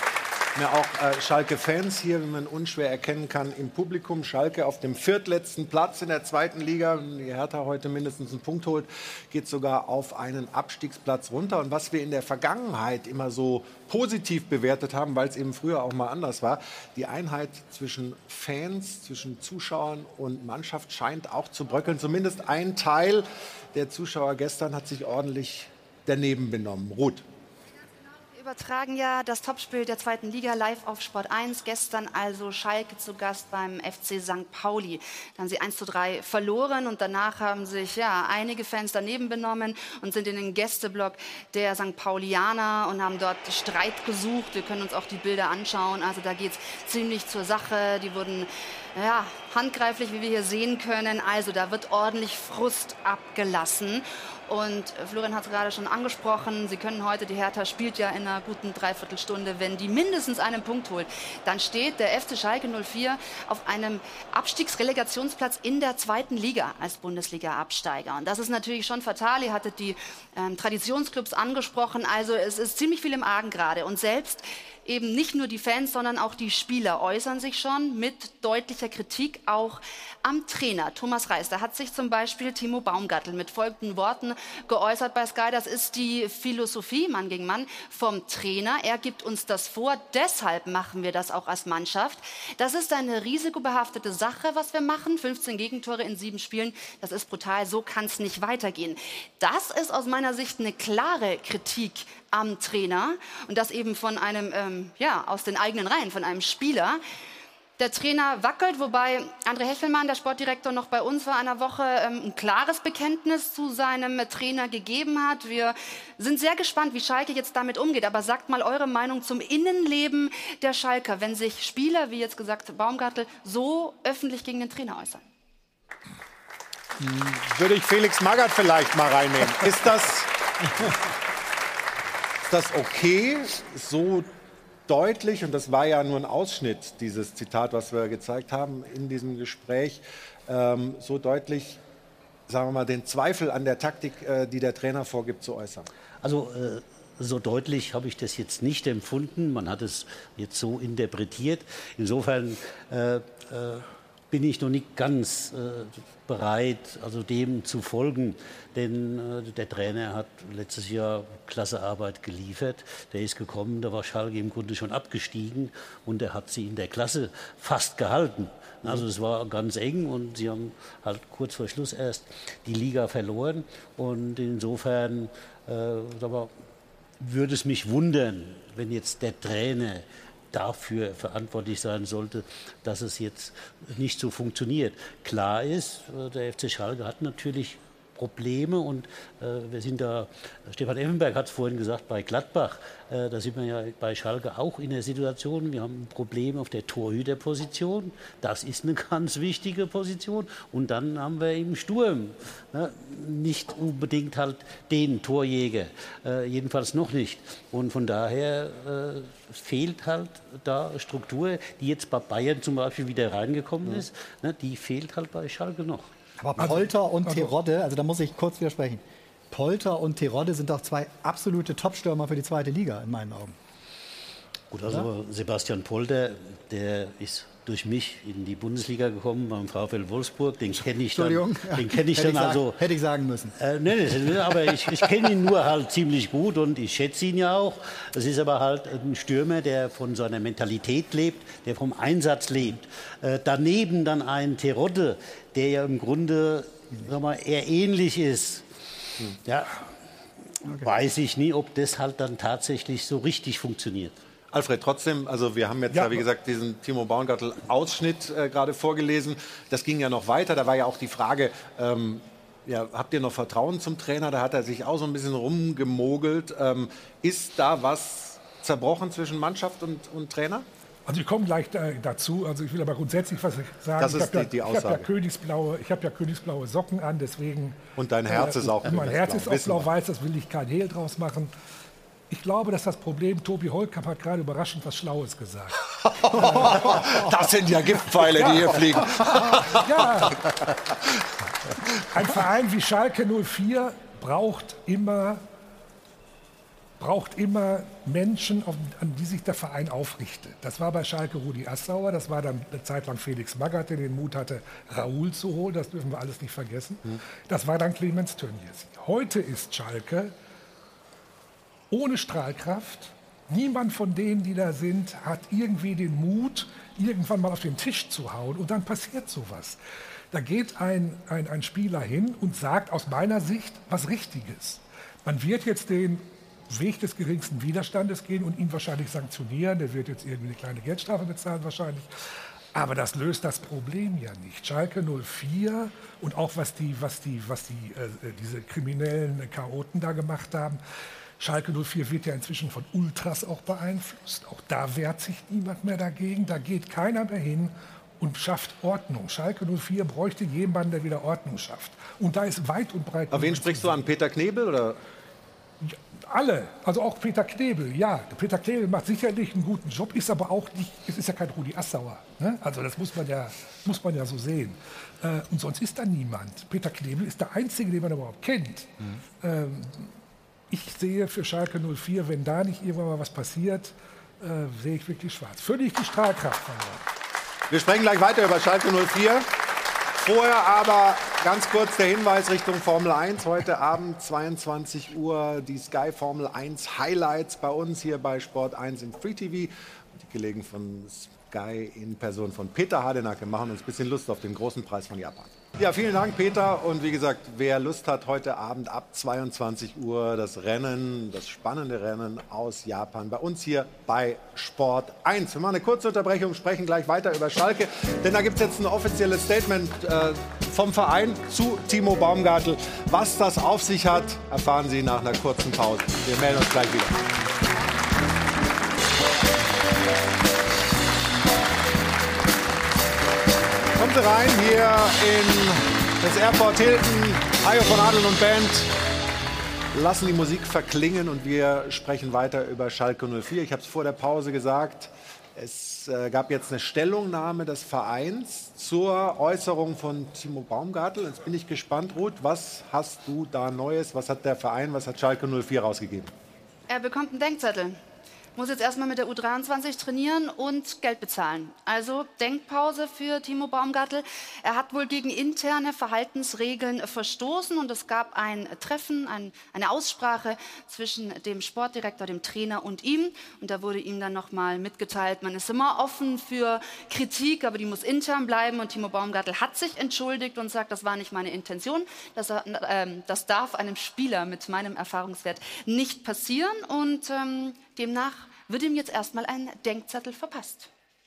Speaker 1: Ja, auch Schalke-Fans hier, wie man unschwer erkennen kann, im Publikum. Schalke auf dem 4. Platz in der 2. Liga. Wenn die Hertha heute mindestens einen Punkt holt, geht sogar auf einen Abstiegsplatz runter. Und was wir in der Vergangenheit immer so positiv bewertet haben, weil es eben früher auch mal anders war, die Einheit zwischen Fans, zwischen Zuschauern und Mannschaft scheint auch zu bröckeln. Zumindest ein Teil der Zuschauer gestern hat sich ordentlich daneben benommen. Ruth.
Speaker 3: Übertragen ja das Topspiel der 2. Liga live auf Sport 1. Gestern also Schalke zu Gast beim FC St. Pauli. Da haben sie 1:3 verloren und danach haben sich einige Fans daneben benommen und sind in den Gästeblock der St. Paulianer und haben dort Streit gesucht. Wir können uns auch die Bilder anschauen. Also da geht es ziemlich zur Sache. Die wurden handgreiflich, wie wir hier sehen können. Also da wird ordentlich Frust abgelassen. Und Florian hat es gerade schon angesprochen, Sie können heute, die Hertha spielt ja in einer guten Dreiviertelstunde, wenn die mindestens einen Punkt holt, dann steht der FC Schalke 04 auf einem Abstiegsrelegationsplatz in der 2. Liga als Bundesliga-Absteiger. Und das ist natürlich schon fatal. Ihr hattet die Traditionsclubs angesprochen, also es ist ziemlich viel im Argen gerade. Und selbst eben nicht nur die Fans, sondern auch die Spieler äußern sich schon mit deutlicher Kritik auch am Trainer. Thomas Reis, da hat sich zum Beispiel Timo Baumgartel mit folgenden Worten geäußert bei Sky. Das ist die Philosophie, Mann gegen Mann, vom Trainer. Er gibt uns das vor, deshalb machen wir das auch als Mannschaft. Das ist eine risikobehaftete Sache, was wir machen. 15 Gegentore in 7 Spielen, das ist brutal, so kann es nicht weitergehen. Das ist aus meiner Sicht eine klare Kritik am Trainer und das eben von einem, aus den eigenen Reihen, von einem Spieler. Der Trainer wackelt, wobei André Hechelmann, der Sportdirektor, noch bei uns vor einer Woche ein klares Bekenntnis zu seinem Trainer gegeben hat. Wir sind sehr gespannt, wie Schalke jetzt damit umgeht. Aber sagt mal eure Meinung zum Innenleben der Schalker, wenn sich Spieler, wie jetzt gesagt Baumgartel, so öffentlich gegen den Trainer äußern.
Speaker 1: Würde ich Felix Magath vielleicht mal reinnehmen. Ist das okay, so deutlich, und das war ja nur ein Ausschnitt, dieses Zitat, was wir gezeigt haben in diesem Gespräch, so deutlich, sagen wir mal, den Zweifel an der Taktik, die der Trainer vorgibt, zu äußern?
Speaker 2: Also so deutlich habe ich das jetzt nicht empfunden. Man hat es jetzt so interpretiert. Insofern bin ich noch nicht ganz bereit, also dem zu folgen. Denn der Trainer hat letztes Jahr klasse Arbeit geliefert. Der ist gekommen, da war Schalke im Grunde schon abgestiegen und er hat sie in der Klasse fast gehalten. Also es war ganz eng und sie haben halt kurz vor Schluss erst die Liga verloren. Und insofern würde es mich wundern, wenn jetzt der Trainer dafür verantwortlich sein sollte, dass es jetzt nicht so funktioniert. Klar ist, der FC Schalke hat natürlich Probleme und wir sind da, Stefan Effenberg hat es vorhin gesagt, bei Gladbach, da sind wir ja bei Schalke auch in der Situation, wir haben Probleme auf der Torhüterposition, das ist eine ganz wichtige Position und dann haben wir im Sturm nicht unbedingt halt den Torjäger, jedenfalls noch nicht und von daher fehlt halt da Struktur, die jetzt bei Bayern zum Beispiel wieder reingekommen ist, die fehlt halt bei Schalke noch.
Speaker 7: Aber Polter und Terodde, also da muss ich kurz widersprechen. Polter und Terodde sind doch zwei absolute Top-Stürmer für die zweite Liga, in meinen Augen.
Speaker 2: Gut, also Sebastian Polter, der ist durch mich in die Bundesliga gekommen beim VfL Wolfsburg. Den kenne ich dann.
Speaker 7: Hätte ich sagen müssen.
Speaker 2: Nee, aber ich kenne ihn nur halt ziemlich gut und ich schätze ihn ja auch. Es ist aber halt ein Stürmer, der von seiner Mentalität lebt, der vom Einsatz lebt. Daneben dann ein Terodde, der ja im Grunde eher ähnlich ist. Ja, weiß ich nie, ob das halt dann tatsächlich so richtig funktioniert.
Speaker 1: Alfred, trotzdem, also wir haben jetzt ja, wie gesagt, diesen Timo Baumgartel-Ausschnitt gerade vorgelesen. Das ging ja noch weiter. Da war ja auch die Frage, habt ihr noch Vertrauen zum Trainer? Da hat er sich auch so ein bisschen rumgemogelt. Ist da was zerbrochen zwischen Mannschaft und Trainer?
Speaker 8: Also ich komme gleich dazu. Also ich will aber grundsätzlich was sagen.
Speaker 1: Das ist die Aussage.
Speaker 8: Ich habe ja königsblaue Socken an, deswegen...
Speaker 1: Und dein Herz ist auch
Speaker 8: Mein Herz ist auch blau-weiß, das will ich kein Hehl draus machen. Ich glaube, dass das Problem, Tobi Holtkamp hat gerade überraschend was Schlaues gesagt.
Speaker 1: Das sind ja Giftpfeile, die hier fliegen.
Speaker 8: Ja. Ein Verein wie Schalke 04 braucht immer Menschen, an die sich der Verein aufrichtet. Das war bei Schalke Rudi Assauer, das war dann eine Zeit lang Felix Magath, der den Mut hatte, Raoul zu holen, das dürfen wir alles nicht vergessen. Das war dann Clemens Tönnies. Heute ist Schalke ohne Strahlkraft. Niemand von denen, die da sind, hat irgendwie den Mut, irgendwann mal auf den Tisch zu hauen und dann passiert sowas. Da geht ein Spieler hin und sagt aus meiner Sicht was Richtiges. Man wird jetzt den Weg des geringsten Widerstandes gehen und ihn wahrscheinlich sanktionieren. Der wird jetzt irgendwie eine kleine Geldstrafe bezahlen wahrscheinlich. Aber das löst das Problem ja nicht. Schalke 04 und auch was diese kriminellen Chaoten da gemacht haben, Schalke 04 wird ja inzwischen von Ultras auch beeinflusst. Auch da wehrt sich niemand mehr dagegen. Da geht keiner mehr hin und schafft Ordnung. Schalke 04 bräuchte jemanden, der wieder Ordnung schafft. Und da ist weit und breit...
Speaker 1: Aber wen sprichst du an? Peter Knebel? Oder?
Speaker 8: Ja, alle. Also auch Peter Knebel, ja. Peter Knebel macht sicherlich einen guten Job, ist aber auch nicht... Es ist ja kein Rudi Assauer. Ne? Also das muss man ja so sehen. Und sonst ist da niemand. Peter Knebel ist der Einzige, den man überhaupt kennt. Ich sehe für Schalke 04, wenn da nicht irgendwann mal was passiert, sehe ich wirklich schwarz. Völlig die Strahlkraft verloren.
Speaker 1: Wir sprechen gleich weiter über Schalke 04. Vorher aber ganz kurz der Hinweis Richtung Formel 1. Heute Abend 22 Uhr die Sky Formel 1 Highlights bei uns hier bei Sport 1 im Free TV. Die Kollegen von Sky in Person von Peter Hardenacke machen uns ein bisschen Lust auf den großen Preis von Japan. Ja, vielen Dank, Peter. Und wie gesagt, wer Lust hat, heute Abend ab 22 Uhr das spannende Rennen aus Japan bei uns hier bei Sport 1. Wir machen eine kurze Unterbrechung, sprechen gleich weiter über Schalke, denn da gibt es jetzt ein offizielles Statement vom Verein zu Timo Baumgartel. Was das auf sich hat, erfahren Sie nach einer kurzen Pause. Wir melden uns gleich wieder. Kommen Sie rein hier in das Airport Hilton. Hajo von Adel und Band lassen die Musik verklingen und wir sprechen weiter über Schalke 04. Ich habe es vor der Pause gesagt, es gab jetzt eine Stellungnahme des Vereins zur Äußerung von Timo Baumgartel. Jetzt bin ich gespannt, Ruth, was hast du da Neues? Was hat der Verein, was hat Schalke 04 rausgegeben?
Speaker 3: Er bekommt einen Denkzettel. muss jetzt erstmal mit der U23 trainieren und Geld bezahlen. Also Denkpause für Timo Baumgartl. Er hat wohl gegen interne Verhaltensregeln verstoßen und es gab ein Treffen, eine Aussprache zwischen dem Sportdirektor, dem Trainer und ihm. Und da wurde ihm dann nochmal mitgeteilt, man ist immer offen für Kritik, aber die muss intern bleiben. Und Timo Baumgartl hat sich entschuldigt und sagt, das war nicht meine Intention. Das darf einem Spieler mit meinem Erfahrungswert nicht passieren. Und demnach wird ihm jetzt erstmal ein Denkzettel verpasst.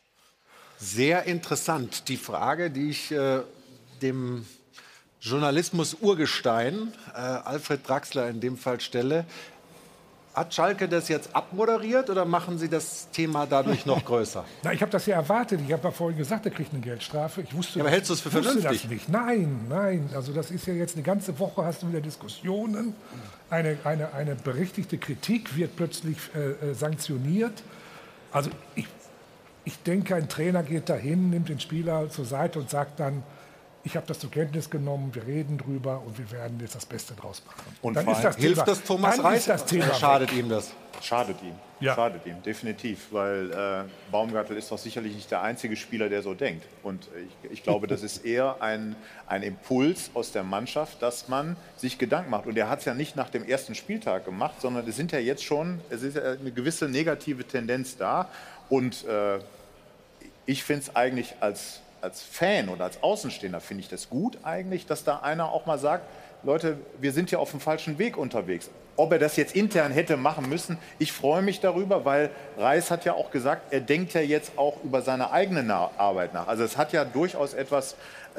Speaker 4: Sehr interessant. Die Frage, die ich dem Journalismus-Urgestein, Alfred Draxler in dem Fall stelle. Hat Schalke das jetzt abmoderiert oder machen Sie das Thema dadurch noch größer?
Speaker 8: Na, ich habe das ja erwartet. Ich habe ja vorhin gesagt, er kriegt eine Geldstrafe. Ich wusste,
Speaker 4: aber hältst du es für vernünftig?
Speaker 8: Das nicht. Nein. Also das ist ja jetzt eine ganze Woche, hast du wieder Diskussionen. Eine berechtigte Kritik wird plötzlich sanktioniert. Also ich denke, ein Trainer geht dahin, nimmt den Spieler zur Seite und sagt dann, ich habe das zur Kenntnis genommen, wir reden drüber und wir werden jetzt das Beste draus machen.
Speaker 4: Und dann ist das hilft das Thomas Reis? Schadet ihm das?
Speaker 9: Schadet ihm. Ja. Schadet ihm, definitiv. Weil Baumgartl ist doch sicherlich nicht der einzige Spieler, der so denkt. Und ich glaube, das ist eher ein Impuls aus der Mannschaft, dass man sich Gedanken macht. Und er hat es ja nicht nach dem ersten Spieltag gemacht, sondern es ist ja eine gewisse negative Tendenz da. Und ich finde es eigentlich als Fan oder als Außenstehender finde ich das gut eigentlich, dass da einer auch mal sagt, Leute, wir sind ja auf dem falschen Weg unterwegs. Ob er das jetzt intern hätte machen müssen, ich freue mich darüber, weil Reis hat ja auch gesagt, er denkt ja jetzt auch über seine eigene Arbeit nach. Also es hat ja durchaus etwas,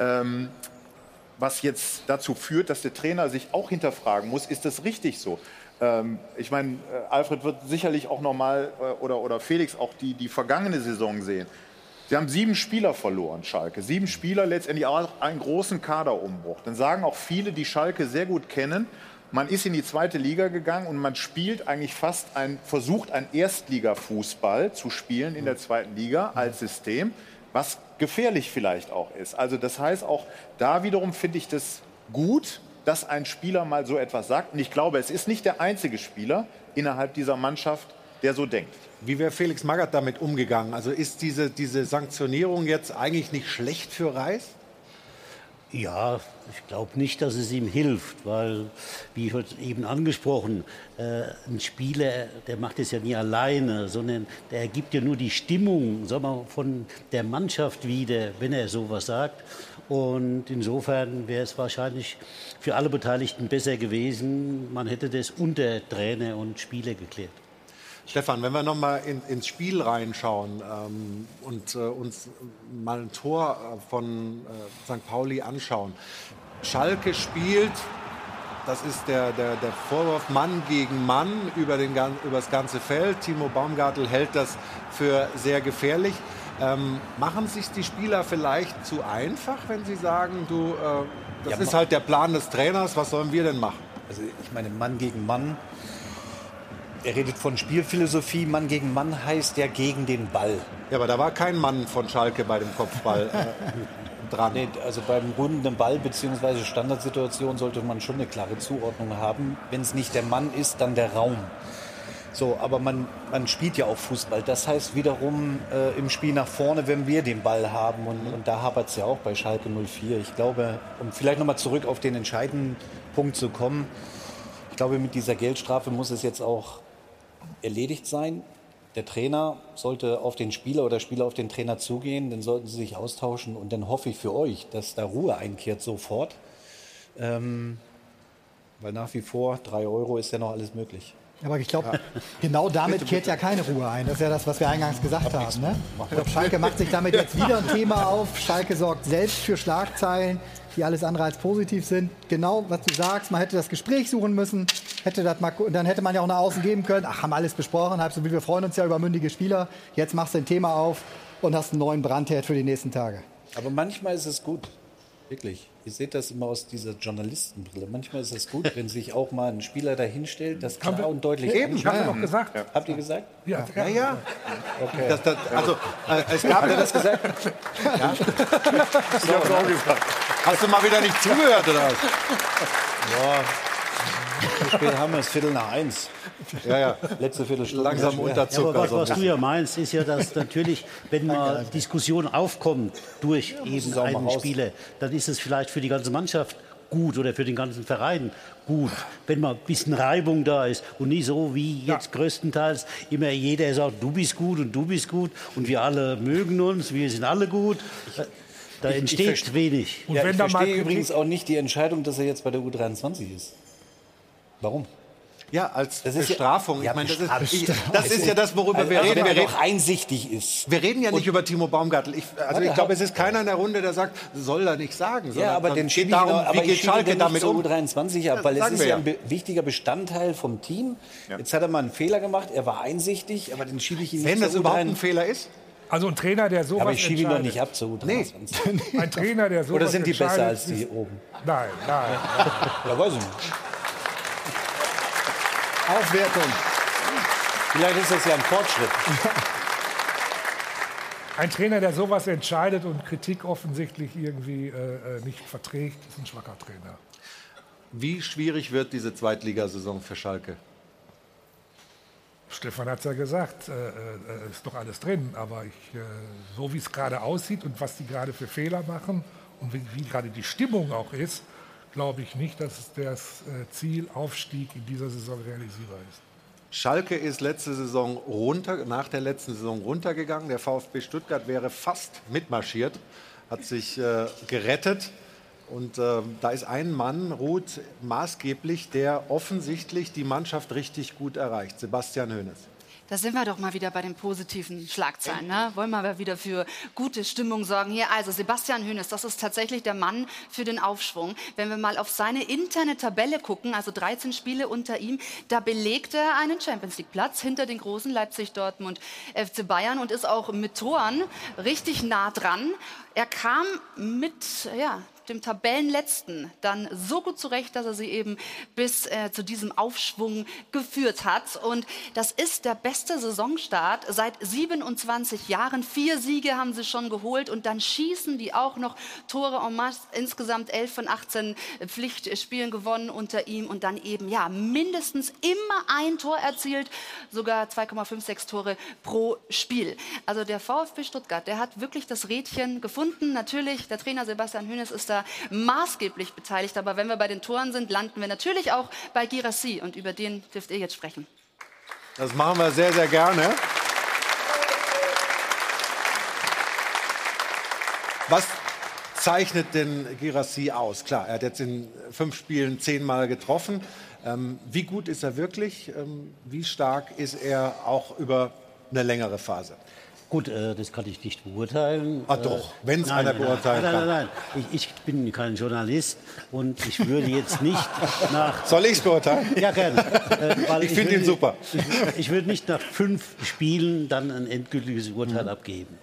Speaker 9: was jetzt dazu führt, dass der Trainer sich auch hinterfragen muss, ist das richtig so? Ich meine, Alfred wird sicherlich auch nochmal oder Felix auch die vergangene Saison sehen. Sie haben 7 Spieler verloren, Schalke. 7 Spieler, letztendlich auch einen großen Kaderumbruch. Dann sagen auch viele, die Schalke sehr gut kennen, man ist in die 2. Liga gegangen und man spielt eigentlich versucht ein Erstligafußball zu spielen in der 2. Liga als System, was gefährlich vielleicht auch ist. Also das heißt auch, da wiederum finde ich das gut, dass ein Spieler mal so etwas sagt. Und ich glaube, es ist nicht der einzige Spieler innerhalb dieser Mannschaft, der so denkt.
Speaker 4: Wie wäre Felix Magath damit umgegangen? Also ist diese Sanktionierung jetzt eigentlich nicht schlecht für Reis?
Speaker 2: Ja, ich glaube nicht, dass es ihm hilft, weil, wie heute eben angesprochen, ein Spieler, der macht es ja nie alleine, sondern der gibt ja nur die Stimmung, sagen wir, von der Mannschaft wieder, wenn er sowas sagt. Und insofern wäre es wahrscheinlich für alle Beteiligten besser gewesen, man hätte das unter Trainer und Spieler geklärt.
Speaker 4: Stefan, wenn wir noch mal ins Spiel reinschauen und uns mal ein Tor von St. Pauli anschauen. Schalke spielt, das ist der Vorwurf, Mann gegen Mann über das ganze Feld. Timo Baumgartl hält das für sehr gefährlich. Machen sich die Spieler vielleicht zu einfach, wenn sie sagen, das ist halt der Plan des Trainers, was sollen wir denn machen?
Speaker 6: Also ich meine, Mann gegen Mann. Er redet von Spielphilosophie. Mann gegen Mann heißt ja gegen den Ball.
Speaker 4: Ja, aber da war kein Mann von Schalke bei dem Kopfball dran.
Speaker 6: Nee, also beim rundenden Ball bzw. Standardsituation sollte man schon eine klare Zuordnung haben. Wenn es nicht der Mann ist, dann der Raum. So, aber man spielt ja auch Fußball. Das heißt wiederum im Spiel nach vorne, wenn wir den Ball haben. Und da hapert es ja auch bei Schalke 04. Ich glaube, um vielleicht noch mal zurück auf den entscheidenden Punkt zu kommen, ich glaube, mit dieser Geldstrafe muss es jetzt auch erledigt sein. Der Trainer sollte auf den Spieler oder Spieler auf den Trainer zugehen, dann sollten sie sich austauschen und dann hoffe ich für euch, dass da Ruhe einkehrt sofort, weil nach wie vor 3 Euro ist ja noch alles möglich.
Speaker 7: Aber ich glaube, genau damit kehrt ja keine Ruhe ein. Das ist ja das, was wir eingangs gesagt haben. Ne? Ich glaube, Schalke macht sich damit jetzt wieder ein Thema auf. Schalke sorgt selbst für Schlagzeilen, die alles andere als positiv sind. Genau, was du sagst, man hätte das Gespräch suchen müssen, dann hätte man ja auch nach außen geben können. Ach, haben alles besprochen, halb so wie wir freuen uns ja über mündige Spieler. Jetzt machst du ein Thema auf und hast einen neuen Brandherd für die nächsten Tage.
Speaker 6: Aber manchmal ist es gut, wirklich. Ihr seht das immer aus dieser Journalistenbrille. Manchmal ist es gut, wenn sich auch mal ein Spieler dahinstellt, das klar und deutlich
Speaker 8: anspricht. Ich habe noch gesagt.
Speaker 6: Ja. Habt ihr gesagt?
Speaker 8: Ja.
Speaker 6: Okay.
Speaker 4: Es gab ja das gesagt. Ja. Ich habe auch gesagt. Hast du mal wieder nicht zugehört oder was? Ja.
Speaker 6: Wie spät haben wir es? 1:15.
Speaker 4: Ja.
Speaker 6: Letzte Viertelstunde.
Speaker 4: Langsam Unterzucker.
Speaker 2: Ja, aber was du ja meinst, ist ja, dass natürlich, wenn mal Diskussion aufkommt durch eben einen Spieler, dann ist es vielleicht für die ganze Mannschaft gut oder für den ganzen Verein gut, wenn mal ein bisschen Reibung da ist und nicht so wie jetzt größtenteils immer jeder sagt, du bist gut und wir alle mögen uns, wir sind alle gut. Da entsteht wenig.
Speaker 6: Und wenn ich verstehe übrigens auch nicht die Entscheidung, dass er jetzt bei der U23 ist. Warum?
Speaker 4: Ja, als Bestrafung.
Speaker 6: Ja,
Speaker 4: ich meine, das ist ja das, worüber wir reden.
Speaker 6: Wenn er doch einsichtig ist.
Speaker 4: Wir reden ja nicht über Timo Baumgartel. Ich glaube, es ist keiner in der Runde, der sagt, soll er nicht sagen.
Speaker 6: Ja, aber dann geht darum, wie geht Schalke damit um? U23 ab, weil es ist ja ein wichtiger Bestandteil vom Team. Ja. Jetzt hat er mal einen Fehler gemacht, er war einsichtig, aber den schiebe ich ihn nicht.
Speaker 4: Wenn das überhaupt ein Fehler ist?
Speaker 8: Also ein Trainer, der sowas
Speaker 6: aber ich schiebe ihn doch nicht ab zu U23.
Speaker 4: Nee.
Speaker 8: Ein Trainer, der sowas
Speaker 6: Oder sind die besser als die oben?
Speaker 8: Nein.
Speaker 6: Ja, weiß ich nicht.
Speaker 7: Aufwertung.
Speaker 6: Vielleicht ist das ja ein Fortschritt.
Speaker 8: Ein Trainer, der sowas entscheidet und Kritik offensichtlich irgendwie nicht verträgt, ist ein schwacher Trainer.
Speaker 4: Wie schwierig wird diese Zweitligasaison für Schalke?
Speaker 8: Stefan hat es ja gesagt, ist doch alles drin. Aber so wie es gerade aussieht und was die gerade für Fehler machen und wie gerade die Stimmung auch ist, glaube ich nicht, dass das Ziel Aufstieg in dieser Saison realisierbar ist.
Speaker 4: Schalke ist nach der letzten Saison runtergegangen. Der VfB Stuttgart wäre fast mitmarschiert, hat sich gerettet. Und da ist ein Mann, Ruth, maßgeblich, der offensichtlich die Mannschaft richtig gut erreicht. Sebastian Hoeneß.
Speaker 3: Da sind wir doch mal wieder bei den positiven Schlagzeilen. Ne? Wollen wir mal wieder für gute Stimmung sorgen. Hier, also Sebastian Hoeneß, das ist tatsächlich der Mann für den Aufschwung. Wenn wir mal auf seine interne Tabelle gucken, also 13 Spiele unter ihm, da belegt er einen Champions-League-Platz hinter den großen Leipzig, Dortmund, FC Bayern und ist auch mit Toren richtig nah dran. Er kam mit dem Tabellenletzten dann so gut zurecht, dass er sie eben bis zu diesem Aufschwung geführt hat. Und das ist der beste Saisonstart seit 27 Jahren. 4 Siege haben sie schon geholt und dann schießen die auch noch Tore en masse. Insgesamt 11 von 18 Pflichtspielen gewonnen unter ihm und dann eben mindestens immer ein Tor erzielt, sogar 2,56 Tore pro Spiel. Also der VfB Stuttgart, der hat wirklich das Rädchen gefunden. Natürlich, der Trainer Sebastian Hoeneß ist da maßgeblich beteiligt. Aber wenn wir bei den Toren sind, landen wir natürlich auch bei Guirassy. Und über den dürft ihr jetzt sprechen.
Speaker 4: Das machen wir sehr, sehr gerne. Was zeichnet denn Guirassy aus? Klar, er hat jetzt in 5 Spielen 10 Mal getroffen. Wie gut ist er wirklich? Wie stark ist er auch über eine längere Phase?
Speaker 2: Gut, das kann ich nicht beurteilen.
Speaker 4: Ach doch, wenn es einer beurteilen kann.
Speaker 2: Nein. Ich bin kein Journalist und ich würde jetzt nicht nach...
Speaker 4: Soll ich es beurteilen?
Speaker 2: Ja, gerne.
Speaker 4: Ich finde ihn super.
Speaker 2: Ich würde nicht nach 5 Spielen dann ein endgültiges Urteil abgeben.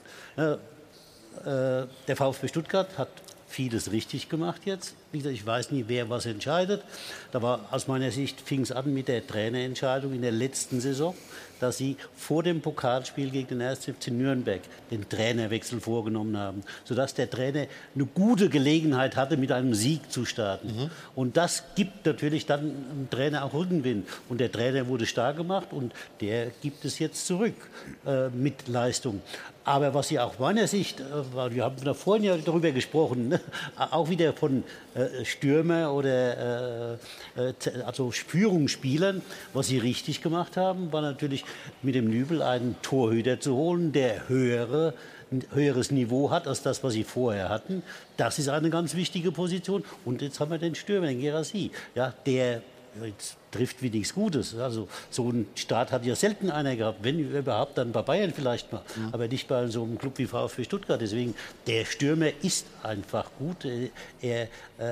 Speaker 2: Der VfB Stuttgart hat vieles richtig gemacht jetzt. Wie gesagt, ich weiß nie, wer was entscheidet. Da war, aus meiner Sicht fing es an mit der Trainerentscheidung in der letzten Saison, dass sie vor dem Pokalspiel gegen den 1. FC Nürnberg den Trainerwechsel vorgenommen haben, sodass der Trainer eine gute Gelegenheit hatte, mit einem Sieg zu starten. Und das gibt natürlich dann dem Trainer auch Rückenwind. Und der Trainer wurde stark gemacht und der gibt es jetzt zurück mit Leistung. Aber was Sie auch meiner Sicht, wir haben da vorhin ja darüber gesprochen, ne? Auch wieder von Stürmer oder also Führungsspielern, was sie richtig gemacht haben, war natürlich mit dem Nübel einen Torhüter zu holen, der höheres Niveau hat als das, was sie vorher hatten. Das ist eine ganz wichtige Position. Und jetzt haben wir den Stürmer, den Guirassy, ja, der jetzt trifft wie nichts Gutes. Also so einen Start hat ja selten einer gehabt, wenn überhaupt dann bei Bayern vielleicht mal, aber nicht bei so einem Club wie VfB Stuttgart. Deswegen, der Stürmer ist einfach gut. Er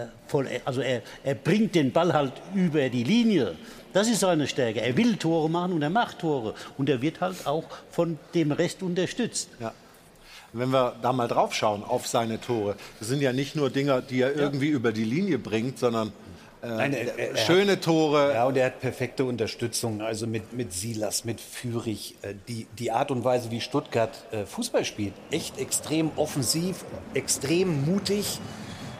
Speaker 2: bringt den Ball halt über die Linie. Das ist seine Stärke. Er will Tore machen und er macht Tore. Und er wird halt auch von dem Rest unterstützt.
Speaker 4: Ja. Wenn wir da mal drauf schauen auf seine Tore, das sind ja nicht nur Dinger, die er irgendwie über die Linie bringt, sondern
Speaker 6: Nein,
Speaker 4: schöne Tore.
Speaker 6: Ja, und er hat perfekte Unterstützung, also mit Silas, mit Führig. Die Art und Weise, wie Stuttgart Fußball spielt, echt extrem offensiv, extrem mutig.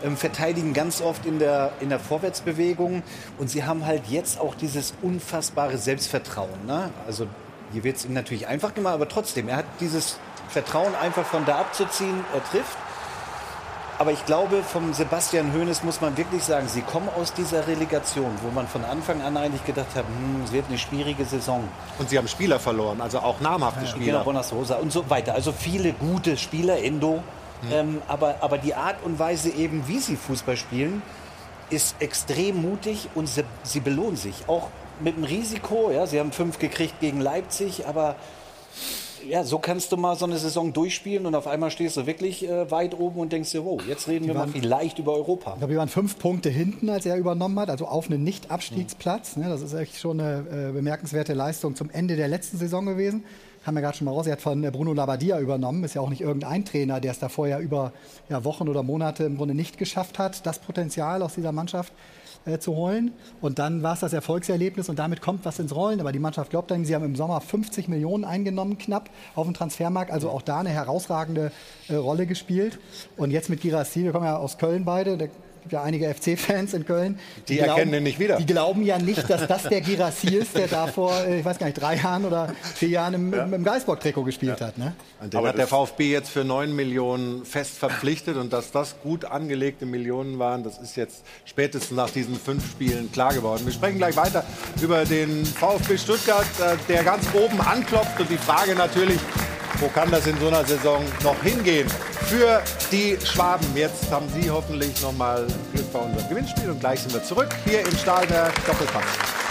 Speaker 6: verteidigen ganz oft in der Vorwärtsbewegung. Und sie haben halt jetzt auch dieses unfassbare Selbstvertrauen. Ne? Also hier wird es ihm natürlich einfach gemacht, aber trotzdem, er hat dieses Vertrauen, einfach von da abzuziehen. Er trifft. Aber ich glaube, vom Sebastian Hoeneß muss man wirklich sagen, sie kommen aus dieser Relegation, wo man von Anfang an eigentlich gedacht hat, es wird eine schwierige Saison.
Speaker 4: Und sie haben Spieler verloren, also auch namhafte Spieler.
Speaker 6: Genau, Bonas Rosa und so weiter. Also viele gute Spieler, Endo. Aber die Art und Weise eben, wie sie Fußball spielen, ist extrem mutig und sie belohnen sich. Auch mit dem Risiko. Ja, sie haben 5 gekriegt gegen Leipzig, aber... Ja, so kannst du mal so eine Saison durchspielen und auf einmal stehst du wirklich weit oben und denkst dir, wow, jetzt reden wir mal vielleicht über Europa.
Speaker 7: Ich glaube, wir waren 5 Punkte hinten, als er übernommen hat, also auf einen Nicht-Abstiegsplatz. Das ist echt schon eine bemerkenswerte Leistung zum Ende der letzten Saison gewesen. Haben wir gerade schon mal raus, er hat von Bruno Labbadia übernommen. Ist ja auch nicht irgendein Trainer, der es da vorher über Wochen oder Monate im Grunde nicht geschafft hat, das Potenzial aus dieser Mannschaft zu holen. Und dann war es das Erfolgserlebnis und damit kommt was ins Rollen. Aber die Mannschaft glaubt dann, sie haben im Sommer 50 Millionen eingenommen, knapp auf dem Transfermarkt. Also auch da eine herausragende Rolle gespielt. Und jetzt mit Guirassy, wir kommen ja aus Köln beide, da gibt ja einige FC-Fans in Köln.
Speaker 4: Die erkennen den nicht wieder.
Speaker 7: Die glauben ja nicht, dass das der Guirassy ist, der da vor, ich weiß gar nicht, 3 Jahren oder 4 Jahren im Geisbock-Trikot gespielt hat. Ne?
Speaker 4: Und den hat der VfB jetzt für 9 Millionen fest verpflichtet. Und dass das gut angelegte Millionen waren, das ist jetzt spätestens nach diesen 5 Spielen klar geworden. Wir sprechen gleich weiter über den VfB Stuttgart, der ganz oben anklopft. Und die Frage natürlich, wo kann das in so einer Saison noch hingehen für die Schwaben? Jetzt haben Sie hoffentlich noch mal Glück bei unserem Gewinnspiel und gleich sind wir zurück hier im Stahlberg Doppelpass.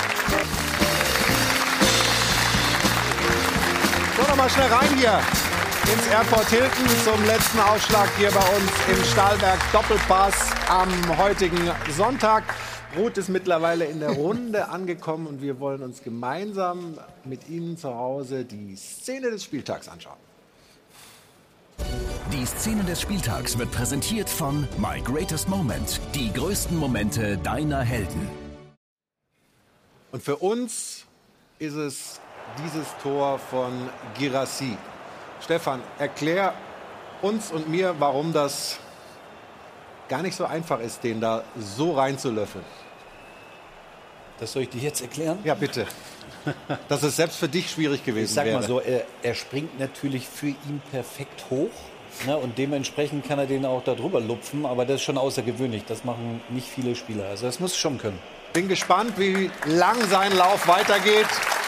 Speaker 4: So, noch mal schnell rein hier ins Airport Hilton zum letzten Aufschlag hier bei uns im Stahlberg Doppelpass am heutigen Sonntag. Ruth ist mittlerweile in der Runde angekommen und wir wollen uns gemeinsam mit Ihnen zu Hause die Szene des Spieltags anschauen.
Speaker 11: Die Szene des Spieltags wird präsentiert von My Greatest Moment. Die größten Momente deiner Helden.
Speaker 4: Und für uns ist es dieses Tor von Guirassy. Stefan, erklär uns und mir, warum das gar nicht so einfach ist, den da so reinzulöffeln.
Speaker 6: Das soll ich dir jetzt erklären?
Speaker 4: Ja, bitte. Dass es selbst für dich schwierig gewesen wäre.
Speaker 6: Ich sag mal so, er springt natürlich für ihn perfekt hoch. Ne, und dementsprechend kann er den auch da drüber lupfen. Aber das ist schon außergewöhnlich. Das machen nicht viele Spieler. Also das muss schon können.
Speaker 4: Bin gespannt, wie lang sein Lauf weitergeht.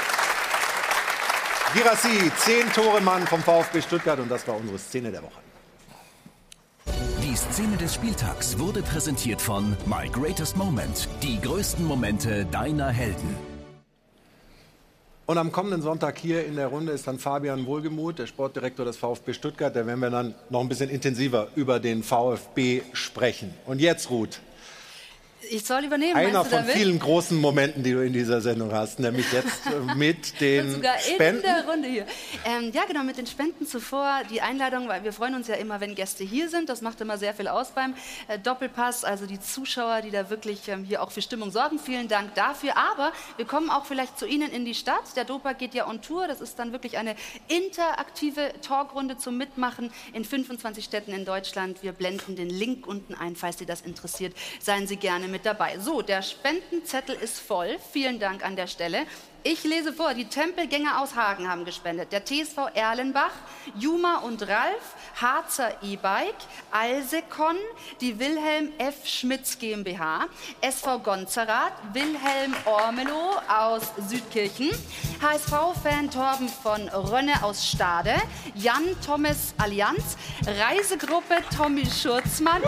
Speaker 4: Guirassy, 10 Tore Mann vom VfB Stuttgart. Und das war unsere Szene der Woche.
Speaker 11: Die Szene des Spieltags wurde präsentiert von My Greatest Moment. Die größten Momente deiner Helden.
Speaker 4: Und am kommenden Sonntag hier in der Runde ist dann Fabian Wohlgemuth, der Sportdirektor des VfB Stuttgart. Da werden wir dann noch ein bisschen intensiver über den VfB sprechen. Und jetzt, Ruth.
Speaker 3: Ich soll übernehmen,
Speaker 4: einer von vielen großen Momenten, die du in dieser Sendung hast, nämlich jetzt mit den
Speaker 3: sogar
Speaker 4: Spenden.
Speaker 3: In der Runde hier. Ja, genau, mit den Spenden zuvor. Die Einladung, weil wir freuen uns ja immer, wenn Gäste hier sind. Das macht immer sehr viel aus beim Doppelpass. Also die Zuschauer, die da wirklich hier auch für Stimmung sorgen. Vielen Dank dafür. Aber wir kommen auch vielleicht zu Ihnen in die Stadt. Der Dopa geht ja on Tour. Das ist dann wirklich eine interaktive Talkrunde zum Mitmachen in 25 Städten in Deutschland. Wir blenden den Link unten ein, falls Sie das interessiert. Seien Sie gerne mit dabei. So, der Spendenzettel ist voll. Vielen Dank an der Stelle. Ich lese vor, die Tempelgänger aus Hagen haben gespendet. Der TSV Erlenbach, Juma und Ralf, Harzer E-Bike, Alsekon, die Wilhelm F. Schmitz GmbH, SV Gonzerath, Wilhelm Ormelow aus Südkirchen, HSV-Fan Torben von Rönne aus Stade, Jan Thomas Allianz, Reisegruppe Tommy Schurzmann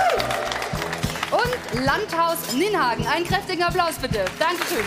Speaker 3: und Landhaus Ninhagen. Einen kräftigen Applaus bitte. Dankeschön.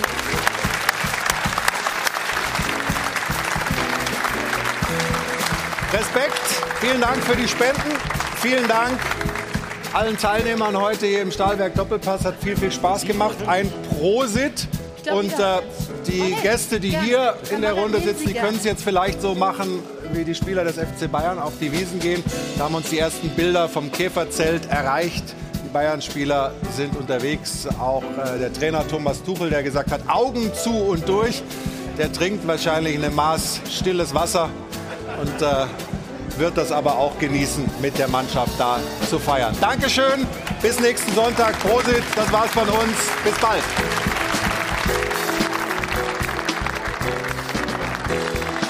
Speaker 4: Respekt, vielen Dank für die Spenden. Vielen Dank allen Teilnehmern heute hier im Stahlberg Doppelpass. Hat viel, viel Spaß gemacht. Ein Prosit. Und die Gäste, die hier in der Runde sitzen, die können es jetzt vielleicht so machen, wie die Spieler des FC Bayern auf die Wiesen gehen. Da haben uns die ersten Bilder vom Käferzelt erreicht. Die Bayern-Spieler sind unterwegs. Auch der Trainer Thomas Tuchel, der gesagt hat, Augen zu und durch. Der trinkt wahrscheinlich in einem Maß stilles Wasser und wird das aber auch genießen, mit der Mannschaft da zu feiern. Dankeschön
Speaker 1: Bis nächsten Sonntag. Prosit, das war's von uns. Bis bald.